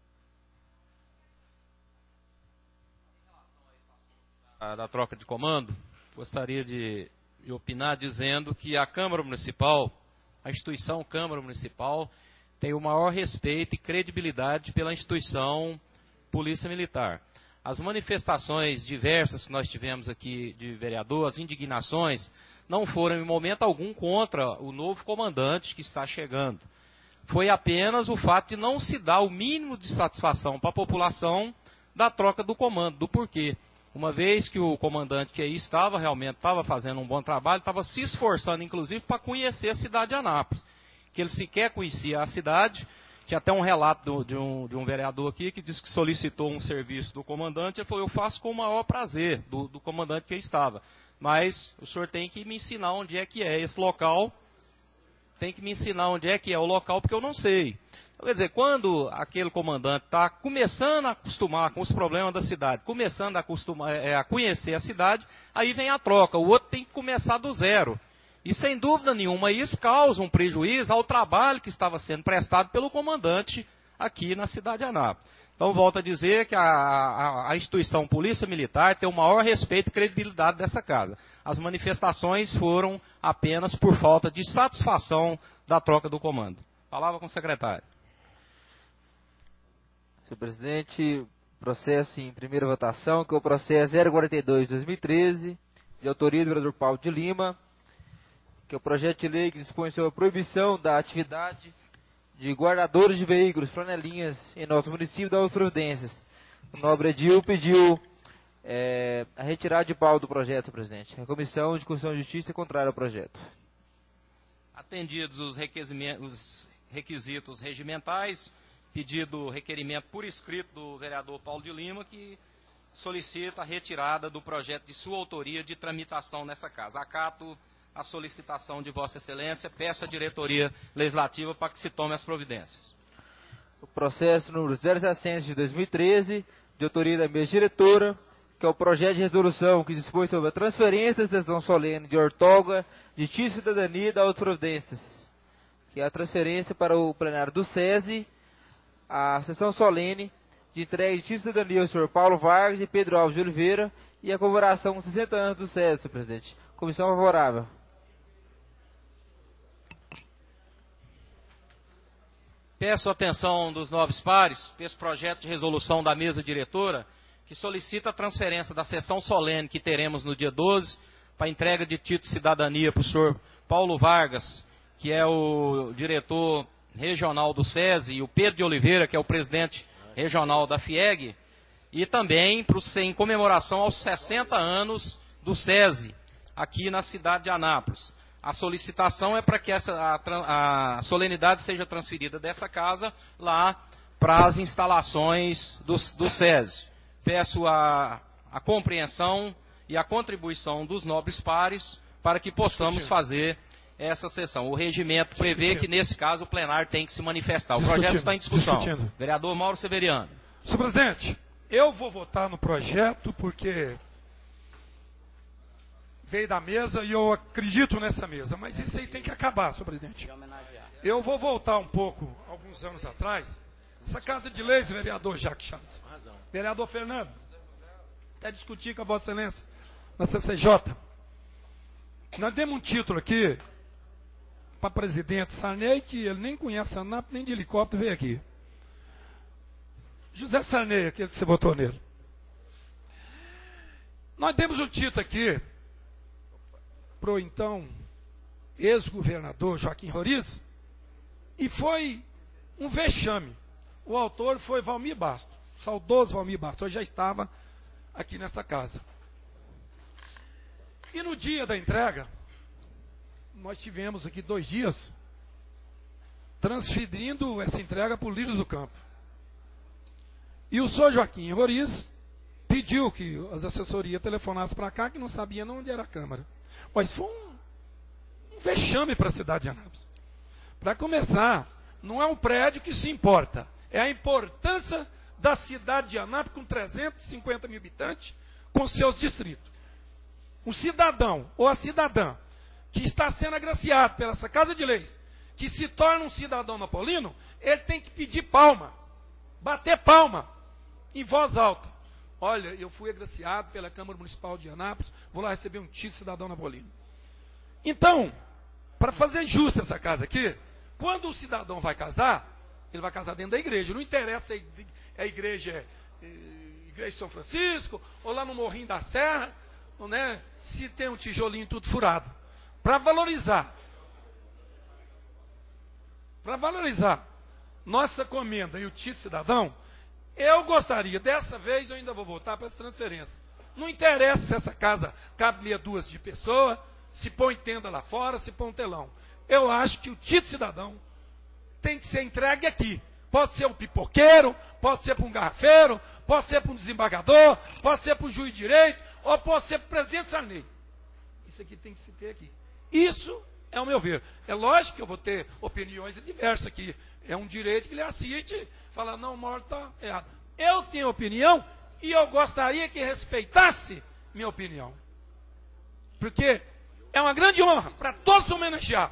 Da troca de comando, gostaria de opinar dizendo que a Câmara Municipal, a instituição Câmara Municipal, tem o maior respeito e credibilidade pela instituição Polícia Militar. As manifestações diversas que nós tivemos aqui de vereador, as indignações, não foram em momento algum contra o novo comandante que está chegando. Foi apenas o fato de não se dar o mínimo de satisfação para a população da troca do comando, do porquê. Uma vez que o comandante que aí realmente estava fazendo um bom trabalho, estava se esforçando, inclusive, para conhecer a cidade de Anápolis. Que ele sequer conhecia a cidade. Tinha até um relato de um vereador aqui que disse que solicitou um serviço do comandante. Ele falou, eu faço com o maior prazer do comandante que aí estava. Mas o senhor tem que me ensinar onde é que é esse local. Tem que me ensinar onde é que é o local, porque eu não sei. Quer dizer, quando aquele comandante está começando a acostumar com os problemas da cidade, começando a conhecer a cidade, aí vem a troca. O outro tem que começar do zero. E sem dúvida nenhuma, isso causa um prejuízo ao trabalho que estava sendo prestado pelo comandante aqui na cidade de Anápolis. Então, volto a dizer que a instituição Polícia Militar tem o maior respeito e credibilidade dessa casa. As manifestações foram apenas por falta de satisfação da troca do comando. Palavra com o secretário.
Senhor presidente, processo em primeira votação, que é o processo 042-2013, de autoria do vereador Paulo de Lima, que é o projeto de lei que dispõe sobre a proibição da atividade de guardadores de veículos, flanelinhas, em nosso município das providências. O nobre Edil pediu a retirada de pauta do projeto, senhor presidente. A Comissão de Constituição e Justiça é contrária ao projeto.
Atendidos os requisitos regimentais, pedido requerimento por escrito do vereador Paulo de Lima, que solicita a retirada do projeto de sua autoria de tramitação nessa casa. Acato a solicitação de Vossa Excelência, peço à diretoria legislativa para que se tome as providências.
O processo número 060 de 2013, de autoria da mesa diretora, que é o projeto de resolução que dispõe sobre a transferência da sessão solene de outorga de título de cidadania da Providências, que é a transferência para o plenário do SESI, a sessão solene de entrega de título de cidadania ao senhor Paulo Vargas e Pedro Alves de Oliveira e a comemoração com 60 anos do SESI, senhor presidente. Comissão favorável.
Peço a atenção dos nobres pares para esse projeto de resolução da mesa diretora, que solicita a transferência da sessão solene que teremos no dia 12, para a entrega de título de cidadania para o senhor Paulo Vargas, que é o diretor regional do SESI, e o Pedro de Oliveira, que é o presidente regional da FIEG, e também em comemoração aos 60 anos do SESI, aqui na cidade de Anápolis. A solicitação é para que a solenidade seja transferida dessa casa lá para as instalações do SESI. Peço a compreensão e a contribuição dos nobres pares para que possamos fazer essa sessão. O regimento prevê que, nesse caso, o plenário tem que se manifestar. O projeto está em discussão. Vereador Mauro Severiano.
Senhor presidente, eu vou votar no projeto porque veio da mesa e eu acredito nessa mesa, mas isso aí tem que acabar, senhor presidente. Eu vou voltar um pouco, alguns anos atrás, essa Casa de Leis, vereador Jacques Chaves, vereador Fernando, até discutir com a Vossa Excelência na CCJ. Nós demos um título aqui para presidente Sarney, que ele nem conhece a Anápolis, nem de helicóptero veio aqui. José Sarney, aquele que você votou nele. Nós temos um título aqui para o então ex-governador Joaquim Roriz, e foi um vexame. O autor foi Valmir Bastos, saudoso Valmir Bastos, hoje já estava aqui nesta casa. E no dia da entrega, nós tivemos aqui 2 dias transferindo essa entrega para o Lírios do Campo. E o senhor Joaquim Roriz pediu que as assessorias telefonassem para cá, que não sabia onde era a Câmara. Mas foi um vexame para a cidade de Anápolis. Para começar, não é um prédio que se importa, é a importância da cidade de Anápolis com 350 mil habitantes, com seus distritos. O cidadão ou a cidadã que está sendo agraciado pela essa Casa de Leis, que se torna um cidadão napolino, ele tem que pedir palma, bater palma, em voz alta. Olha, eu fui agraciado pela Câmara Municipal de Anápolis, vou lá receber um título de cidadão napolino. Então, para fazer justa essa casa aqui, quando o cidadão vai casar, ele vai casar dentro da igreja. Não interessa se a igreja Igreja de São Francisco, ou lá no Morrinho da Serra, né, se tem um tijolinho tudo furado. Para valorizar nossa comenda e o título cidadão, eu gostaria, dessa vez eu ainda vou votar para essa transferência. Não interessa se essa casa cabe meia dúzia de pessoas, se põe tenda lá fora, se põe um telão. Eu acho que o título cidadão tem que ser entregue aqui. Pode ser um pipoqueiro, pode ser para um garrafeiro, pode ser para um desembargador, pode ser para um juiz de direito, ou pode ser para o presidente Sarney. Isso aqui tem que se ter aqui. Isso é o meu ver. É lógico que eu vou ter opiniões diversas aqui. É um direito que ele assiste, fala, não, o Mauro está errado. Eu tenho opinião e eu gostaria que respeitasse minha opinião. Porque é uma grande honra para todos homenageados.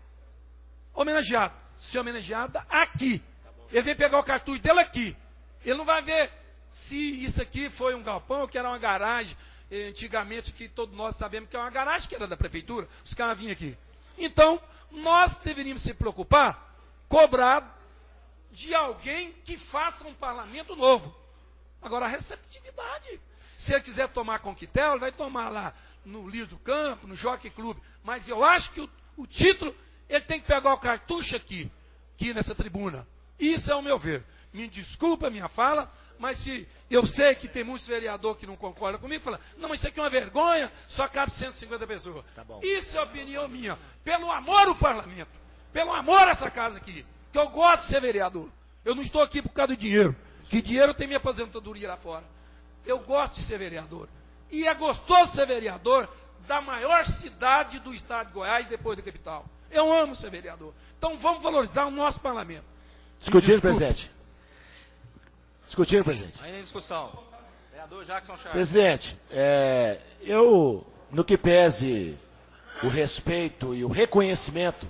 Ser homenageada aqui. Ele vem pegar o cartucho dele aqui. Ele não vai ver se isso aqui foi um galpão ou que era uma garagem. Antigamente, que todos nós sabemos que é uma garagem que era da prefeitura. Os caras vinham aqui. Então, nós deveríamos se preocupar, cobrar de alguém que faça um parlamento novo. Agora, a receptividade. Se ele quiser tomar Conquetel, ele vai tomar lá no Lírio do Campo, no Jockey Club. Mas eu acho que o título, ele tem que pegar o cartucho aqui nessa tribuna. Isso é o meu ver. Me desculpa a minha fala, mas se eu sei que tem muitos vereadores que não concordam comigo, falam, não, mas isso aqui é uma vergonha, só cabe 150 pessoas. Tá bom. Isso é a opinião minha. Pelo amor ao parlamento, pelo amor a essa casa aqui, que eu gosto de ser vereador. Eu não estou aqui por causa do dinheiro, que dinheiro tem minha aposentadoria lá fora. Eu gosto de ser vereador. E é gostoso ser vereador da maior cidade do estado de Goiás, depois da capital. Eu amo ser vereador. Então vamos valorizar o nosso parlamento.
Discutindo, presidente. Discutindo, presidente.
Ainda em discussão. Vereador Jackson Charles.
Presidente, eu, no que pese o respeito e o reconhecimento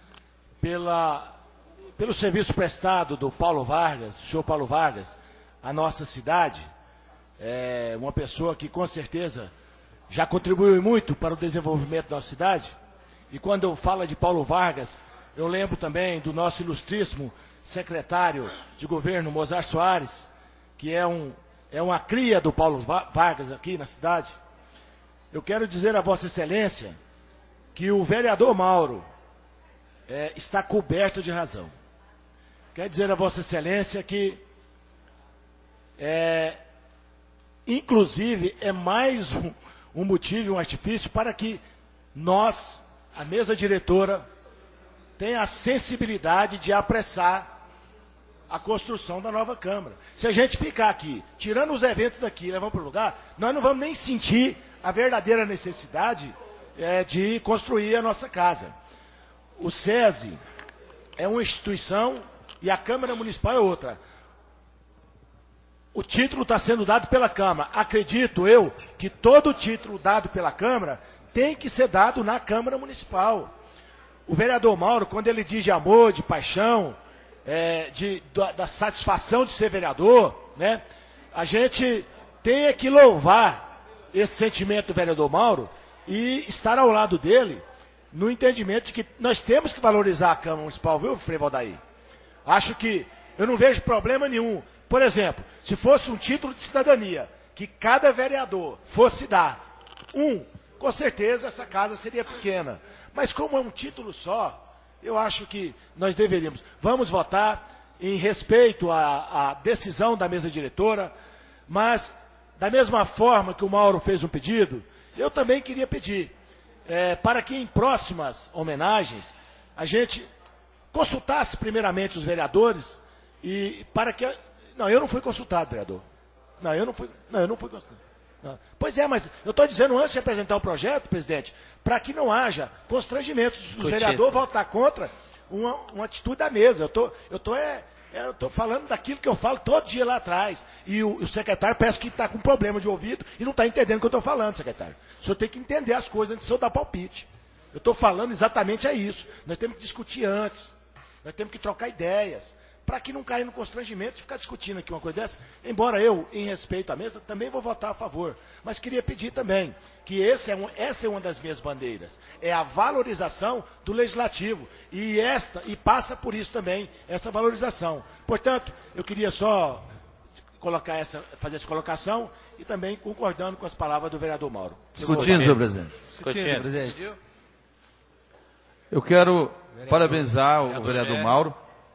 pelo serviço prestado do Paulo Vargas, do senhor Paulo Vargas, à nossa cidade, uma pessoa que com certeza já contribuiu muito para o desenvolvimento da nossa cidade. E quando eu falo de Paulo Vargas, eu lembro também do nosso ilustríssimo secretário de governo, Mozart Soares, que é uma cria do Paulo Vargas aqui na cidade. Eu quero dizer a Vossa Excelência que o vereador Mauro está coberto de razão. Quero dizer a Vossa Excelência que, inclusive, é mais um motivo, um artifício para que nós, a mesa diretora, tenha a sensibilidade de apressar a construção da nova Câmara. Se a gente ficar aqui, tirando os eventos daqui e levando para o lugar, nós não vamos nem sentir a verdadeira necessidade de construir a nossa casa. O SESI é uma instituição e a Câmara Municipal é outra. O título está sendo dado pela Câmara. Acredito eu que todo título dado pela Câmara tem que ser dado na Câmara Municipal. O vereador Mauro, quando ele diz de amor, de paixão, da satisfação de ser vereador, né, a gente tem que louvar esse sentimento do vereador Mauro e estar ao lado dele no entendimento de que nós temos que valorizar a Câmara Municipal, viu, Frei Valdair? Acho que Eu não vejo problema nenhum. Por exemplo, se fosse um título de cidadania, que cada vereador fosse dar com certeza essa casa seria pequena. Mas como é um título só, eu acho que nós deveríamos. Vamos votar em respeito à decisão da mesa diretora, mas da mesma forma que o Mauro fez um pedido, eu também queria pedir para que em próximas homenagens a gente consultasse primeiramente os vereadores e para que... Não, eu não fui consultado, vereador. Não, eu não fui consultado. Não. Pois é, mas eu estou dizendo antes de apresentar o projeto, presidente, para que não haja constrangimentos. Os vereadores votar contra uma atitude da mesa. Eu estou falando daquilo que eu falo todo dia lá atrás. E o secretário parece que está com problema de ouvido e não está entendendo o que eu estou falando, secretário. O senhor tem que entender as coisas antes de eu dar palpite. Eu estou falando exatamente isso. Nós temos que discutir antes. Nós temos que trocar ideias. Para que não caia no constrangimento de ficar discutindo aqui uma coisa dessa. Embora eu, em respeito à mesa, também vou votar a favor. Mas queria pedir também que essa é uma das minhas bandeiras. É a valorização do legislativo. E passa por isso também, essa valorização. Portanto, eu queria só fazer essa colocação e também concordando com as palavras do vereador Mauro.
Discutindo, senhor presidente.
Discutindo,
presidente. Eu quero parabenizar o vereador Mauro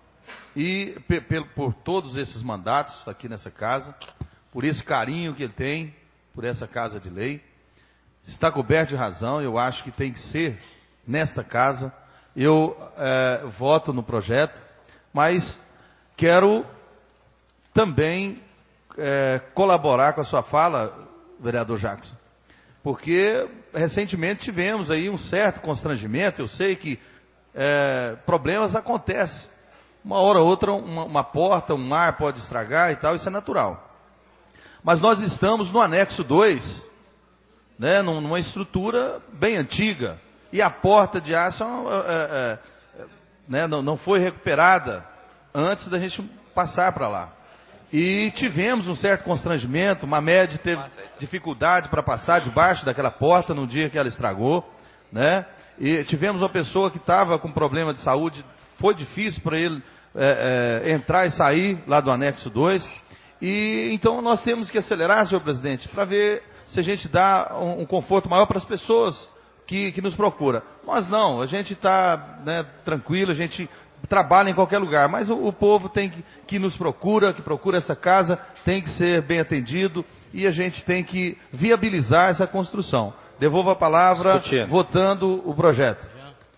e por todos esses mandatos aqui nessa casa, por esse carinho que ele tem por essa casa de lei. Está coberto de razão, eu acho que tem que ser nesta casa. Eu voto no projeto, mas quero também colaborar com a sua fala, vereador Jackson, porque recentemente tivemos aí um certo constrangimento. Eu sei que problemas acontecem. Uma hora ou outra, uma porta, um ar pode estragar e tal, isso é natural. Mas nós estamos no anexo 2, né, numa estrutura bem antiga. E a porta de aço não foi recuperada antes da gente passar para lá. E tivemos um certo constrangimento, uma média teve dificuldade para passar debaixo daquela porta no dia que ela estragou, né? E tivemos uma pessoa que estava com problema de saúde, foi difícil para ele entrar e sair lá do anexo 2. E então nós temos que acelerar, senhor presidente, para ver se a gente dá um conforto maior para as pessoas que nos procuram. Nós não, a gente está tranquilo, a gente trabalha em qualquer lugar, mas o povo que nos procura, que procura essa casa, tem que ser bem atendido e a gente tem que viabilizar essa construção. Devolvo a palavra votando o projeto.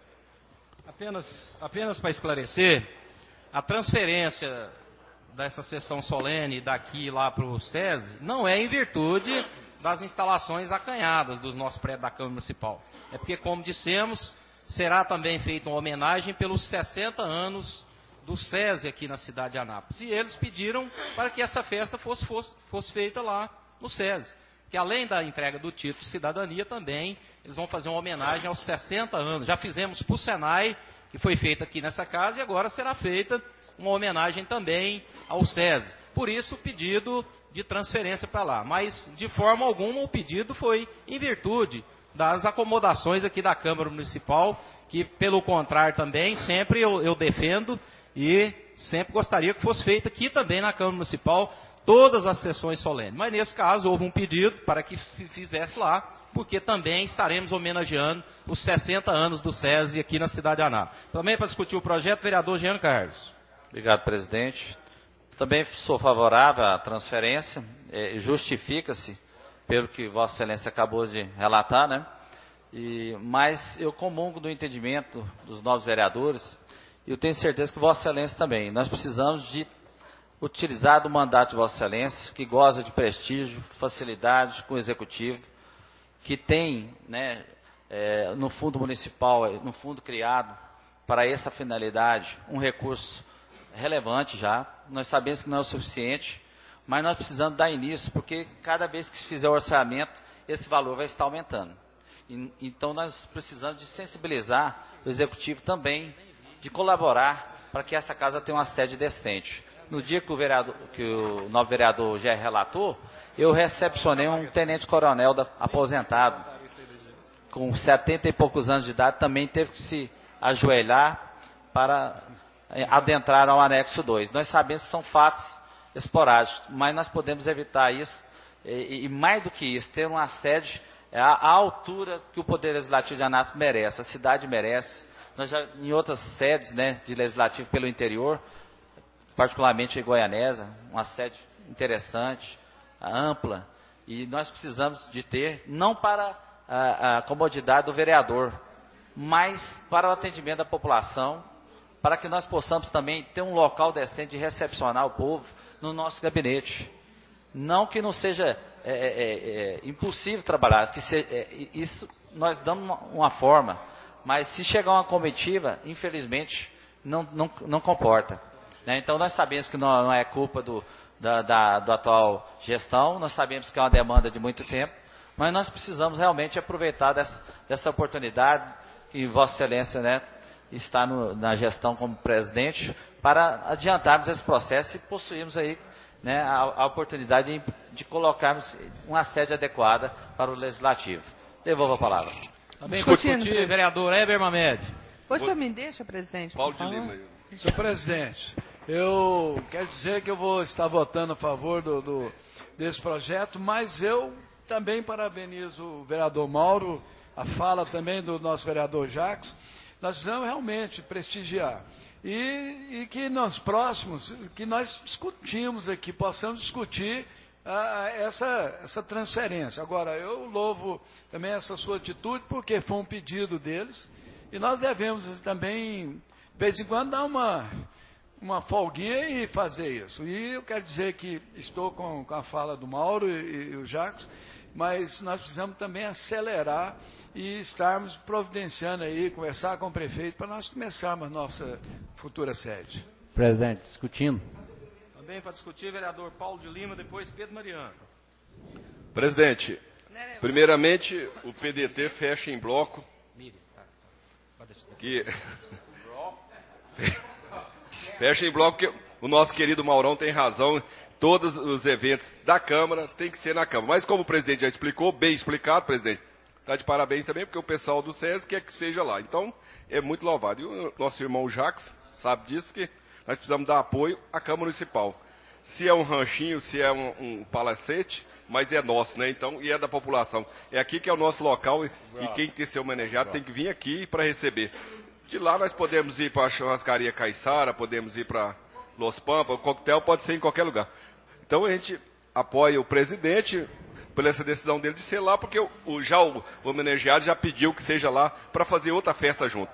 Apenas para esclarecer, a transferência dessa sessão solene daqui lá para o SESI não é em virtude das instalações acanhadas dos nossos prédios da Câmara Municipal. É porque, como dissemos, será também feita uma homenagem pelos 60 anos do SESI aqui na cidade de Anápolis. E eles pediram para que essa festa fosse feita lá no SESI. Que além da entrega do título de cidadania, também eles vão fazer uma homenagem aos 60 anos. Já fizemos para o Senai, que foi feita aqui nessa casa, e agora será feita uma homenagem também ao SESI. Por isso o pedido de transferência para lá. Mas, de forma alguma, o pedido foi em virtude das acomodações aqui da Câmara Municipal, que, pelo contrário, também sempre eu defendo e sempre gostaria que fosse feita aqui também na Câmara Municipal todas as sessões solenes. Mas, nesse caso, houve um pedido para que se fizesse lá, porque também estaremos homenageando os 60 anos do SESI aqui na cidade de Anápolis. Também para discutir o projeto, vereador Jean Carlos.
Obrigado, presidente. Também sou favorável à transferência, justifica-se pelo que Vossa Excelência acabou de relatar, né? Mas eu comungo do entendimento dos novos vereadores, e eu tenho certeza que Vossa Excelência também. Nós precisamos de utilizar do mandato de Vossa Excelência, que goza de prestígio, facilidade com o Executivo, que tem, no fundo municipal, no fundo criado para essa finalidade, um recurso relevante já. Nós sabemos que não é o suficiente, mas nós precisamos dar início, porque cada vez que se fizer o orçamento, esse valor vai estar aumentando. Então nós precisamos de sensibilizar o Executivo também, de colaborar para que essa casa tenha uma sede decente. No dia que o novo vereador já relatou, eu recepcionei um tenente-coronel aposentado, com 70 e poucos anos de idade, também teve que se ajoelhar para adentraram ao anexo 2. Nós sabemos que são fatos esporádicos, mas nós podemos evitar isso, e mais do que isso, ter uma sede à altura que o Poder Legislativo de Anápolis merece, a cidade merece. Nós já, em outras sedes, né, de legislativo pelo interior, particularmente em Goianésia, uma sede interessante, ampla, e nós precisamos de ter, não para a comodidade do vereador, mas para o atendimento da população, para que nós possamos também ter um local decente de recepcionar o povo no nosso gabinete. Não que não seja impossível trabalhar, que isso nós damos uma forma, mas se chegar uma comitiva, infelizmente, não comporta. Né? Então nós sabemos que não é culpa do atual gestão, nós sabemos que é uma demanda de muito tempo, mas nós precisamos realmente aproveitar dessa oportunidade que Vossa Excelência, né, está na gestão como presidente, para adiantarmos esse processo e possuirmos aí, né, a oportunidade de colocarmos uma sede adequada para o Legislativo. Devolvo a palavra.
Também para discutir, vereador Heber Mamed.
Pois só me deixa, presidente.
Paulo de Lima.
Senhor presidente, eu quero dizer que eu vou estar votando a favor desse projeto, mas eu também parabenizo o vereador Mauro, a fala também do nosso vereador Jacques. Nós precisamos realmente prestigiar. E que nos próximos, que nós discutimos aqui, possamos discutir essa transferência. Agora, eu louvo também essa sua atitude, porque foi um pedido deles, e nós devemos também, de vez em quando, dar uma folguinha e fazer isso. E eu quero dizer que estou com a fala do Mauro e o Jacques, mas nós precisamos também acelerar e estarmos providenciando aí, conversar com o prefeito, para nós começarmos a nossa futura sede.
Presidente, discutindo.
Também para discutir, vereador Paulo de Lima, depois Pedro Mariano.
Presidente, primeiramente, o PDT fecha em bloco. Fecha em bloco, que o nosso querido Maurão tem razão. Todos os eventos da Câmara tem que ser na Câmara. Mas como o presidente já explicou, bem explicado, presidente, está de parabéns também, porque o pessoal do SESI quer que seja lá. Então, é muito louvado. E o nosso irmão Jacques sabe disso, que nós precisamos dar apoio à Câmara Municipal. Se é um ranchinho, se é um palacete, mas é nosso, né? Então, e é da população. É aqui que é o nosso local, e quem quer ser homenageado tem que vir aqui para receber. De lá nós podemos ir para a churrascaria Caiçara, podemos ir para Los Pampas, o coquetel pode ser em qualquer lugar. Então a gente apoia o presidente por essa decisão dele de ser lá, porque o homenageado já pediu que seja lá para fazer outra festa junto.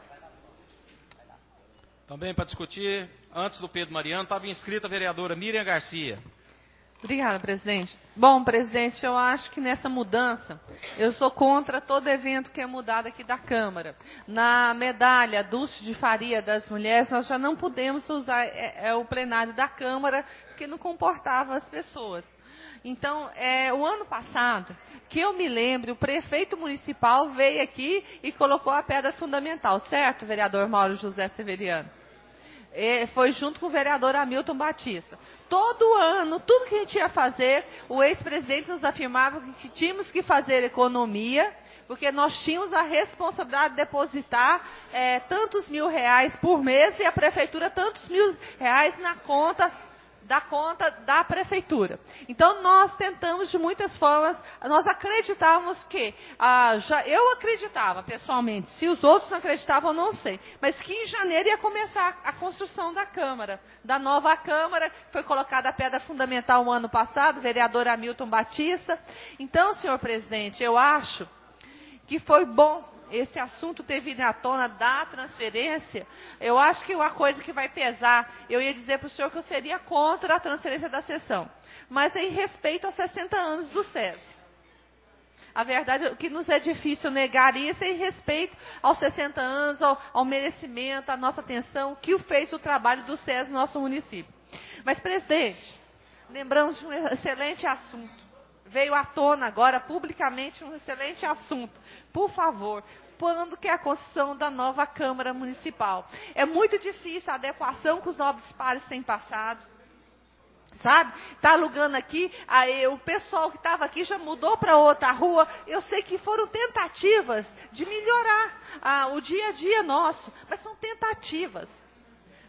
Também para discutir, antes do Pedro Mariano, estava inscrita a vereadora Miriam Garcia.
Obrigada, presidente. Bom, presidente, eu acho que nessa mudança, eu sou contra todo evento que é mudado aqui da Câmara. Na medalha Dulce de Faria das Mulheres, nós já não podemos usar o plenário da Câmara, porque não comportava as pessoas. Então, o ano passado, que eu me lembro, o prefeito municipal veio aqui e colocou a pedra fundamental, certo, vereador Mauro José Severiano? Foi junto com o vereador Hamilton Batista. Todo ano, tudo que a gente ia fazer, o ex-presidente nos afirmava que tínhamos que fazer economia, porque nós tínhamos a responsabilidade de depositar tantos mil reais por mês e a prefeitura tantos mil reais na conta da prefeitura. Então, nós tentamos de muitas formas, nós acreditávamos que, eu acreditava pessoalmente, se os outros não acreditavam, eu não sei, mas que em janeiro ia começar a construção da Câmara, da nova Câmara, foi colocada a pedra fundamental no ano passado, vereador Hamilton Batista. Então, senhor presidente, eu acho que foi bom esse assunto ter vindo à tona da transferência. Eu acho que uma coisa que vai pesar, eu ia dizer para o senhor que eu seria contra a transferência da sessão, mas em respeito aos 60 anos do SESI. A verdade é que nos é difícil negar isso em respeito aos 60 anos, ao merecimento, à nossa atenção, que fez o trabalho do SESI no nosso município. Mas, presidente, lembramos de um excelente assunto. Veio à tona agora, publicamente, um excelente assunto. Por favor, quando que é a construção da nova Câmara Municipal? É muito difícil a adequação que os nobres pares têm passado. Sabe? Está alugando aqui, o pessoal que estava aqui já mudou para outra rua. Eu sei que foram tentativas de melhorar o dia a dia nosso, mas são tentativas.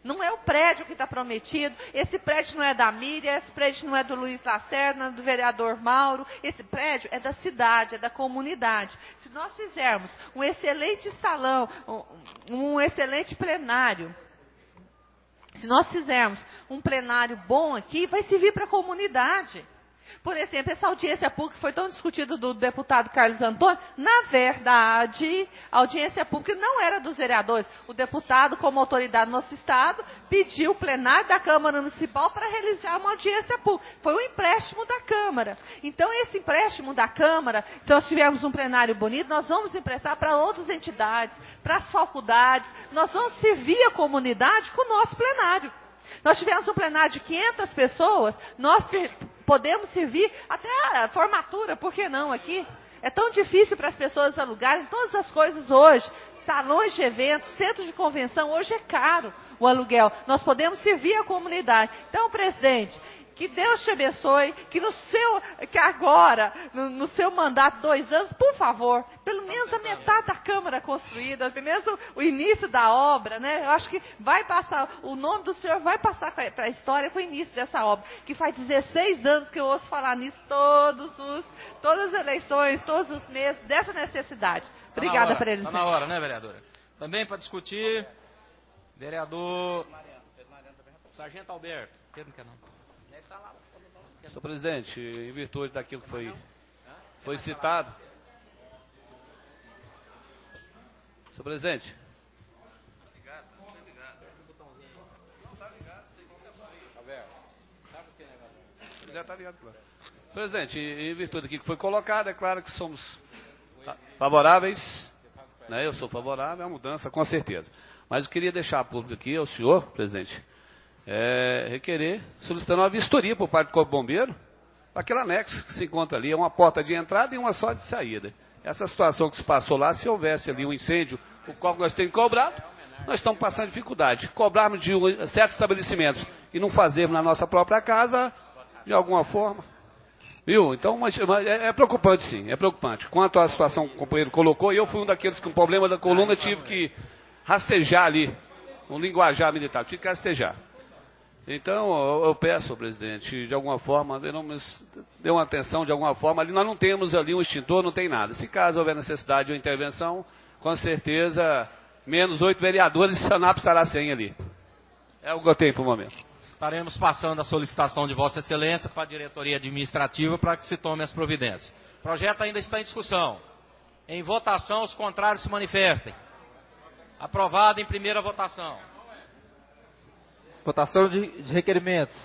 Não é o prédio que está prometido, esse prédio não é da Miriam, esse prédio não é do Luiz Lacerda, do vereador Mauro, esse prédio é da cidade, é da comunidade. Se nós fizermos um excelente salão, um excelente plenário, se nós fizermos um plenário bom aqui, vai servir para a comunidade. Por exemplo, essa audiência pública foi tão discutida do deputado Carlos Antônio. Na verdade, a audiência pública não era dos vereadores. O deputado, como autoridade no nosso estado, pediu o plenário da Câmara Municipal para realizar uma audiência pública. Foi um empréstimo da Câmara. Então, esse empréstimo da Câmara, se nós tivermos um plenário bonito, nós vamos emprestar para outras entidades, para as faculdades. Nós vamos servir a comunidade com o nosso plenário. Nós tivemos um plenário de 500 pessoas, nós podemos servir até a formatura, por que não aqui? É tão difícil para as pessoas alugarem todas as coisas hoje, salões de eventos, centros de convenção, hoje é caro o aluguel. Nós podemos servir a comunidade. Então, presidente, que Deus te abençoe, que agora, no seu mandato, 2 anos, por favor, pelo menos a metade da Câmara construída, pelo menos o início da obra, né? Eu acho que vai passar, o nome do senhor vai passar para a história com o início dessa obra, que faz 16 anos que eu ouço falar nisso todas as eleições, todos os meses, dessa necessidade. Obrigada, presidente.
Está na hora, né, vereadora? Também para discutir, vereador Sargento Alberto. Pedro não quer não.
Senhor presidente, em virtude daquilo que foi citado. Senhor presidente. Presidente, em virtude daquilo que foi colocado, é claro que somos favoráveis, né? Eu sou favorável à mudança, com certeza. Mas eu queria deixar público aqui ao senhor, presidente, requerer, solicitando uma vistoria por parte do Corpo Bombeiro, aquele anexo que se encontra ali, é uma porta de entrada e uma só de saída. Essa situação que se passou lá, se houvesse ali um incêndio, o qual nós temos cobrado, nós estamos passando dificuldade. Cobrarmos de certos estabelecimentos e não fazermos na nossa própria casa, de alguma forma. Viu? Então, mas é preocupante sim, é preocupante. Quanto à situação que o companheiro colocou, eu fui um daqueles que com problema da coluna tive que rastejar ali, um linguajar militar, tive que rastejar. Então, eu peço, presidente, de alguma forma, dê uma atenção de alguma forma. Ali nós não temos ali um extintor, não tem nada. Se caso houver necessidade de uma intervenção, com certeza, menos 8 vereadores, a SANAP estará sem ali. É o que eu tenho por o momento.
Estaremos passando a solicitação de Vossa Excelência para a diretoria administrativa para que se tome as providências. O projeto ainda está em discussão. Em votação, os contrários se manifestem. Aprovado em primeira votação.
Votação de requerimentos.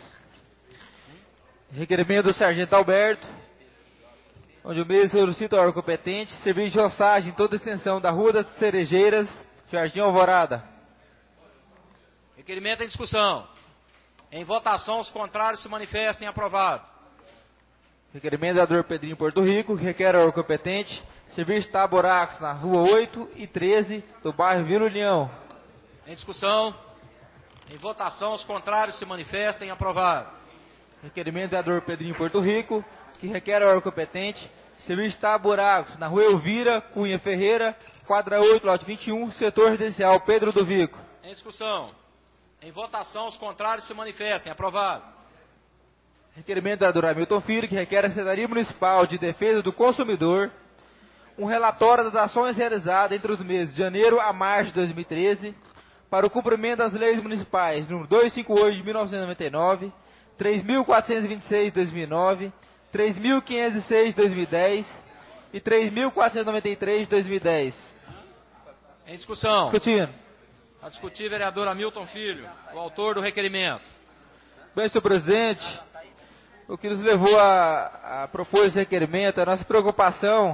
Requerimento do Sargento Alberto, onde o mesmo solicita ao órgão competente serviço de roçagem em toda a extensão da Rua das Cerejeiras, Jardim Alvorada.
Requerimento em discussão. Em votação, os contrários se manifestem. Aprovado.
Requerimento do vereador Pedrinho Porto Rico, que requer ao órgão competente serviço de taburacos na Rua 8 e 13 do bairro Vila União.
Em discussão. Em votação, os contrários se manifestem. Aprovado.
Requerimento do vereador Pedrinho Porto Rico, que requer ao órgão competente serviço de taburacos na Rua Elvira Cunha Ferreira, quadra 8, lote 21, setor residencial Pedro do Vico.
Em discussão. Em votação, os contrários se manifestem. Aprovado.
Requerimento do vereador Hamilton Filho, que requer à Secretaria Municipal de Defesa do Consumidor um relatório das ações realizadas entre os meses de janeiro a março de 2013 para o cumprimento das leis municipais número 258 de 1999, 3.426 de 2009, 3.506 de 2010 e 3.493 de 2010.
Em discussão.
Discutindo.
A discutir, vereador Hamilton Filho, o autor do requerimento.
Bem, senhor presidente, o que nos levou a propor esse requerimento é a nossa preocupação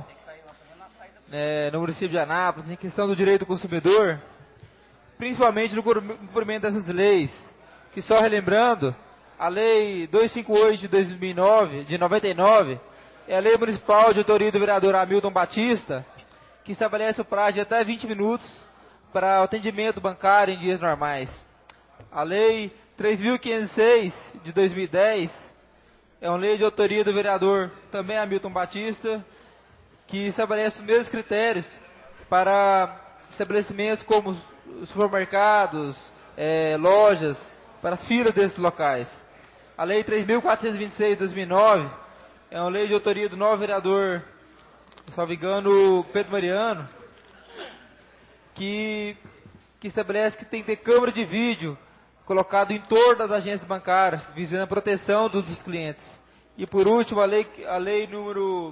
no município de Anápolis em questão do direito do consumidor, principalmente no cumprimento dessas leis, que só relembrando, a lei 258 de 2009, de 99, é a lei municipal de autoria do vereador Hamilton Batista, que estabelece o prazo de até 20 minutos para o atendimento bancário em dias normais. A lei 3.506 de 2010 é uma lei de autoria do vereador também Hamilton Batista, que estabelece os mesmos critérios para estabelecimentos como supermercados, lojas, para as filas desses locais. A Lei 3.426 de 2009 é uma lei de autoria do novo vereador, se não me engano, Pedro Mariano, que estabelece que tem que ter câmera de vídeo colocado em torno das agências bancárias, visando a proteção dos clientes. E por último, a lei número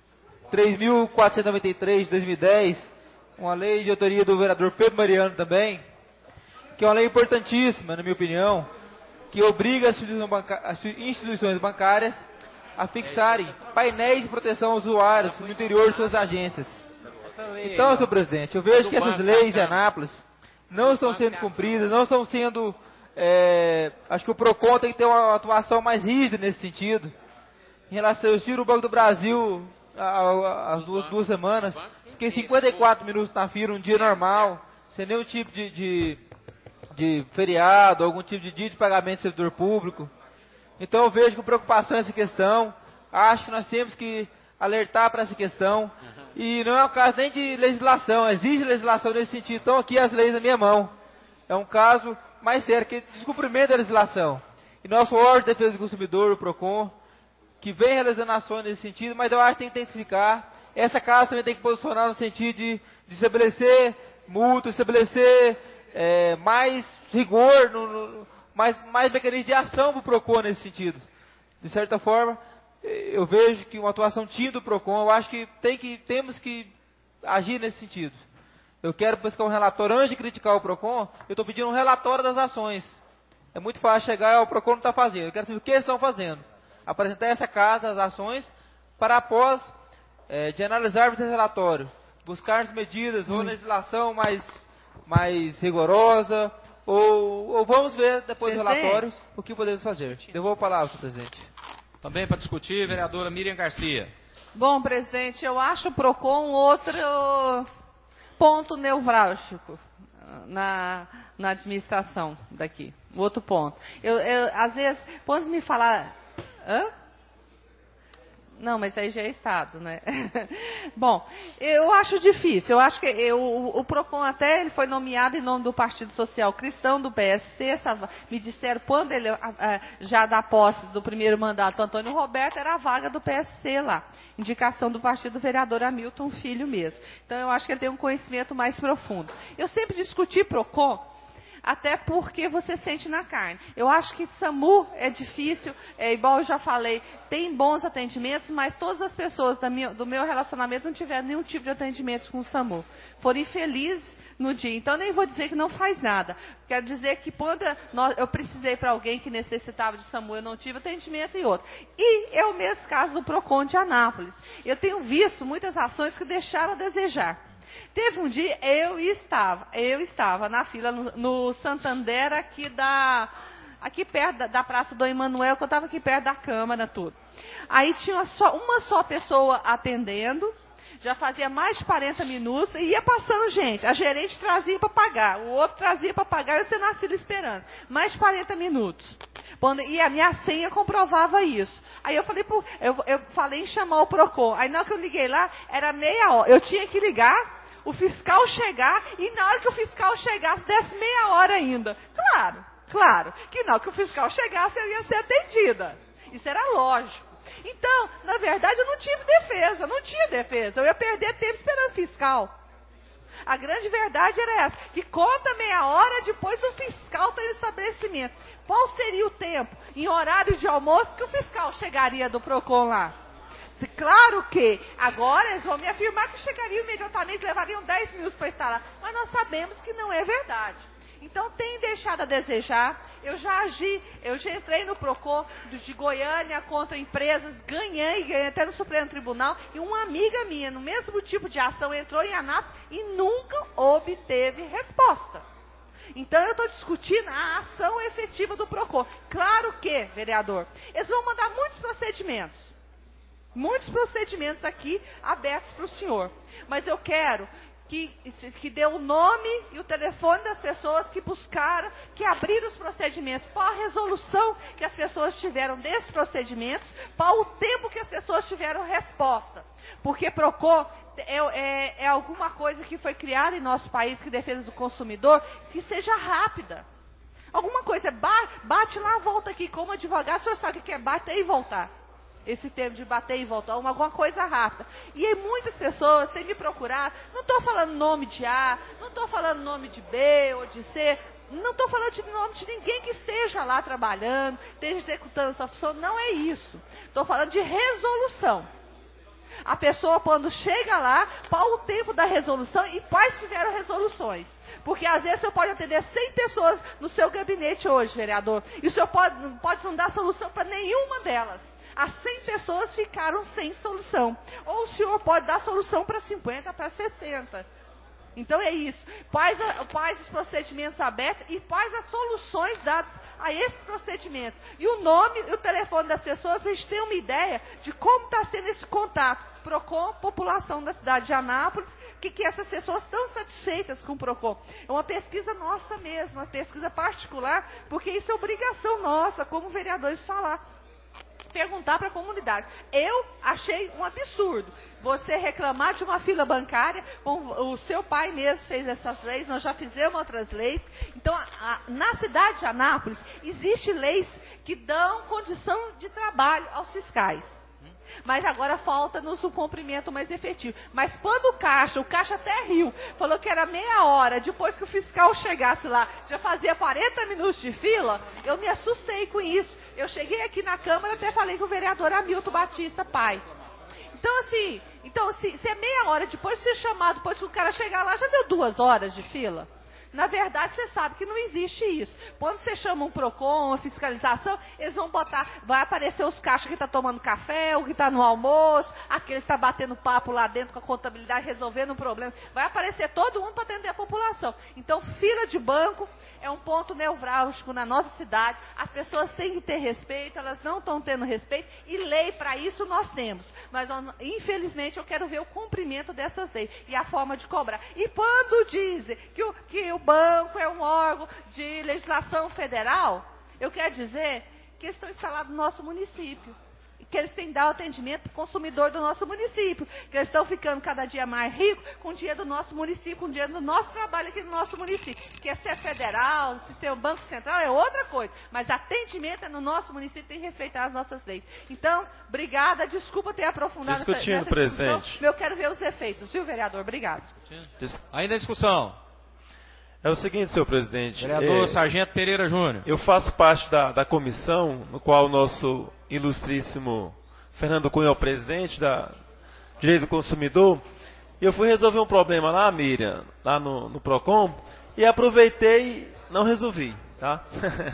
3.493 de 2010, uma lei de autoria do vereador Pedro Mariano também, que é uma lei importantíssima, na minha opinião, que obriga as instituições bancárias a fixarem painéis de proteção aos usuários no interior de suas agências. Então, senhor presidente, eu vejo que essas leis em Anápolis não estão sendo cumpridas, não estão sendo... acho que o PROCON tem que ter uma atuação mais rígida nesse sentido. Em relação, eu tiro o Banco do Brasil as duas semanas, fiquei 54 minutos na fila, um dia normal, sem nenhum tipo de feriado, algum tipo de dia de pagamento de servidor público. Então eu vejo com preocupação essa questão, acho que nós temos que alertar para essa questão, e não é um caso nem de legislação, exige legislação nesse sentido, estão aqui as leis na minha mão. É um caso mais sério, que é descumprimento da legislação. E nosso órgão de defesa do consumidor, o PROCON, que vem realizando ações nesse sentido, mas eu acho que tem que intensificar. Essa casa também tem que posicionar no sentido de estabelecer multas, estabelecer mais rigor, mais mecanismos de ação para o PROCON nesse sentido. De certa forma, eu vejo que uma atuação tímida do PROCON, eu acho que temos que agir nesse sentido. Eu quero buscar um relatório, antes de criticar o PROCON, eu estou pedindo um relatório das ações. É muito fácil chegar e o PROCON não está fazendo. Eu quero saber o que eles estão fazendo. Apresentar essa casa, as ações, para após de analisarmos esse relatório, buscarmos medidas ou legislação mais rigorosa, ou vamos ver depois do relatório o que podemos fazer. Devolvo a palavra, senhor presidente.
Também para discutir, vereadora Miriam Garcia.
Bom, presidente, eu acho o PROCON outro ponto nevrálgico na administração daqui. Outro ponto. Às vezes, quando me falar... Hã? Não, mas aí já é Estado, né? Bom, eu acho difícil. Eu acho que o PROCON até ele foi nomeado em nome do Partido Social Cristão, do PSC. Me disseram, quando ele já da posse do primeiro mandato, Antônio Roberto, era a vaga do PSC lá. Indicação do partido do vereador Hamilton Filho mesmo. Então, eu acho que ele tem um conhecimento mais profundo. Eu sempre discuti PROCON, até porque você sente na carne. Eu acho que SAMU é difícil, igual eu já falei, tem bons atendimentos, mas todas as pessoas do meu relacionamento não tiveram nenhum tipo de atendimento com o SAMU. Foram infelizes no dia. Então, nem vou dizer que não faz nada. Quero dizer que quando eu precisei para alguém que necessitava de SAMU, eu não tive atendimento e outro. E é o mesmo caso do PROCON de Anápolis. Eu tenho visto muitas ações que deixaram a desejar. Teve um dia, eu estava na fila no Santander, aqui perto da Praça do Emanuel, que eu estava aqui perto da Câmara, tudo. Aí tinha uma só pessoa atendendo, já fazia mais de 40 minutos, e ia passando gente. A gerente trazia para pagar, o outro trazia para pagar, e você na fila esperando. Mais de 40 minutos. E a minha senha comprovava isso. Aí eu falei em chamar o PROCON. Aí na hora que eu liguei lá, era meia hora. Eu tinha que ligar, o fiscal chegar, e na hora que o fiscal chegasse, desse meia hora ainda. Claro, que na hora que o fiscal chegasse, eu ia ser atendida. Isso era lógico. Então, na verdade, eu não tinha defesa. Eu ia perder tempo esperando o fiscal. A grande verdade era essa, que conta meia hora depois do fiscal estar no estabelecimento. Qual seria o tempo, em horário de almoço, que o fiscal chegaria do PROCON lá? Claro que agora eles vão me afirmar que chegariam imediatamente, levariam 10 minutos para estar lá. Mas nós sabemos que não é verdade. Então tem deixado a desejar. Eu já entrei no PROCON de Goiânia contra empresas, ganhei até no Supremo Tribunal, e uma amiga minha, no mesmo tipo de ação, entrou em Anápolis e nunca obteve resposta. Então eu estou discutindo a ação efetiva do PROCON. Claro que, vereador, eles vão mandar muitos procedimentos aqui abertos para o senhor. Mas eu quero que dê o nome e o telefone das pessoas que buscaram, que abriram os procedimentos, qual a resolução que as pessoas tiveram desses procedimentos, qual o tempo que as pessoas tiveram resposta. Porque PROCON é alguma coisa que foi criada em nosso país, que defesa do consumidor, que seja rápida. Alguma coisa, bate lá, volta aqui. Como advogado, o senhor sabe o que é bater e voltar. Esse termo de bater e voltar, alguma coisa rápida. E aí muitas pessoas têm me procurado, não estou falando nome de A, não estou falando nome de B ou de C, não estou falando de nome de ninguém que esteja lá trabalhando, esteja executando essa função, não é isso. Estou falando de resolução. A pessoa, quando chega lá, qual o tempo da resolução e quais tiveram resoluções. Porque às vezes o senhor pode atender 100 pessoas no seu gabinete hoje, vereador, e o senhor pode não dar solução para nenhuma delas. As 100 pessoas ficaram sem solução. Ou o senhor pode dar solução para 50, para 60. Então é isso. Quais os procedimentos abertos e quais as soluções dadas a esses procedimentos. E o nome e o telefone das pessoas, para a gente ter uma ideia de como está sendo esse contato. PROCON, população da cidade de Anápolis, que essas pessoas estão satisfeitas com o PROCON. É uma pesquisa nossa mesmo, uma pesquisa particular, porque isso é obrigação nossa, como vereadores, falar. Perguntar para a comunidade. Eu achei um absurdo você reclamar de uma fila bancária, o seu pai mesmo fez essas leis, nós já fizemos outras leis. Então, na cidade de Anápolis, existem leis que dão condição de trabalho aos fiscais. Mas agora falta-nos um cumprimento mais efetivo. Mas quando o caixa até riu, falou que era meia hora, depois que o fiscal chegasse lá, já fazia 40 minutos de fila, eu me assustei com isso. Eu cheguei aqui na Câmara, até falei com o vereador Hamilton Batista, pai. Então, se é meia hora, depois de ser chamado, depois que o cara chegar lá, já deu 2 horas de fila? Na verdade, você sabe que não existe isso. Quando você chama um PROCON, uma fiscalização, eles vão botar, vai aparecer os caixas que estão tomando café, o que está no almoço, aquele que está batendo papo lá dentro com a contabilidade, resolvendo um problema. Vai aparecer todo mundo para atender a população. Então, fila de banco é um ponto nevrálgico na nossa cidade. As pessoas têm que ter respeito, elas não estão tendo respeito, e lei para isso nós temos. Mas, infelizmente, eu quero ver o cumprimento dessas leis e a forma de cobrar. E quando dizem que o banco é um órgão de legislação federal, eu quero dizer que eles estão instalados no nosso município. Que eles têm que dar o atendimento para o consumidor do nosso município. Que eles estão ficando cada dia mais ricos com o dinheiro do nosso município, com o dinheiro do nosso trabalho aqui no nosso município. Que se é federal, se é o Banco Central, é outra coisa. Mas atendimento é no nosso município, tem que respeitar as nossas leis. Então, obrigada, desculpa ter aprofundado nessa discussão.
Presidente.
Eu quero ver os efeitos, viu, vereador? Obrigado.
Ainda a discussão.
É o seguinte, senhor presidente.
Vereador Sargento Pereira Júnior.
Eu faço parte da comissão, no qual o nosso ilustríssimo Fernando Cunha é o presidente da Direito do Consumidor. E eu fui resolver um problema lá, Miriam, lá no PROCON, e aproveitei, não resolvi, tá?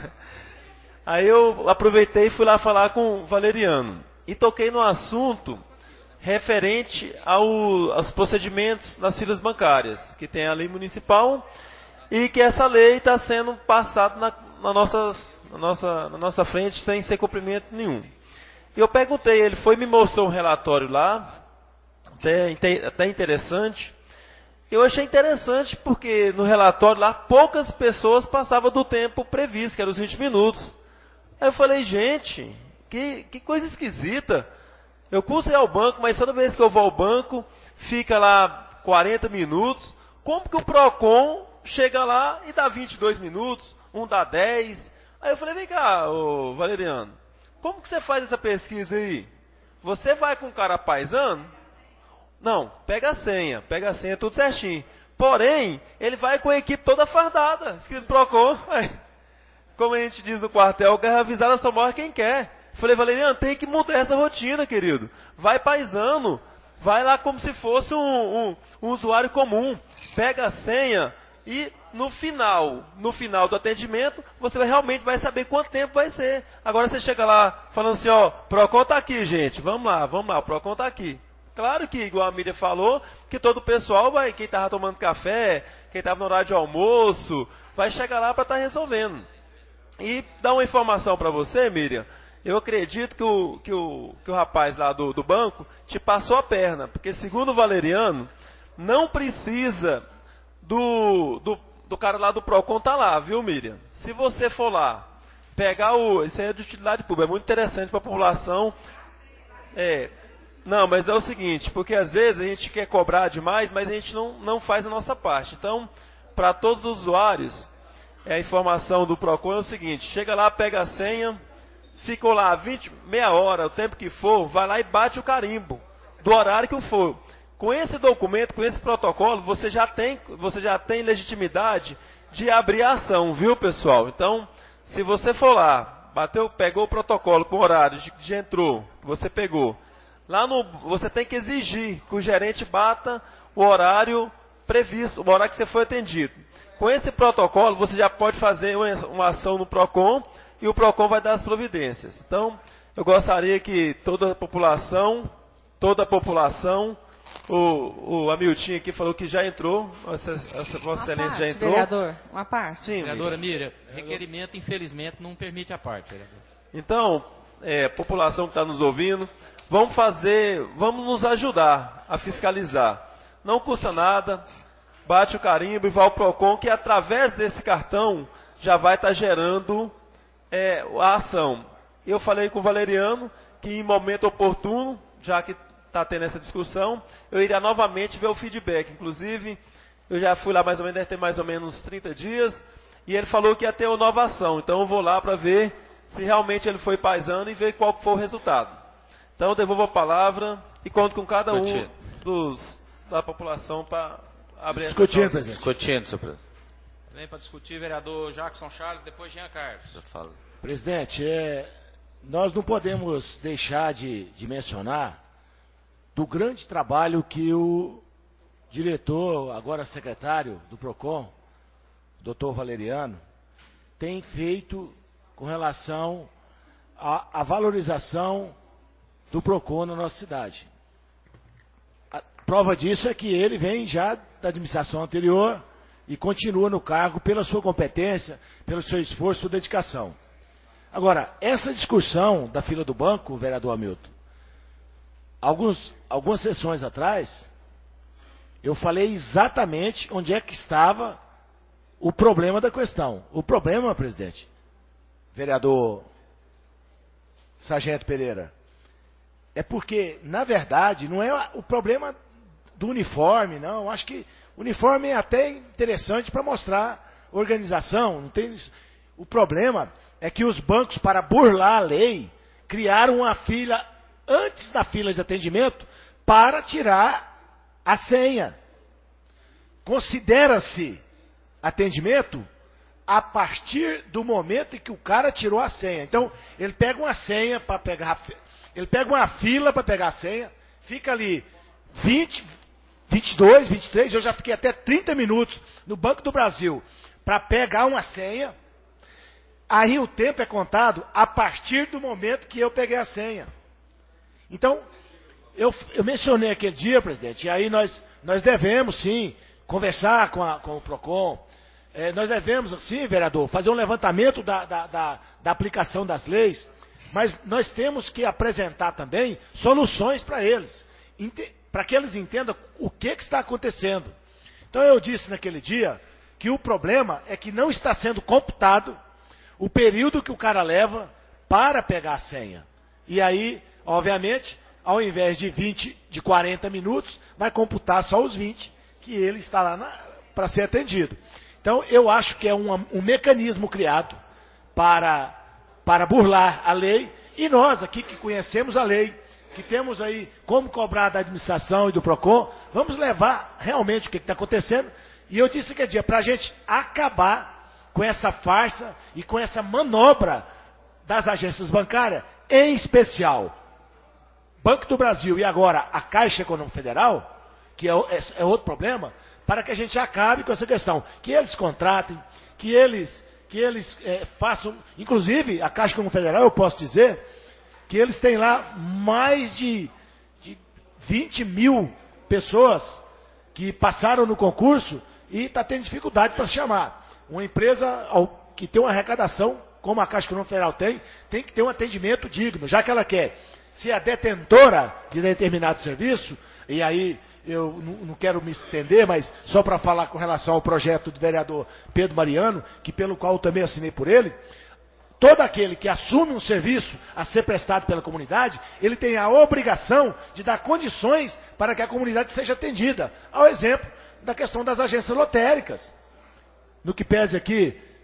Aí eu aproveitei e fui lá falar com o Valeriano. E toquei no assunto referente aos procedimentos nas filas bancárias, que tem a lei municipal, e que essa lei está sendo passada na nossa frente sem ser cumprimento nenhum. E eu perguntei, ele me mostrou um relatório lá, até interessante. Eu achei interessante porque no relatório lá poucas pessoas passavam do tempo previsto, que era os 20 minutos. Aí eu falei, gente, que coisa esquisita. Eu custo ir ao banco, mas toda vez que eu vou ao banco, fica lá 40 minutos. Como que o PROCON chega lá e dá 22 minutos, um dá 10. Aí eu falei, vem cá, ô Valeriano, como que você faz essa pesquisa aí? Você vai com o cara paisano? Não, pega a senha, tudo certinho. Porém, ele vai com a equipe toda fardada, escrito PROCON. Como a gente diz no quartel, guerra avisada só morre quem quer. Eu falei, Valeriano, tem que mudar essa rotina, querido. Vai paisano, vai lá como se fosse um usuário comum. Pega a senha. E no final do atendimento, você realmente vai saber quanto tempo vai ser. Agora você chega lá falando assim, ó, PROCON tá aqui, gente. Vamos lá, o PROCON tá aqui. Claro que, igual a Miriam falou, que todo o pessoal vai, quem estava tomando café, quem estava no horário de almoço, vai chegar lá para estar resolvendo. E dar uma informação para você, Miriam, eu acredito que o rapaz lá do banco te passou a perna, porque segundo o Valeriano, não precisa do cara lá do PROCON tá lá, viu, Miriam? Se você for lá, pegar isso aí é de utilidade pública, é muito interessante para a população. Não, mas é o seguinte, porque às vezes a gente quer cobrar demais, mas a gente não faz a nossa parte. Então, para todos os usuários, a informação do PROCON é o seguinte: chega lá, pega a senha, ficou lá meia hora, o tempo que for, vai lá e bate o carimbo do horário que for. Com esse documento, com esse protocolo, você já tem legitimidade de abrir a ação, viu, pessoal? Então, se você for lá, pegou o protocolo com o horário de entrou, você pegou, você tem que exigir que o gerente bata o horário previsto, o horário que você foi atendido. Com esse protocolo, você já pode fazer uma ação no PROCON e o PROCON vai dar as providências. Então, eu gostaria que toda a população, o Hamilton aqui falou que já entrou, Vossa Excelência já entrou.
Vereador, uma parte.
Sim,
vereadora Miriam, requerimento, infelizmente, não permite a parte, vereador.
Então, população que está nos ouvindo, vamos nos ajudar a fiscalizar. Não custa nada, bate o carimbo e vai ao PROCON, que através desse cartão já vai estar gerando a ação. Eu falei com o Valeriano que em momento oportuno, já que está tendo essa discussão, eu iria novamente ver o feedback. Inclusive, eu já fui lá deve ter mais ou menos 30 dias, e ele falou que ia ter uma nova ação. Então eu vou lá para ver se realmente ele foi paisano e ver qual foi o resultado. Então eu devolvo a palavra e conto com cada um da população para abrir essa
Discutindo, presidente.
Discutindo, senhor presidente.
Vem para discutir, vereador Jackson Charles, depois Jean Carlos.
Presidente, nós não podemos deixar de mencionar do grande trabalho que o diretor, agora secretário do PROCON, doutor Valeriano, tem feito com relação à valorização do PROCON na nossa cidade. A prova disso é que ele vem já da administração anterior e continua no cargo pela sua competência, pelo seu esforço e dedicação. Agora, essa discussão da fila do banco, vereador Hamilton, algumas sessões atrás, eu falei exatamente onde é que estava o problema da questão. O problema, presidente, vereador Sargento Pereira, é porque, na verdade, não é o problema do uniforme, não. Eu acho que o uniforme é até interessante para mostrar organização. Não tem... O problema é que os bancos, para burlar a lei, criaram uma fila antes da fila de atendimento para tirar a senha. Considera-se atendimento a partir do momento em que o cara tirou a senha. Então, ele pega uma senha para pegar, ele pega uma fila para pegar a senha, fica ali 20, 22, 23, eu já fiquei até 30 minutos no Banco do Brasil para pegar uma senha. Aí o tempo é contado a partir do momento que eu peguei a senha. Então, eu mencionei aquele dia, presidente, e aí nós devemos, sim, conversar com o PROCON. Nós devemos, sim, vereador, fazer um levantamento da aplicação das leis, mas nós temos que apresentar também soluções para eles, para que eles entendam o que está acontecendo. Então eu disse naquele dia que o problema é que não está sendo computado o período que o cara leva para pegar a senha. E aí, obviamente, ao invés de 40 minutos, vai computar só os 20 que ele está lá para ser atendido. Então, eu acho que é um mecanismo criado para burlar a lei, e nós aqui que conhecemos a lei, que temos aí como cobrar da administração e do PROCON, vamos levar realmente o que está acontecendo. E eu disse que é dia para a gente acabar com essa farsa e com essa manobra das agências bancárias, em especial Banco do Brasil e agora a Caixa Econômica Federal, que é outro problema, para que a gente acabe com essa questão. Que eles contratem, que eles façam, inclusive a Caixa Econômica Federal, eu posso dizer, que eles têm lá mais de 20 mil pessoas que passaram no concurso e está tendo dificuldade para chamar. Uma empresa que tem uma arrecadação, como a Caixa Econômica Federal tem que ter um atendimento digno, já que ela quer ser a detentora de determinado serviço. E aí eu não quero me estender, mas só para falar com relação ao projeto do vereador Pedro Mariano, que pelo qual eu também assinei por ele, todo aquele que assume um serviço a ser prestado pela comunidade, ele tem a obrigação de dar condições para que a comunidade seja atendida. Ao exemplo da questão das agências lotéricas. No que pese aqui,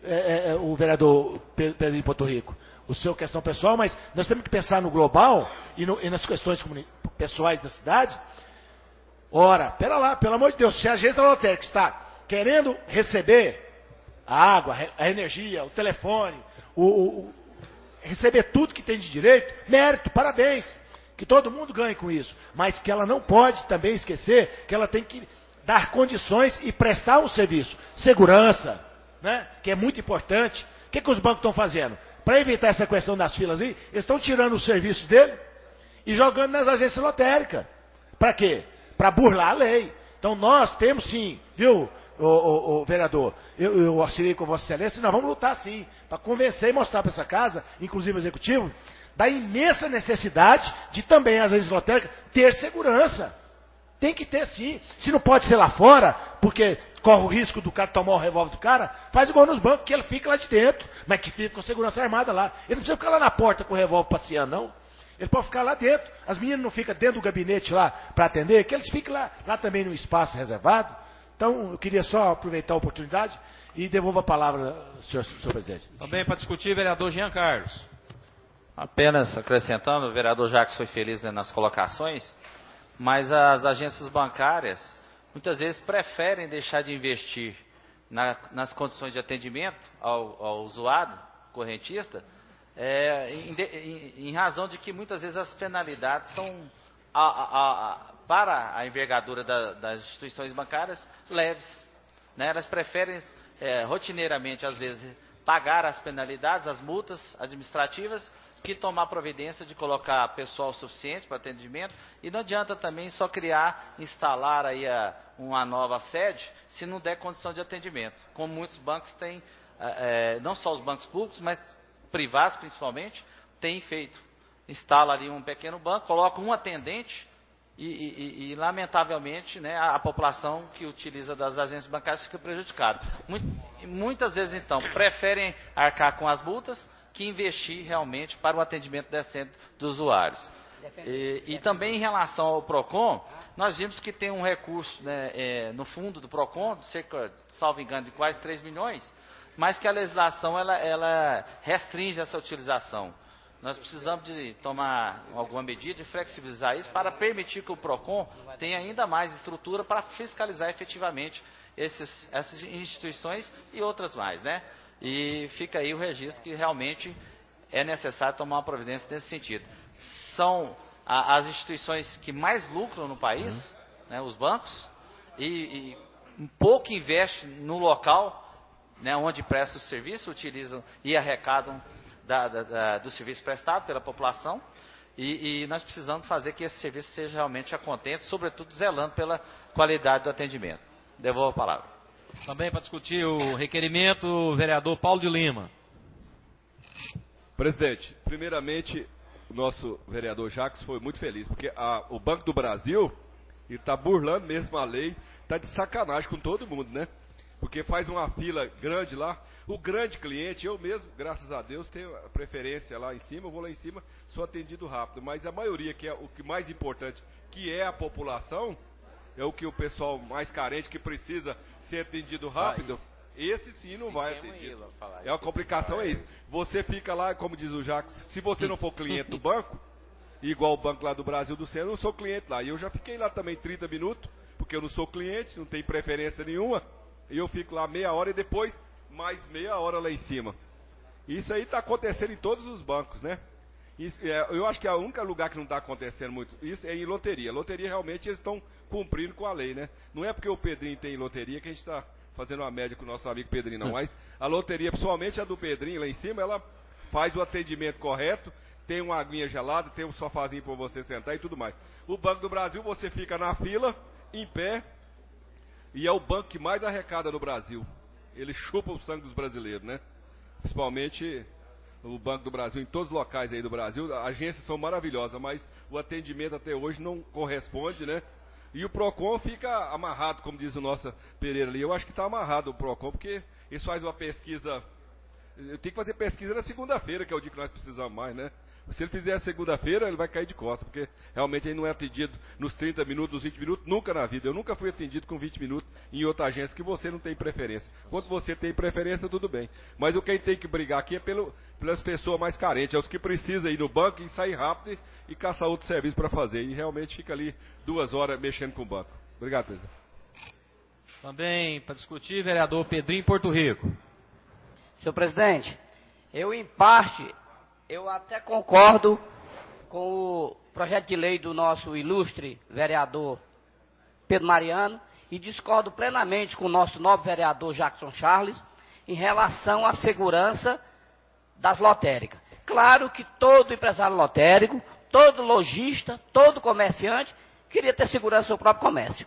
o vereador Pedro de Porto Rico, o seu questão pessoal, mas nós temos que pensar no global e nas questões pessoais da cidade. Ora, pera lá, pelo amor de Deus, se a agência lotérica está querendo receber a água, a energia, o telefone, receber tudo que tem de direito, mérito, parabéns, que todo mundo ganhe com isso, mas que ela não pode também esquecer que ela tem que dar condições e prestar um serviço, segurança, né, que é muito importante. O que os bancos estão fazendo? Para evitar essa questão das filas aí, eles estão tirando os serviços dele e jogando nas agências lotéricas. Para quê? Para burlar a lei. Então nós temos sim, viu, o vereador, eu auxiliei com Vossa Excelência, nós vamos lutar sim, para convencer e mostrar para essa casa, inclusive o executivo, da imensa necessidade de também as agências lotéricas ter segurança. Tem que ter sim. Se não pode ser lá fora, porque corre o risco do cara tomar o revólver do cara, faz igual nos bancos, que ele fica lá de dentro, mas que fica com segurança armada lá. Ele não precisa ficar lá na porta com o revólver passeando, não. Ele pode ficar lá dentro. As meninas não ficam dentro do gabinete lá para atender, que eles ficam lá também no espaço reservado. Então, eu queria só aproveitar a oportunidade e devolvo a palavra, senhor presidente.
Também para discutir, vereador Jean Carlos.
Apenas acrescentando, o vereador Jacques foi feliz nas colocações, mas as agências bancárias muitas vezes preferem deixar de investir nas condições de atendimento ao usuário, correntista, em razão de que muitas vezes as penalidades são, para a envergadura das instituições bancárias, leves. Né? Elas preferem rotineiramente, às vezes, pagar as penalidades, as multas administrativas, que tomar providência de colocar pessoal suficiente para atendimento. E não adianta também só instalar aí uma nova sede, se não der condição de atendimento. Como muitos bancos têm, não só os bancos públicos, mas privados principalmente, têm feito. Instala ali um pequeno banco, coloca um atendente e lamentavelmente, né, a população que utiliza das agências bancárias fica prejudicada. Muitas vezes, então, preferem arcar com as multas que investir realmente para o atendimento decente dos usuários. E também em relação ao PROCON, nós vimos que tem um recurso, né, no fundo do PROCON, cerca, salvo engano, de quase 3 milhões, mas que a legislação ela restringe essa utilização. Nós precisamos de tomar alguma medida de flexibilizar isso para permitir que o PROCON tenha ainda mais estrutura para fiscalizar efetivamente essas instituições e outras mais, né? E fica aí o registro que realmente é necessário tomar uma providência nesse sentido. São as instituições que mais lucram no país, né, os bancos, e um pouco investem no local, né, onde prestam o serviço, utilizam e arrecadam do serviço prestado pela população. E nós precisamos fazer que esse serviço seja realmente a contento, sobretudo zelando pela qualidade do atendimento. Devolvo a palavra.
Também para discutir o requerimento, o vereador Paulo de Lima.
Presidente, primeiramente, o nosso vereador Jacques foi muito feliz, porque o Banco do Brasil está burlando mesmo a lei, está de sacanagem com todo mundo, né? Porque faz uma fila grande lá. O grande cliente, eu mesmo, graças a Deus, tenho a preferência lá em cima, eu vou lá em cima, sou atendido rápido. Mas a maioria, que é o que mais importante, que é a população, é o que o pessoal mais carente, que precisa ser atendido rápido, esse sim não vai atendido. A complicação é isso. Você fica lá, como diz o Jacques, se você não for cliente do banco, igual o banco lá do Brasil do Centro, eu não sou cliente lá. E eu já fiquei lá também 30 minutos, porque eu não sou cliente, não tenho preferência nenhuma, e eu fico lá meia hora e depois mais meia hora lá em cima. Isso aí está acontecendo em todos os bancos, né? Eu acho que o único lugar que não está acontecendo muito isso é em loteria. Loteria realmente eles estão cumprindo com a lei, né? Não é porque o Pedrinho tem loteria que a gente está fazendo uma média com o nosso amigo Pedrinho, não. Mas a loteria, principalmente a do Pedrinho lá em cima, ela faz o atendimento correto, tem uma aguinha gelada, tem um sofazinho para você sentar e tudo mais. O Banco do Brasil, você fica na fila, em pé, e é o banco que mais arrecada no Brasil. Ele chupa o sangue dos brasileiros, né? Principalmente o Banco do Brasil, em todos os locais aí do Brasil. As agências são maravilhosas, mas o atendimento até hoje não corresponde, né? E o PROCON fica amarrado, como diz o nosso Pereira ali. Eu acho que está amarrado o PROCON, porque eles fazem uma pesquisa. Eu tenho que fazer pesquisa na segunda-feira, que é o dia que nós precisamos mais, né? Se ele fizer a segunda-feira, ele vai cair de costas, porque realmente ele não é atendido nos 30 minutos, nos 20 minutos, nunca na vida. Eu nunca fui atendido com 20 minutos em outra agência que você não tem preferência. Quando você tem preferência, tudo bem. Mas o que a gente tem que brigar aqui é pelas pessoas mais carentes, é os que precisam ir no banco e sair rápido e caçar outro serviço para fazer. E realmente fica ali 2 horas mexendo com o banco. Obrigado, presidente.
Também para discutir, vereador Pedrinho, Porto Rico.
Senhor presidente, em parte, eu até concordo com o projeto de lei do nosso ilustre vereador Pedro Mariano e discordo plenamente com o nosso nobre vereador Jackson Charles em relação à segurança das lotéricas. Claro que todo empresário lotérico, todo lojista, todo comerciante queria ter segurança do seu próprio comércio.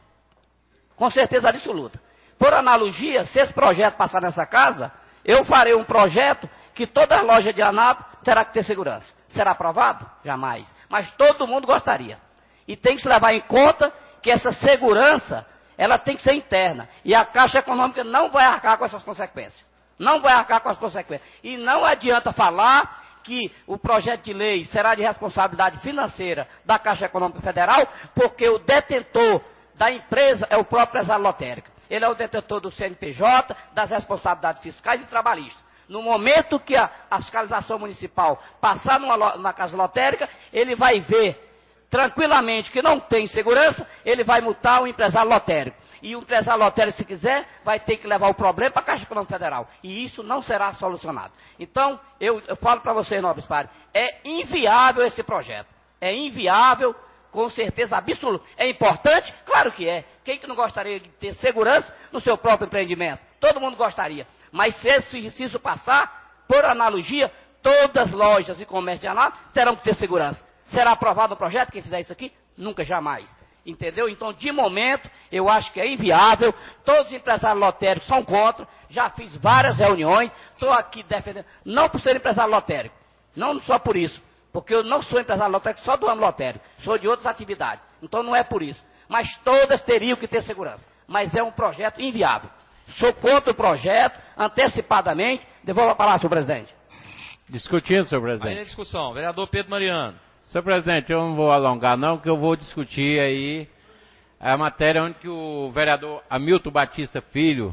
Com certeza absoluta. Por analogia, se esse projeto passar nessa casa, eu farei um projeto que toda loja de Anápolis terá que ter segurança. Será aprovado? Jamais. Mas todo mundo gostaria. E tem que se levar em conta que essa segurança, ela tem que ser interna. E a Caixa Econômica não vai arcar com essas consequências. Não vai arcar com as consequências. E não adianta falar que o projeto de lei será de responsabilidade financeira da Caixa Econômica Federal, porque o detentor da empresa é o próprio empresário lotérico. Ele é o detentor do CNPJ, das responsabilidades fiscais e trabalhistas. No momento que a fiscalização municipal passar na casa lotérica, ele vai ver tranquilamente que não tem segurança, ele vai multar o empresário lotérico. E o empresário lotérico, se quiser, vai ter que levar o problema para a Caixa Econômica Federal. E isso não será solucionado. Então, eu falo para vocês, nobres pares, é inviável esse projeto. É inviável, com certeza absoluta. É importante? Claro que é. Quem que não gostaria de ter segurança no seu próprio empreendimento? Todo mundo gostaria. Mas se isso passar, por analogia, todas as lojas e comércios de Anápolis terão que ter segurança. Será aprovado o projeto quem fizer isso aqui? Nunca, jamais. Entendeu? Então, de momento, eu acho que é inviável. Todos os empresários lotéricos são contra. Já fiz várias reuniões. Estou aqui defendendo. Não por ser empresário lotérico. Não só por isso. Porque eu não sou empresário lotérico só do ano lotérico. Sou de outras atividades. Então, não é por isso. Mas todas teriam que ter segurança. Mas é um projeto inviável. Sou contra o projeto, antecipadamente. Devolvo a palavra, senhor presidente.
Discutindo, senhor presidente.
Aí na discussão, vereador Pedro Mariano.
Senhor presidente, eu não vou alongar não, que eu vou discutir aí a matéria onde que o vereador Hamilton Batista Filho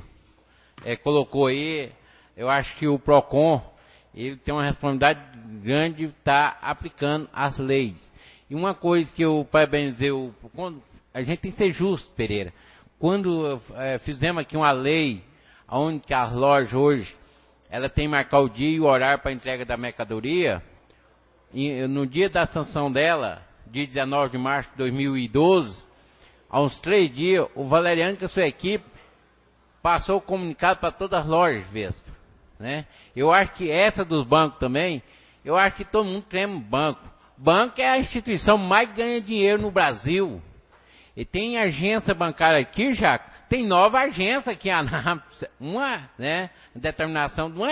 colocou aí. Eu acho que o PROCON ele tem uma responsabilidade grande de estar aplicando as leis. E uma coisa que eu parabenizei, a gente tem que ser justo, Pereira. Quando fizemos aqui uma lei onde que as lojas hoje ela tem que marcar o dia e o horário para entrega da mercadoria, e no dia da sanção dela, dia 19 de março de 2012, há uns 3 dias, o Valeriano com a sua equipe passou o comunicado para todas as lojas Vespa. Né? Eu acho que essa dos bancos também, eu acho que todo mundo tem banco. Banco é a instituição mais que ganha dinheiro no Brasil. E tem agência bancária aqui, já tem nova agência aqui, uma determinação de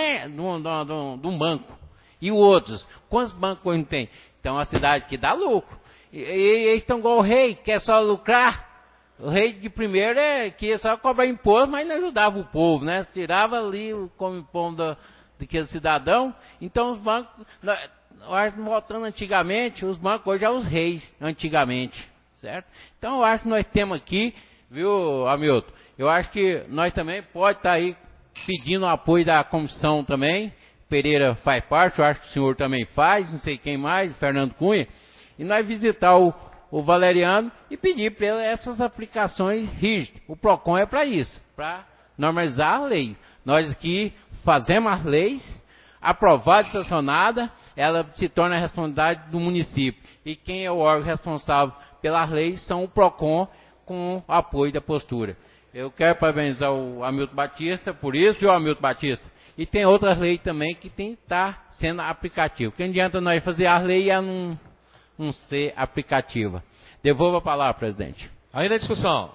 um banco. E outros, quantos bancos hoje não tem? Então a cidade que dá lucro. E eles estão igual o rei, quer só lucrar. O rei de primeiro queria só cobrar imposto, mas não ajudava o povo, né? Tirava ali o come-pão daquele cidadão. Então os bancos, voltando antigamente, os bancos hoje são os reis, antigamente. Certo? Então eu acho que nós temos aqui, viu, Hamilton? Eu acho que nós também pode estar aí pedindo o apoio da comissão também. Pereira faz parte, eu acho que o senhor também faz, não sei quem mais, Fernando Cunha. E nós visitar o Valeriano e pedir para essas aplicações rígidas. O PROCON é para isso, para normalizar a lei. Nós aqui fazemos as leis, aprovada e sancionada, ela se torna a responsabilidade do município. E quem é o órgão responsável pelas leis são o PROCON com o apoio da postura. Eu quero parabenizar o Hamilton Batista por isso, viu, Hamilton Batista? E tem outras leis também que tem que estar sendo aplicativo. Porque não adianta nós fazer as leis e ela não ser aplicativa. Devolvo a palavra, presidente.
Aí na discussão.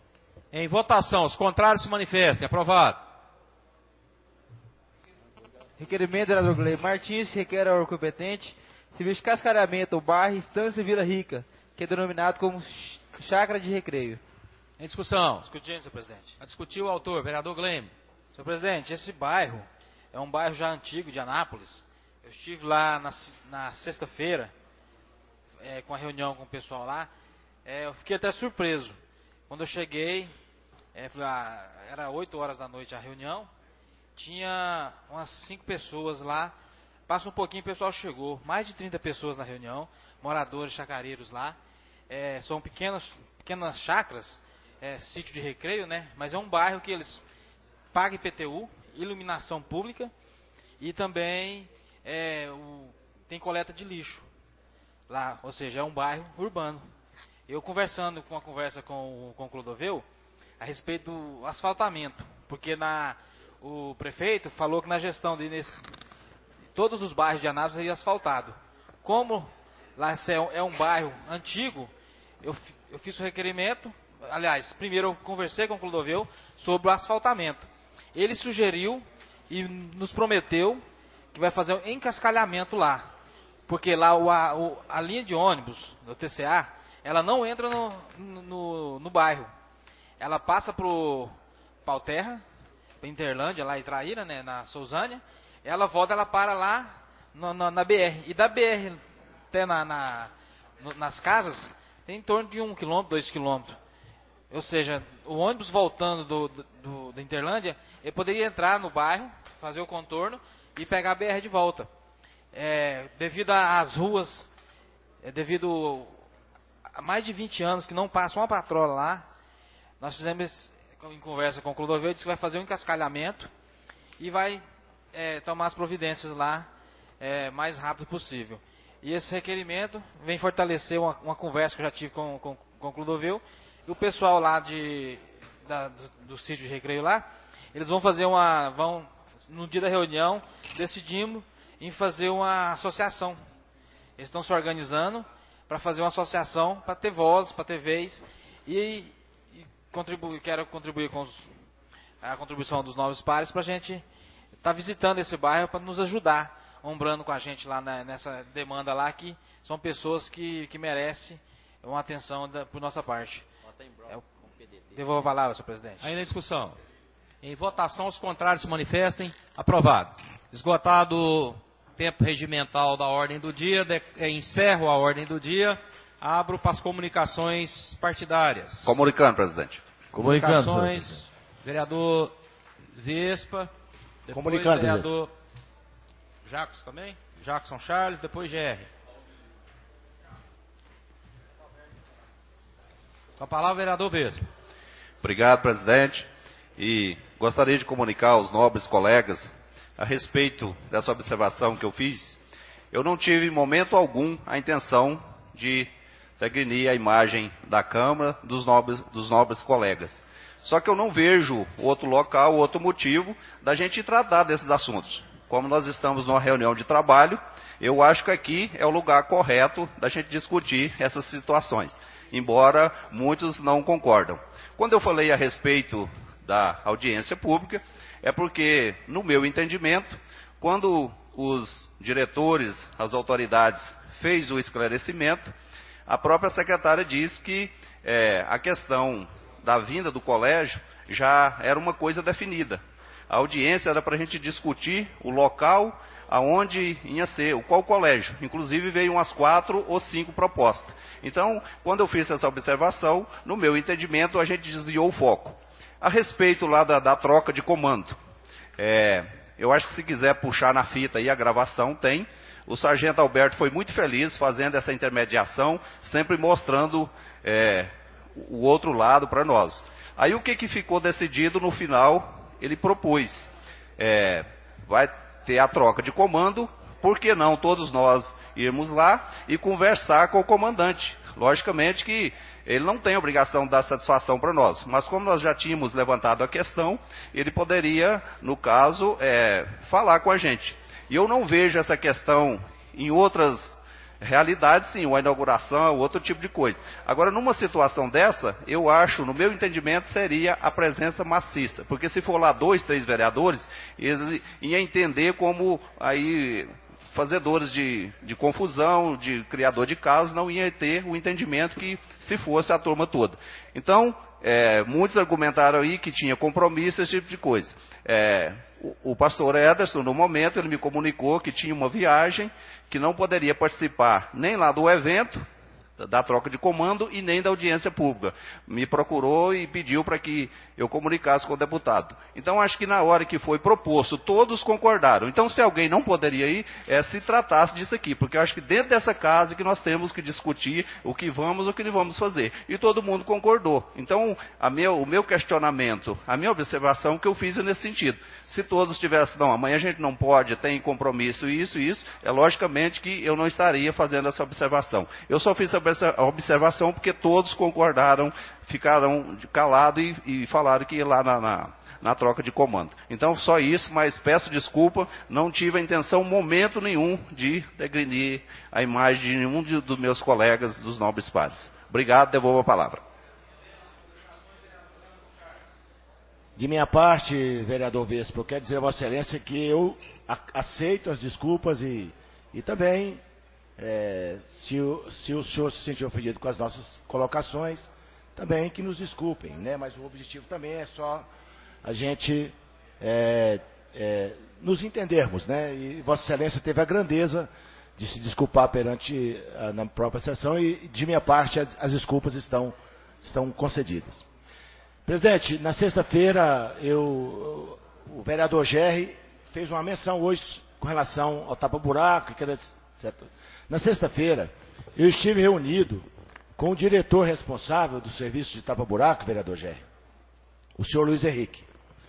Em votação, os contrários se manifestem. Aprovado.
Requerimento do vereador Gleio Martins, requer ao órgão competente serviço de cascareamento ao bairro Estância Vila Rica, que é denominado como chácara de recreio.
Em discussão.
Discutindo, senhor presidente.
A discutir o autor, vereador Glênio.
Senhor presidente, esse bairro é um bairro já antigo de Anápolis.
eu estive lá na sexta-feira, com a reunião com o pessoal lá, eu fiquei até surpreso. Quando eu cheguei, era 8 horas da noite a reunião, tinha umas 5 pessoas lá, passa um pouquinho o pessoal chegou, mais de 30 pessoas na reunião, moradores, chacareiros lá, são pequenas chácaras, sítio de recreio, né? Mas é um bairro que eles pagam IPTU, iluminação pública, e também tem coleta de lixo lá, ou seja, é um bairro urbano. Eu conversando com o Clodoveu a respeito do asfaltamento, porque o prefeito falou que na gestão dele todos os bairros de Anápolis seriam asfaltados. Como lá é um bairro antigo, eu fiz o requerimento. Aliás, primeiro eu conversei com o Clodoveu sobre o asfaltamento. Ele sugeriu e nos prometeu que vai fazer um encascalhamento lá. Porque lá a linha de ônibus do TCA, ela não entra no bairro. Ela passa pro Pauterra, Interlândia, lá em Traíra, né, na Sousânia. Ela volta, ela para lá na BR. E da BR até nas casas, tem em torno de 1 km, 2 km. Ou seja, o ônibus voltando da Interlândia, ele poderia entrar no bairro, fazer o contorno e pegar a BR de volta. Devido às ruas, devido a mais de 20 anos que não passa uma patrola lá, nós fizemos, em conversa com o Clodoveu, disse que vai fazer um encascalhamento e vai tomar as providências lá mais rápido possível. E esse requerimento vem fortalecer uma conversa que eu já tive com o Clodoveu. E o pessoal lá do sítio de recreio lá, eles vão fazer no dia da reunião, decidimos em fazer uma associação. Eles estão se organizando para fazer uma associação, para ter voz, para ter vez, e quero contribuir com a contribuição dos novos pares para a gente estar visitando esse bairro, para nos ajudar, ombrando com a gente lá nessa demanda lá, que são pessoas que merecem uma atenção por nossa parte. Devolvo a palavra, senhor presidente.
Ainda em discussão. Em votação, os contrários se manifestem. Aprovado. Esgotado o tempo regimental da ordem do dia, encerro a ordem do dia. Abro para as comunicações partidárias.
Comunicando, presidente.
Comunicações. Vereador Vespa. Depois
Comunicando,
vereador Jacos também. Jackson Charles, depois GR. Com a palavra, vereador Vespa.
Obrigado, presidente. E gostaria de comunicar aos nobres colegas a respeito dessa observação que eu fiz. Eu não tive em momento algum a intenção de degrinir a imagem da Câmara dos nobres colegas. Só que eu não vejo outro local, outro motivo da gente tratar desses assuntos. Como nós estamos numa reunião de trabalho, eu acho que aqui é o lugar correto da gente discutir essas situações, embora muitos não concordam. Quando eu falei a respeito da audiência pública, é porque, no meu entendimento, quando os diretores, as autoridades, fez o esclarecimento, a própria secretária disse que a questão da vinda do colégio já era uma coisa definida. A audiência era para a gente discutir o local aonde ia ser, qual colégio. Inclusive veio umas 4 ou 5 propostas. Então, quando eu fiz essa observação, no meu entendimento, a gente desviou o foco. A respeito lá da troca de comando, eu acho que se quiser puxar na fita aí a gravação, tem. O sargento Alberto foi muito feliz fazendo essa intermediação, sempre mostrando o outro lado para nós. Aí o que ficou decidido no final, ele propôs. Vai ter a troca de comando, por que não todos nós irmos lá e conversar com o comandante? Logicamente que ele não tem obrigação de dar satisfação para nós, mas como nós já tínhamos levantado a questão, ele poderia, no caso, falar com a gente. E eu não vejo essa questão em outras realidades, sim, uma inauguração, outro tipo de coisa. Agora, numa situação dessa, eu acho, no meu entendimento, seria a presença maciça, porque se for lá 2, 3 vereadores, eles iam entender como aí fazedores de confusão, de criador de casos, não iam ter o entendimento que se fosse a turma toda. Então, muitos argumentaram aí que tinha compromisso, esse tipo de coisa. O pastor Ederson, no momento, ele me comunicou que tinha uma viagem, que não poderia participar nem lá do evento, da troca de comando, e nem da audiência pública. Me procurou e pediu para que eu comunicasse com o deputado. Então, acho que na hora que foi proposto, todos concordaram. Então, se alguém não poderia ir, se tratasse disso aqui, porque eu acho que dentro dessa casa que nós temos que discutir o que vamos e o que não vamos fazer. E todo mundo concordou. Então, o meu questionamento, a minha observação que eu fiz é nesse sentido. Se todos tivessem, não, amanhã a gente não pode, tem compromisso, isso, logicamente que eu não estaria fazendo essa observação. Eu só fiz a observação porque todos concordaram, ficaram calados e falaram que ia lá na troca de comando. Então, só isso, mas peço desculpa, não tive a intenção, momento nenhum, de degredir a imagem de nenhum dos meus colegas dos nobres pares. Obrigado, devolvo a palavra.
De minha parte, vereador Vespa, eu quero dizer a Vossa Excelência que eu aceito as desculpas e também, se o senhor se sentir ofendido com as nossas colocações, também que nos desculpem, né? Mas o objetivo também é só a gente nos entendermos, né? E Vossa Excelência teve a grandeza de se desculpar perante na própria sessão e, de minha parte, as desculpas estão concedidas. Presidente, na sexta-feira, o vereador Gerry fez uma menção hoje com relação ao tapa-buraco, etc. Na sexta-feira, eu estive reunido com o diretor responsável do serviço de tapa-buraco, vereador Gerry, o senhor Luiz Henrique.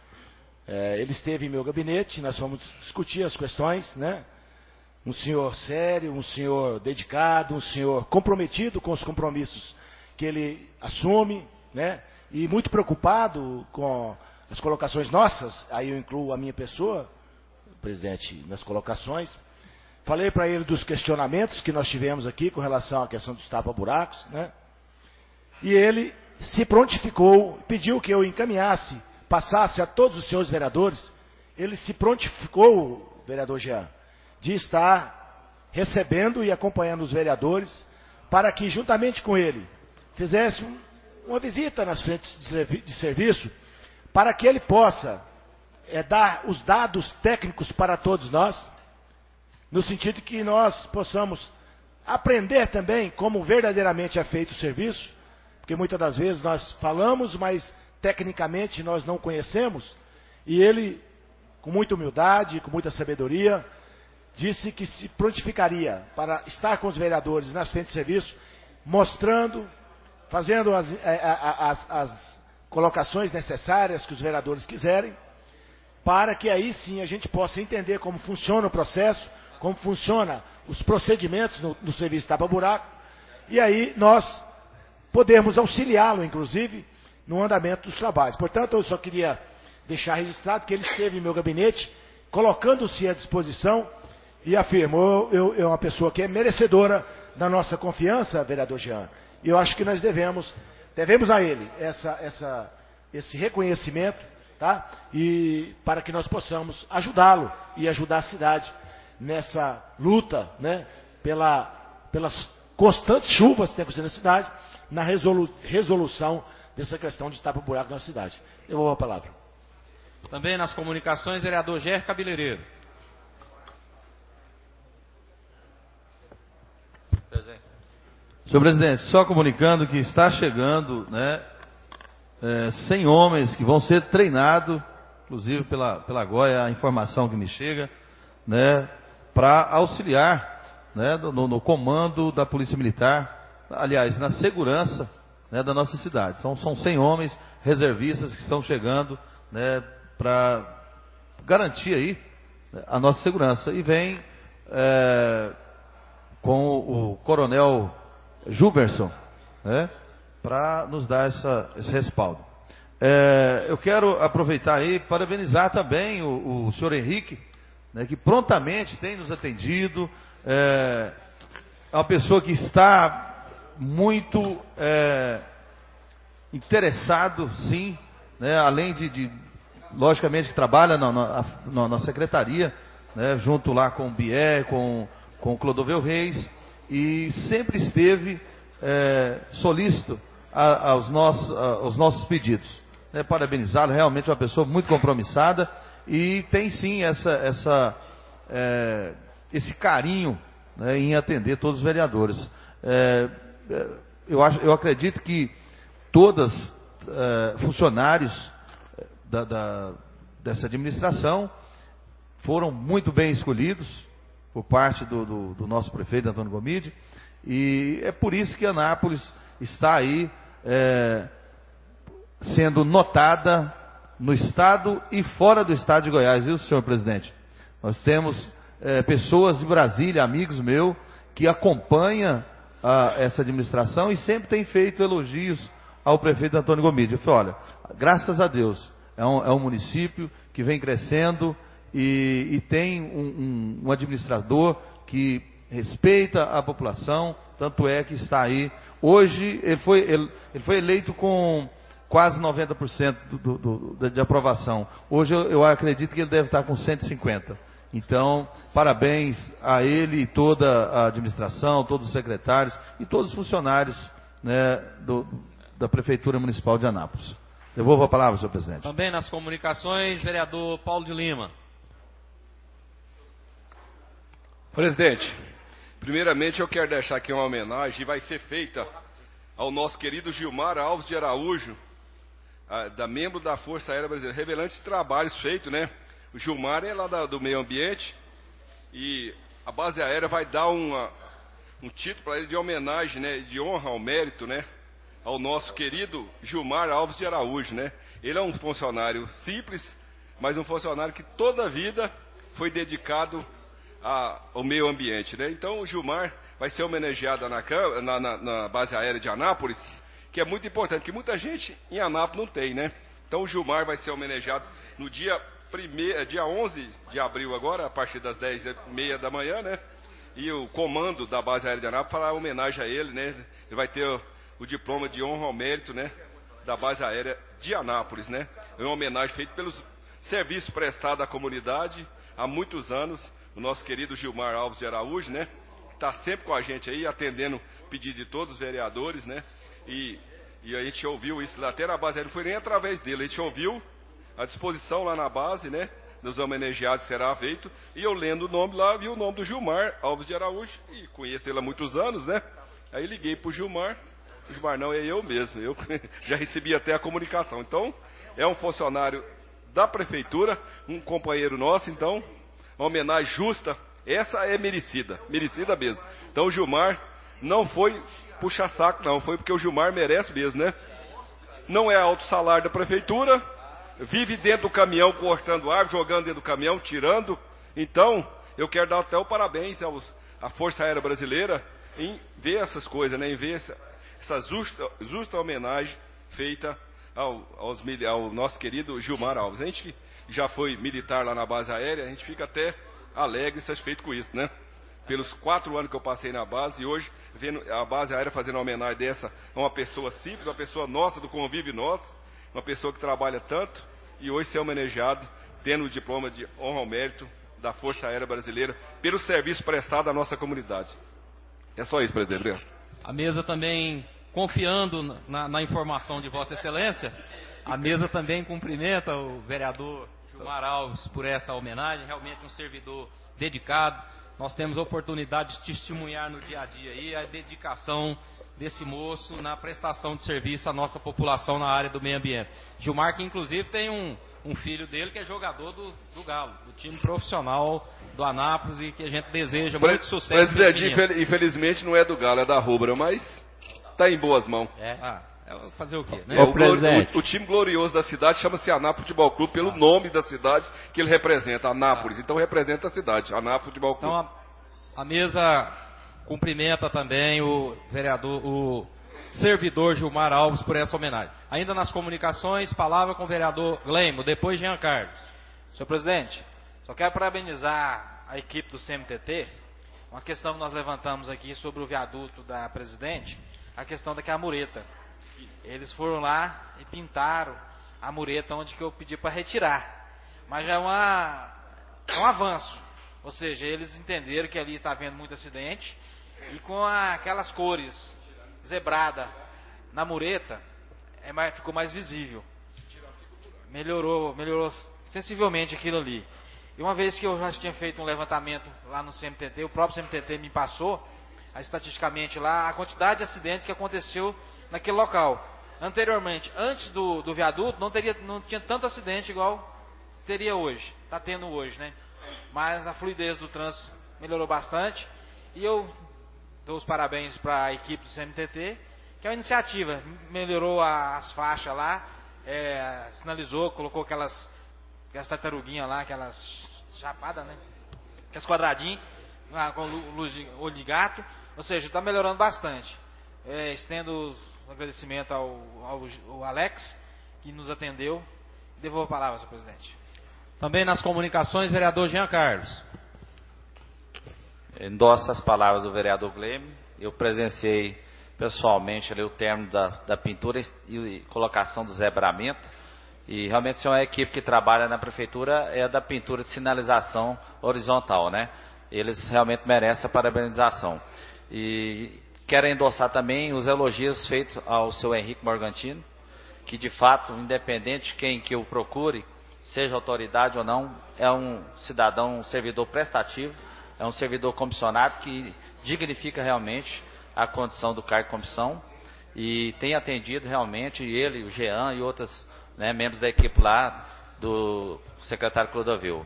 Ele esteve em meu gabinete, nós fomos discutir as questões, né? Um senhor sério, um senhor dedicado, um senhor comprometido com os compromissos que ele assume, né? E muito preocupado com as colocações nossas, aí eu incluo a minha pessoa, presidente, nas colocações. Falei para ele dos questionamentos que nós tivemos aqui com relação à questão dos tapa-buracos, né? E ele se prontificou, pediu que eu encaminhasse, passasse a todos os senhores vereadores. Ele se prontificou, vereador Jean, de estar recebendo e acompanhando os vereadores para que, juntamente com ele, fizesse uma visita nas frentes de serviço para que ele possa dar os dados técnicos para todos nós, no sentido de que nós possamos aprender também como verdadeiramente é feito o serviço, porque muitas das vezes nós falamos, mas tecnicamente nós não conhecemos, e ele, com muita humildade, com muita sabedoria, disse que se prontificaria para estar com os vereadores nas frentes de serviço, mostrando, fazendo as colocações necessárias que os vereadores quiserem, para que aí sim a gente possa entender como funciona o processo, como funciona os procedimentos no serviço tapa-buraco, e aí nós podemos auxiliá-lo, inclusive, no andamento dos trabalhos. Portanto, eu só queria deixar registrado que ele esteve em meu gabinete, colocando-se à disposição, e afirmou, é uma pessoa que é merecedora da nossa confiança, vereador Jean. E eu acho que nós devemos a ele esse reconhecimento, tá? E para que nós possamos ajudá-lo e ajudar a cidade nessa luta, né? Pelas constantes chuvas que tem acontecido na cidade, na resolução dessa questão de tapa-buraco na cidade. Eu vou a palavra.
Também nas comunicações, vereador Gerry Cabeleireiro.
Senhor presidente, só comunicando que está chegando, né, 100 homens que vão ser treinados, inclusive pela Goia, a informação que me chega, né, para auxiliar, né, no comando da Polícia Militar, aliás, na segurança, né, da nossa cidade. São 100 homens reservistas que estão chegando, né, para garantir aí, né, a nossa segurança. E vem com o coronel Gilberson, né, para nos dar esse respaldo. Eu quero aproveitar aí e parabenizar também o senhor Henrique, né, que prontamente tem nos atendido. É uma pessoa que está muito interessado, sim, né, além de logicamente que trabalha na secretaria, né, junto lá com o Bié, com o Clodoveu Reis, e sempre esteve solícito aos nossos pedidos. Parabenizá-lo, realmente é uma pessoa muito compromissada e tem sim esse carinho, né, em atender todos os vereadores. Eu acredito que todos funcionários dessa administração foram muito bem escolhidos por parte do nosso prefeito Antônio Gomide, e é por isso que Anápolis está aí sendo notada no estado e fora do estado de Goiás, viu, senhor presidente? Nós temos pessoas de Brasília, amigos meus, que acompanham essa administração e sempre têm feito elogios ao prefeito Antônio Gomide. Eu falei, olha, graças a Deus, é um município que vem crescendo e tem um administrador que respeita a população, tanto é que está aí. Hoje ele foi eleito com quase 90% de aprovação. Hoje eu acredito que ele deve estar com 150%. Então, parabéns a ele e toda a administração, todos os secretários e todos os funcionários, né, da Prefeitura Municipal de Anápolis. Devolvo a palavra, senhor presidente.
Também nas comunicações, vereador Paulo de Lima.
Presidente, primeiramente eu quero deixar aqui uma homenagem, vai ser feita ao nosso querido Gilmar Alves de Araújo, da membro da Força Aérea Brasileira, revelante trabalhos feitos, né? O Gilmar é lá do meio ambiente e a base aérea vai dar um título para ele de homenagem, né? De honra ao mérito, né? Ao nosso querido Gilmar Alves de Araújo, né? Ele é um funcionário simples, mas um funcionário que toda a vida foi dedicado ao meio ambiente, né? Então o Gilmar vai ser homenageado na base aérea de Anápolis, que é muito importante, que muita gente em Anápolis não tem, né? Então o Gilmar vai ser homenageado no dia 11 de abril agora, a partir das 10h30 da manhã, né? E o comando da base aérea de Anápolis fará homenagem a ele, né? Ele vai ter o diploma de honra ao mérito, né? Da base aérea de Anápolis, né? É uma homenagem feita pelos serviços prestados à comunidade há muitos anos. O nosso querido Gilmar Alves de Araújo, né? Que está sempre com a gente aí, atendendo o pedido de todos os vereadores, né? E a gente ouviu isso lá até na base aérea, não foi nem através dele, a gente ouviu a disposição lá na base, né? Dos homenageados será feito. E eu lendo o nome lá, vi o nome do Gilmar Alves de Araújo, e conheço ele há muitos anos, né? Aí liguei pro Gilmar. O Gilmar não, é eu mesmo, eu já recebi até a comunicação. Então, é um funcionário da prefeitura, um companheiro nosso, então, uma homenagem justa, essa é merecida mesmo. Então o Gilmar não foi puxar saco, não, foi porque o Gilmar merece mesmo, né? Não é alto salário da prefeitura, vive dentro do caminhão cortando árvore, jogando dentro do caminhão, tirando. Então, eu quero dar até o parabéns à Força Aérea Brasileira em ver essas coisas, né? Em ver essa justa homenagem feita ao nosso querido Gilmar Alves. A gente que já foi militar lá na base aérea, a gente fica até alegre e satisfeito com isso, né? Pelos 4 anos que eu passei na base, e hoje, vendo a base aérea fazendo uma homenagem dessa a uma pessoa simples, uma pessoa nossa, do convívio nosso, uma pessoa que trabalha tanto, e hoje ser homenageado, tendo o diploma de honra ao mérito da Força Aérea Brasileira, pelo serviço prestado à nossa comunidade. É só isso, presidente. Obrigado.
A mesa também, confiando na informação de Vossa Excelência, a mesa também cumprimenta o vereador Gilmar Alves por essa homenagem, realmente um servidor dedicado. Nós temos a oportunidade de testemunhar no dia a dia aí a dedicação desse moço na prestação de serviço à nossa população na área do meio ambiente. Gilmar, que inclusive tem um filho dele que é jogador do Galo, do time profissional do Anápolis, e que a gente deseja muito sucesso.
Presidente, infelizmente não é do Galo, é da Rubra, mas está em boas mãos.
Fazer o quê, né?
O time glorioso da cidade chama-se Anápolis Futebol Clube, pelo nome da cidade que ele representa, Anápolis. Então representa a cidade, Anápolis Futebol Clube.
Então a mesa cumprimenta também o vereador, o servidor Gilmar Alves por essa homenagem. Ainda nas comunicações, palavra com o vereador Gleimo, depois Jean Carlos.
Senhor presidente, só quero parabenizar a equipe do CMTT, uma questão que nós levantamos aqui sobre o viaduto da Presidente, a questão daquela mureta. Eles foram lá e pintaram a mureta onde que eu pedi para retirar. Mas já é um avanço. Ou seja, eles entenderam que ali está havendo muito acidente e com aquelas cores zebrada na mureta ficou mais visível. Melhorou sensivelmente aquilo ali. E uma vez que eu já tinha feito um levantamento lá no CMTT, o próprio CMTT me passou, estatisticamente lá, a quantidade de acidente que aconteceu naquele local. Anteriormente, antes do viaduto, não tinha tanto acidente igual teria hoje. Está tendo hoje, né? Mas a fluidez do trânsito melhorou bastante. E eu dou os parabéns para a equipe do CMTT, que é uma iniciativa. Melhorou as faixas lá, sinalizou, colocou aquelas tartaruguinhas lá, aquelas chapadas, né? Aqueles quadradinhos, com luz de olho de gato. Ou seja, está melhorando bastante. Estendo o agradecimento ao Alex, que nos atendeu. Devolvo a palavra, senhor presidente.
Também nas comunicações, vereador Jean Carlos.
Endosso as palavras do vereador Glêmio. Eu presenciei pessoalmente ali o término da pintura e colocação do zebramento. E realmente, se é uma equipe que trabalha na prefeitura, é da pintura de sinalização horizontal, né? Eles realmente merecem a parabenização. E quero endossar também os elogios feitos ao seu Henrique Morgantino, que de fato, independente de quem que o procure, seja autoridade ou não, é um cidadão, um servidor prestativo, é um servidor comissionado que dignifica realmente a condição do cargo de comissão e tem atendido realmente ele, o Jean e outros, né, membros da equipe lá do secretário Clodovil.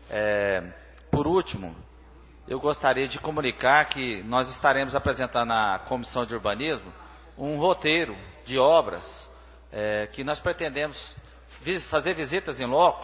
Por último, eu gostaria de comunicar que nós estaremos apresentando na Comissão de Urbanismo um roteiro de obras que nós pretendemos fazer visitas em loco,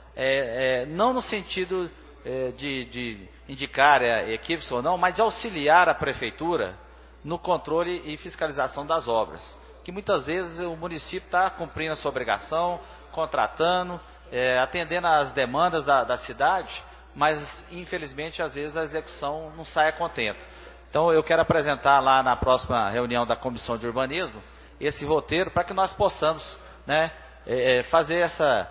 não no sentido de indicar equipes ou não, mas de auxiliar a prefeitura no controle e fiscalização das obras. Que muitas vezes o município está cumprindo a sua obrigação, contratando, atendendo às demandas da cidade, mas infelizmente às vezes a execução não sai a contento. Então eu quero apresentar lá na próxima reunião da Comissão de Urbanismo esse roteiro para que nós possamos, né, fazer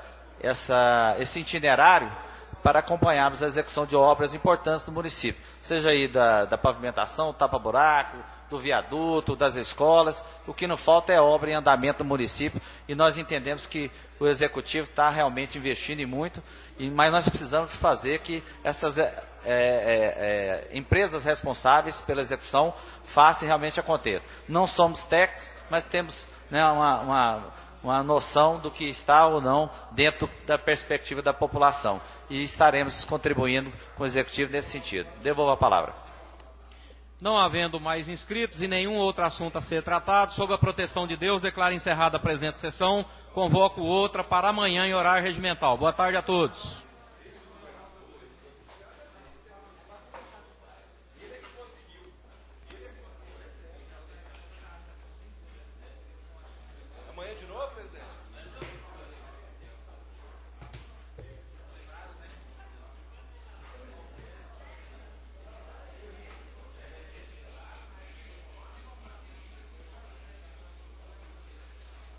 esse itinerário para acompanharmos a execução de obras importantes do município, seja aí da pavimentação, tapa-buraco, do viaduto, das escolas. O que não falta é obra em andamento no município e nós entendemos que o executivo está realmente investindo em muito, mas nós precisamos fazer que essas empresas responsáveis pela execução façam realmente acontecer. Não somos técnicos, mas temos, né, uma noção do que está ou não dentro da perspectiva da população. E estaremos contribuindo com o Executivo nesse sentido. Devolvo a palavra.
Não havendo mais inscritos e nenhum outro assunto a ser tratado, sob a proteção de Deus, declaro encerrada a presente sessão. Convoco outra para amanhã em horário regimental. Boa tarde a todos.